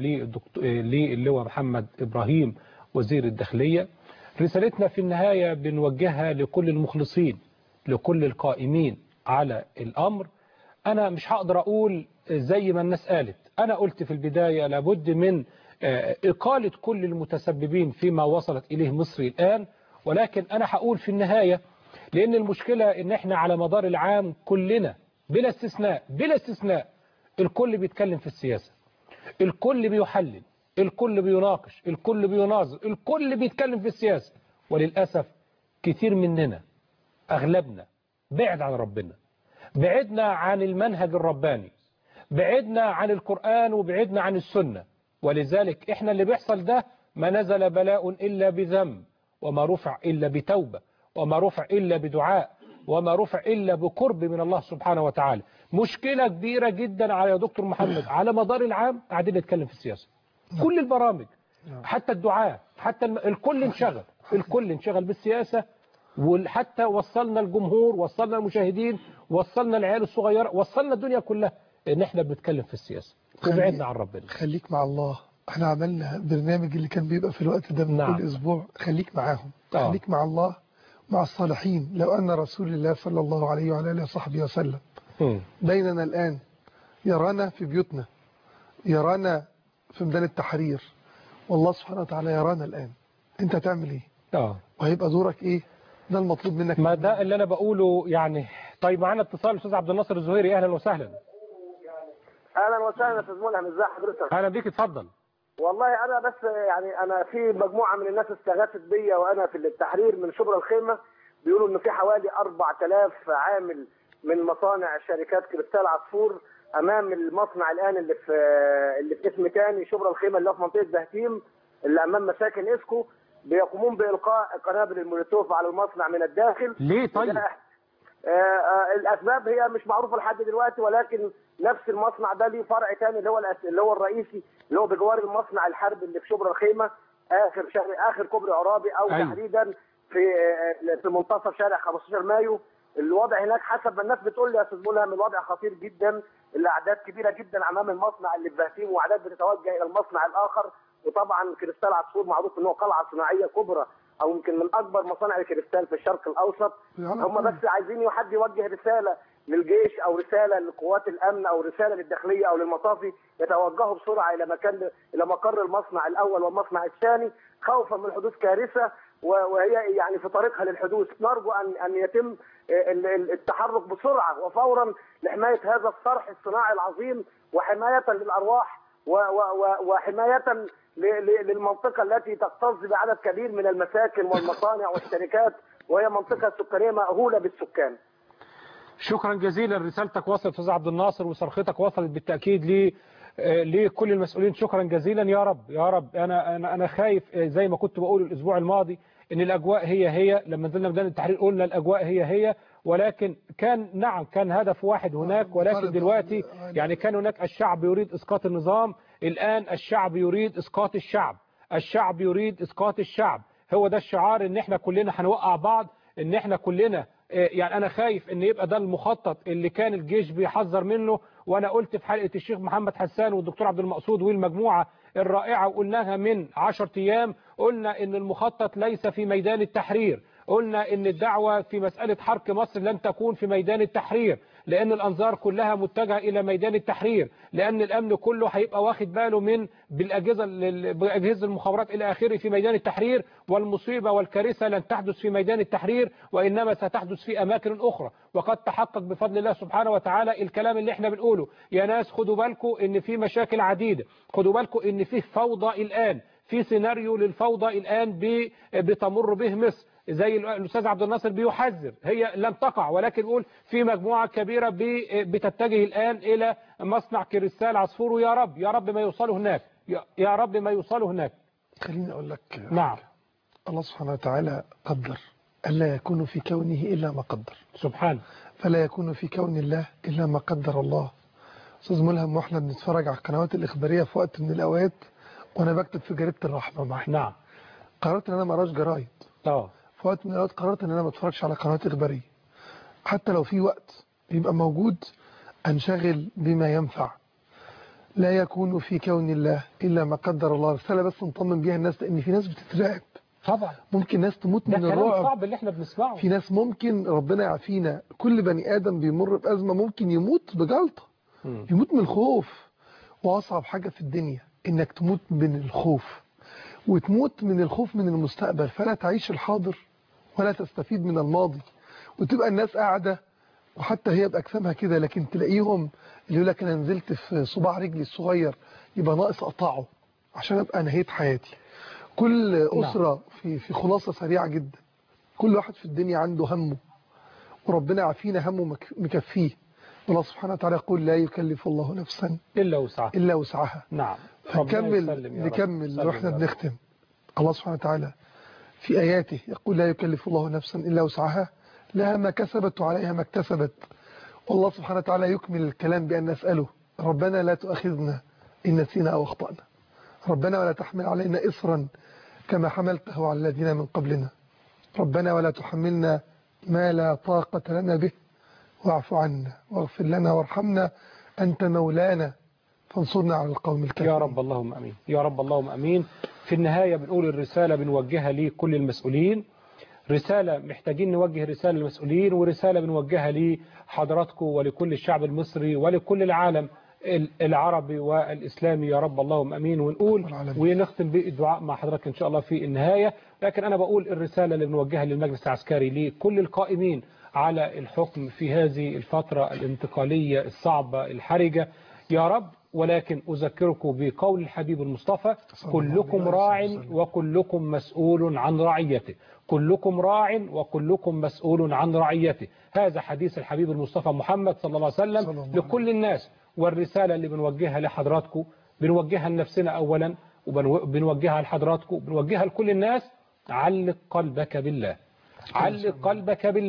للواء محمد إبراهيم وزير الداخلية، رسالتنا في النهاية بنوجهها لكل المخلصين، لكل القائمين على الأمر. أنا مش هقدر أقول زي ما الناس قالت، أنا قلت في البداية لابد من إقالة كل المتسببين فيما وصلت إليه مصر الآن، ولكن أنا هقول في النهاية، لأن المشكلة إن إحنا على مدار العام كلنا بلا استثناء الكل بيتكلم في السياسة، الكل بيحلل، الكل بيناقش، الكل بيناظر، الكل بيتكلم في السياسة. وللأسف كثير مننا أغلبنا بعد عن ربنا، بعدنا عن المنهج الرباني، بعدنا عن القرآن وبعدنا عن السنة. ولذلك احنا اللي بيحصل ده، ما نزل بلاء إلا بذنب، وما رفع إلا بتوبة، وما رفع إلا بدعاء، وما رفع إلا بقرب من الله سبحانه وتعالى. مشكلة كبيرة جدا على يا دكتور محمد على مدار العام قاعدين نتكلم في السياسة، كل البرامج، حتى الدعاء، حتى الكل انشغل بالسياسة، وحتى وصلنا الجمهور، وصلنا المشاهدين، وصلنا العيال الصغيرة، وصلنا الدنيا كلها ان احنا بنتكلم في السياسة وبعدنا عن ربنا. خليك مع الله. احنا عملنا برنامج اللي كان بيبقى في الوقت ده من كل اسبوع، خليك معاهم، خليك مع الله، مع الصالحين. لو أن رسول الله صلى الله عليه وعلى آله وصحبه وسلم بيننا الآن، يرانا في بيوتنا، يرانا في ميدان التحرير، والله سبحانه وتعالى يرانا الآن، انت هتعمل ايه؟ وهيبقى دورك ايه؟ ده المطلوب منك. ما ده اللي انا بقوله يعني. طيب معانا اتصال الاستاذ عبد الناصر الزهيري، اهلا وسهلا. اهلا وسهلا استاذ ملهم، ازي حضرتك؟ اهلا بيك، اتفضل. والله انا بس يعني انا في مجموعه من الناس استغاثت بيا وانا في التحرير من شبرا الخيمه، بيقولوا ان في حوالي 4000 عامل من مصانع شركات كريستال عصفور امام المصنع الان اللي في اسم تاني شبرا الخيمه اللي في منطقه بهتيم اللي امام مساكن اسكو، بيقومون بالقاء قنابل المولوتوف على المصنع من الداخل. ليه طيب؟ الاسباب هي مش معروفه لحد دلوقتي، ولكن نفس المصنع ده ليه فرع ثاني اللي هو الرئيسي اللي هو بجوار المصنع الحربي اللي في شبرا الخيمه اخر كوبري عرابي او تحديدا في منتصف شارع 15 مايو. الوضع هناك حسب ما الناس بتقول لي يا استاذ ملهم الوضع خطير جدا، الاعداد كبيره جدا امام المصنع اللي في بهتيم واعداد بتتوجه الى المصنع الاخر. وطبعا كريستال عصفور معروف ان هو قلعه صناعيه كبرى او يمكن من اكبر مصانع الكريستال في الشرق الاوسط. هم بس عايزين حد يوجه رساله للجيش او رساله لقوات الامن او رساله للداخليه او للمطافي يتوجهوا بسرعه الى مقر المصنع الاول والمصنع الثاني خوفا من حدوث كارثه وهي يعني في طريقها للحدوث. نرجو ان يتم التحرك بسرعه وفورا لحمايه هذا الصرح الصناعي العظيم وحمايه للارواح وحمايه للمنطقه التي تكتظ بعدد كبير من المساكن والمصانع والشركات، وهي منطقه سكانيه مأهوله بالسكان. شكرا جزيلا، رسالتك وصلت استاذ عبد الناصر وصرختك وصلت بالتاكيد لكل المسؤولين. شكرا جزيلا. يا رب يا رب. انا خايف زي ما كنت بقول الاسبوع الماضي ان الاجواء هي لما نزلنا ميدان التحرير قلنا الاجواء هي ولكن كان هدف واحد هناك، ولكن دلوقتي يعني كان هناك الشعب يريد اسقاط النظام، الان الشعب يريد اسقاط الشعب يريد اسقاط الشعب. هو ده الشعار، ان احنا كلنا هنوقع بعض، ان احنا كلنا يعني انا خايف ان يبقى ده المخطط اللي كان الجيش بيحذر منه. وانا قلت في حلقة الشيخ محمد حسان والدكتور عبد المقصود والمجموعة الرائعة وقلناها من 10 ايام، قلنا ان المخطط ليس في ميدان التحرير، قلنا ان الدعوة في مسألة حرق مصر لن تكون في ميدان التحرير، لان الانظار كلها متجهة الى ميدان التحرير، لان الامن كله هيبقى واخد باله من باجهزة المخابرات الى اخره في ميدان التحرير، والمصيبة والكارثة لن تحدث في ميدان التحرير وانما ستحدث في اماكن اخرى. وقد تحقق بفضل الله سبحانه وتعالى الكلام اللي احنا بنقوله. يا ناس خدوا بالكم ان في مشاكل عديدة، خدوا بالكم ان في فوضى الان، في سيناريو للفوضى الان بتمر به مصر، زي الأستاذ عبد الناصر بيحذر، هي لم تقع ولكن يقول في مجموعة كبيرة بتتجه الآن إلى مصنع كريستال عصفور، ويا رب يا رب ما يوصلوا هناك، يا رب ما يوصلوا هناك. خليني أقول لك نعم. الله سبحانه وتعالى قدر ألا يكون في كونه إلا ما قدر سبحانه، فلا يكون في كون الله إلا ما قدر الله. أستاذ ملهم واحنا بنتفرج على القنوات الإخبارية في وقت من الأوقات وأنا بكتب في جريدة الرحمة معي، نعم، قررت إن أنا ما أقراش جرايد. في وقت من الأوقات قررت إن أنا ما أتفرجش على قنوات إخبارية، حتى لو في وقت يبقى موجود أنشغل بما ينفع. لا يكون في كون الله إلا ما قدر الله. رسالة بس نطمن بيها الناس، لأن في ناس بتترعب طبعا، ممكن ناس تموت من الرعب. ده صعب اللي احنا بنسمعه. في ناس ممكن ربنا يعافينا، كل بني آدم بيمر بأزمة ممكن يموت بجلطة، يموت من الخوف. وأصعب حاجة في الدنيا إنك تموت من الخوف، وتموت من الخوف من المستقبل، فلا تعيش الحاضر ولا تستفيد من الماضي. وتبقى الناس قاعدة وحتى هي بأجسامها كده، لكن تلاقيهم اللي يقول لك أنا نزلت في صباع رجلي الصغير يبقى ناقص أقطعه عشان أبقى نهيت حياتي. كل أسرة في خلاصة سريعة جدا، كل واحد في الدنيا عنده همه، وربنا عافينا همه مكفيه. الله سبحانه وتعالى يقول لا يكلف الله نفسا إلا وسعها. نعم. نكمل واحنا بنختم. الله سبحانه وتعالى في آياته يقول لا يكلف الله نفسا إلا وسعها لها ما كسبت وعليها ما اكتسبت. والله سبحانه وتعالى يكمل الكلام بأن نسأله ربنا لا تؤاخذنا إن نسينا أو أخطأنا، ربنا ولا تحمل علينا إصرا كما حملته على الذين من قبلنا، ربنا ولا تحملنا ما لا طاقة لنا به، واعف عنا واغفر لنا وارحمنا أنت مولانا فانصرنا على القوم الكافرين. يا رب اللهم أمين، يا رب اللهم أمين. في النهاية بنقول الرسالة بنوجهها لكل المسؤولين، رسالة محتاجين نوجه رسالة للمسؤولين، ورسالة بنوجهها لحضراتكم ولكل الشعب المصري ولكل العالم العربي والإسلامي. يا رب اللهم أمين. ونقول ونختم بالدعاء مع حضرتك إن شاء الله في النهاية. لكن أنا بقول الرسالة اللي بنوجهها للمجلس العسكري لكل القائمين على الحكم في هذه الفترة الانتقالية الصعبة الحرجة، يا رب. ولكن أذكركم بقول الحبيب المصطفى كلكم راع وكلكم مسؤول عن رعيته، كلكم راع وكلكم مسؤول عن رعيته. هذا حديث الحبيب المصطفى محمد صلى الله عليه وسلم لكل الناس. والرسالة اللي بنوجهها لحضراتكم بنوجهها لنفسنا أولا، وبنوجهها لحضراتكم، بنوجهها لكل الناس. علق قلبك بالله، علق قلبك بالله،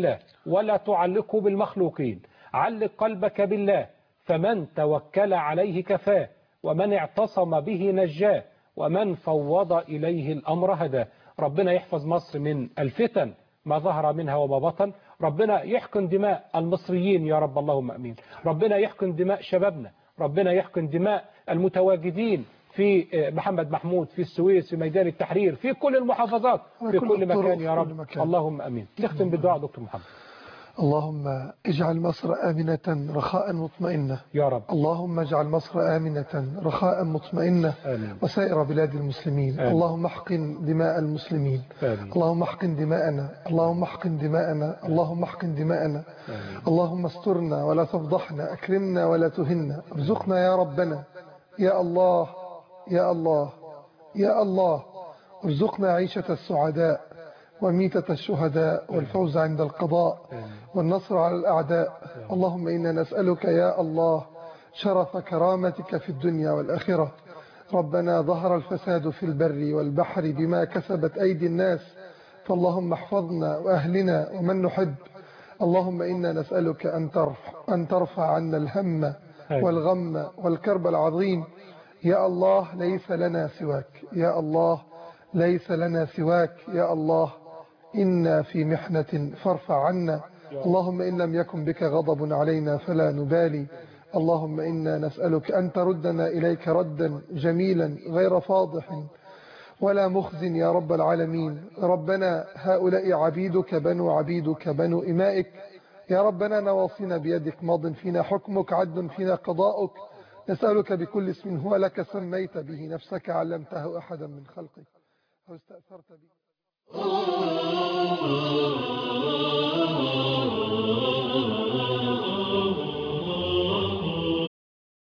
ولا تعلقه بالمخلوقين، علق قلبك بالله، فمن توكل عليه كفاه، ومن اعتصم به نجاه، ومن فوض إليه الأمر هداه. ربنا يحفظ مصر من الفتن ما ظهر منها وما بطن، ربنا يحقن دماء المصريين يا رب اللهم أمين، ربنا يحقن دماء شبابنا، ربنا يحقن دماء المتواجدين في محمد محمود، في السويس، في ميدان التحرير، في كل المحافظات، في كل مكان يا رب اللهم أمين. نختم بالدعاء دكتور محمد. اللهم اجعل مصر آمنة رخاء مطمئنة يا رب. اللهم اجعل مصر آمنة رخاء مطمئنة آمين. وسائر بلاد المسلمين. آمين. اللهم احقن دماء المسلمين. آمين. اللهم احقن دماءنا، اللهم احقن دماءنا، اللهم احقن دماءنا. آمين. اللهم استرنا ولا تفضحنا، اكرمنا ولا تهنا، ارزقنا يا ربنا يا الله يا الله يا الله، ارزقنا عيشة السعداء وميتة الشهداء والفوز عند القضاء والنصر على الأعداء. اللهم إنا نسألك يا الله شرف كرامتك في الدنيا والآخرة. ربنا ظهر الفساد في البر والبحر بما كسبت أيدي الناس، فاللهم احفظنا وأهلنا ومن نحب. اللهم إنا نسألك أن ترفع عنا الهم والغم والكرب العظيم. يا الله ليس لنا سواك، يا الله ليس لنا سواك، يا الله إنا في محنة فارفع عنا. اللهم إن لم يكن بك غضب علينا فلا نبالي. اللهم إنا نسألك أن تردنا إليك ردا جميلا غير فاضح ولا مخزن يا رب العالمين. ربنا هؤلاء عبيدك بنو عبيدك بنو إمائك، يا ربنا نواصينا بيدك، ماض فينا حكمك، عدل فينا قضاؤك. نسألك بكل اسم هو لك سميت به نفسك، علمته أحدا من خلقك أو استأثرت به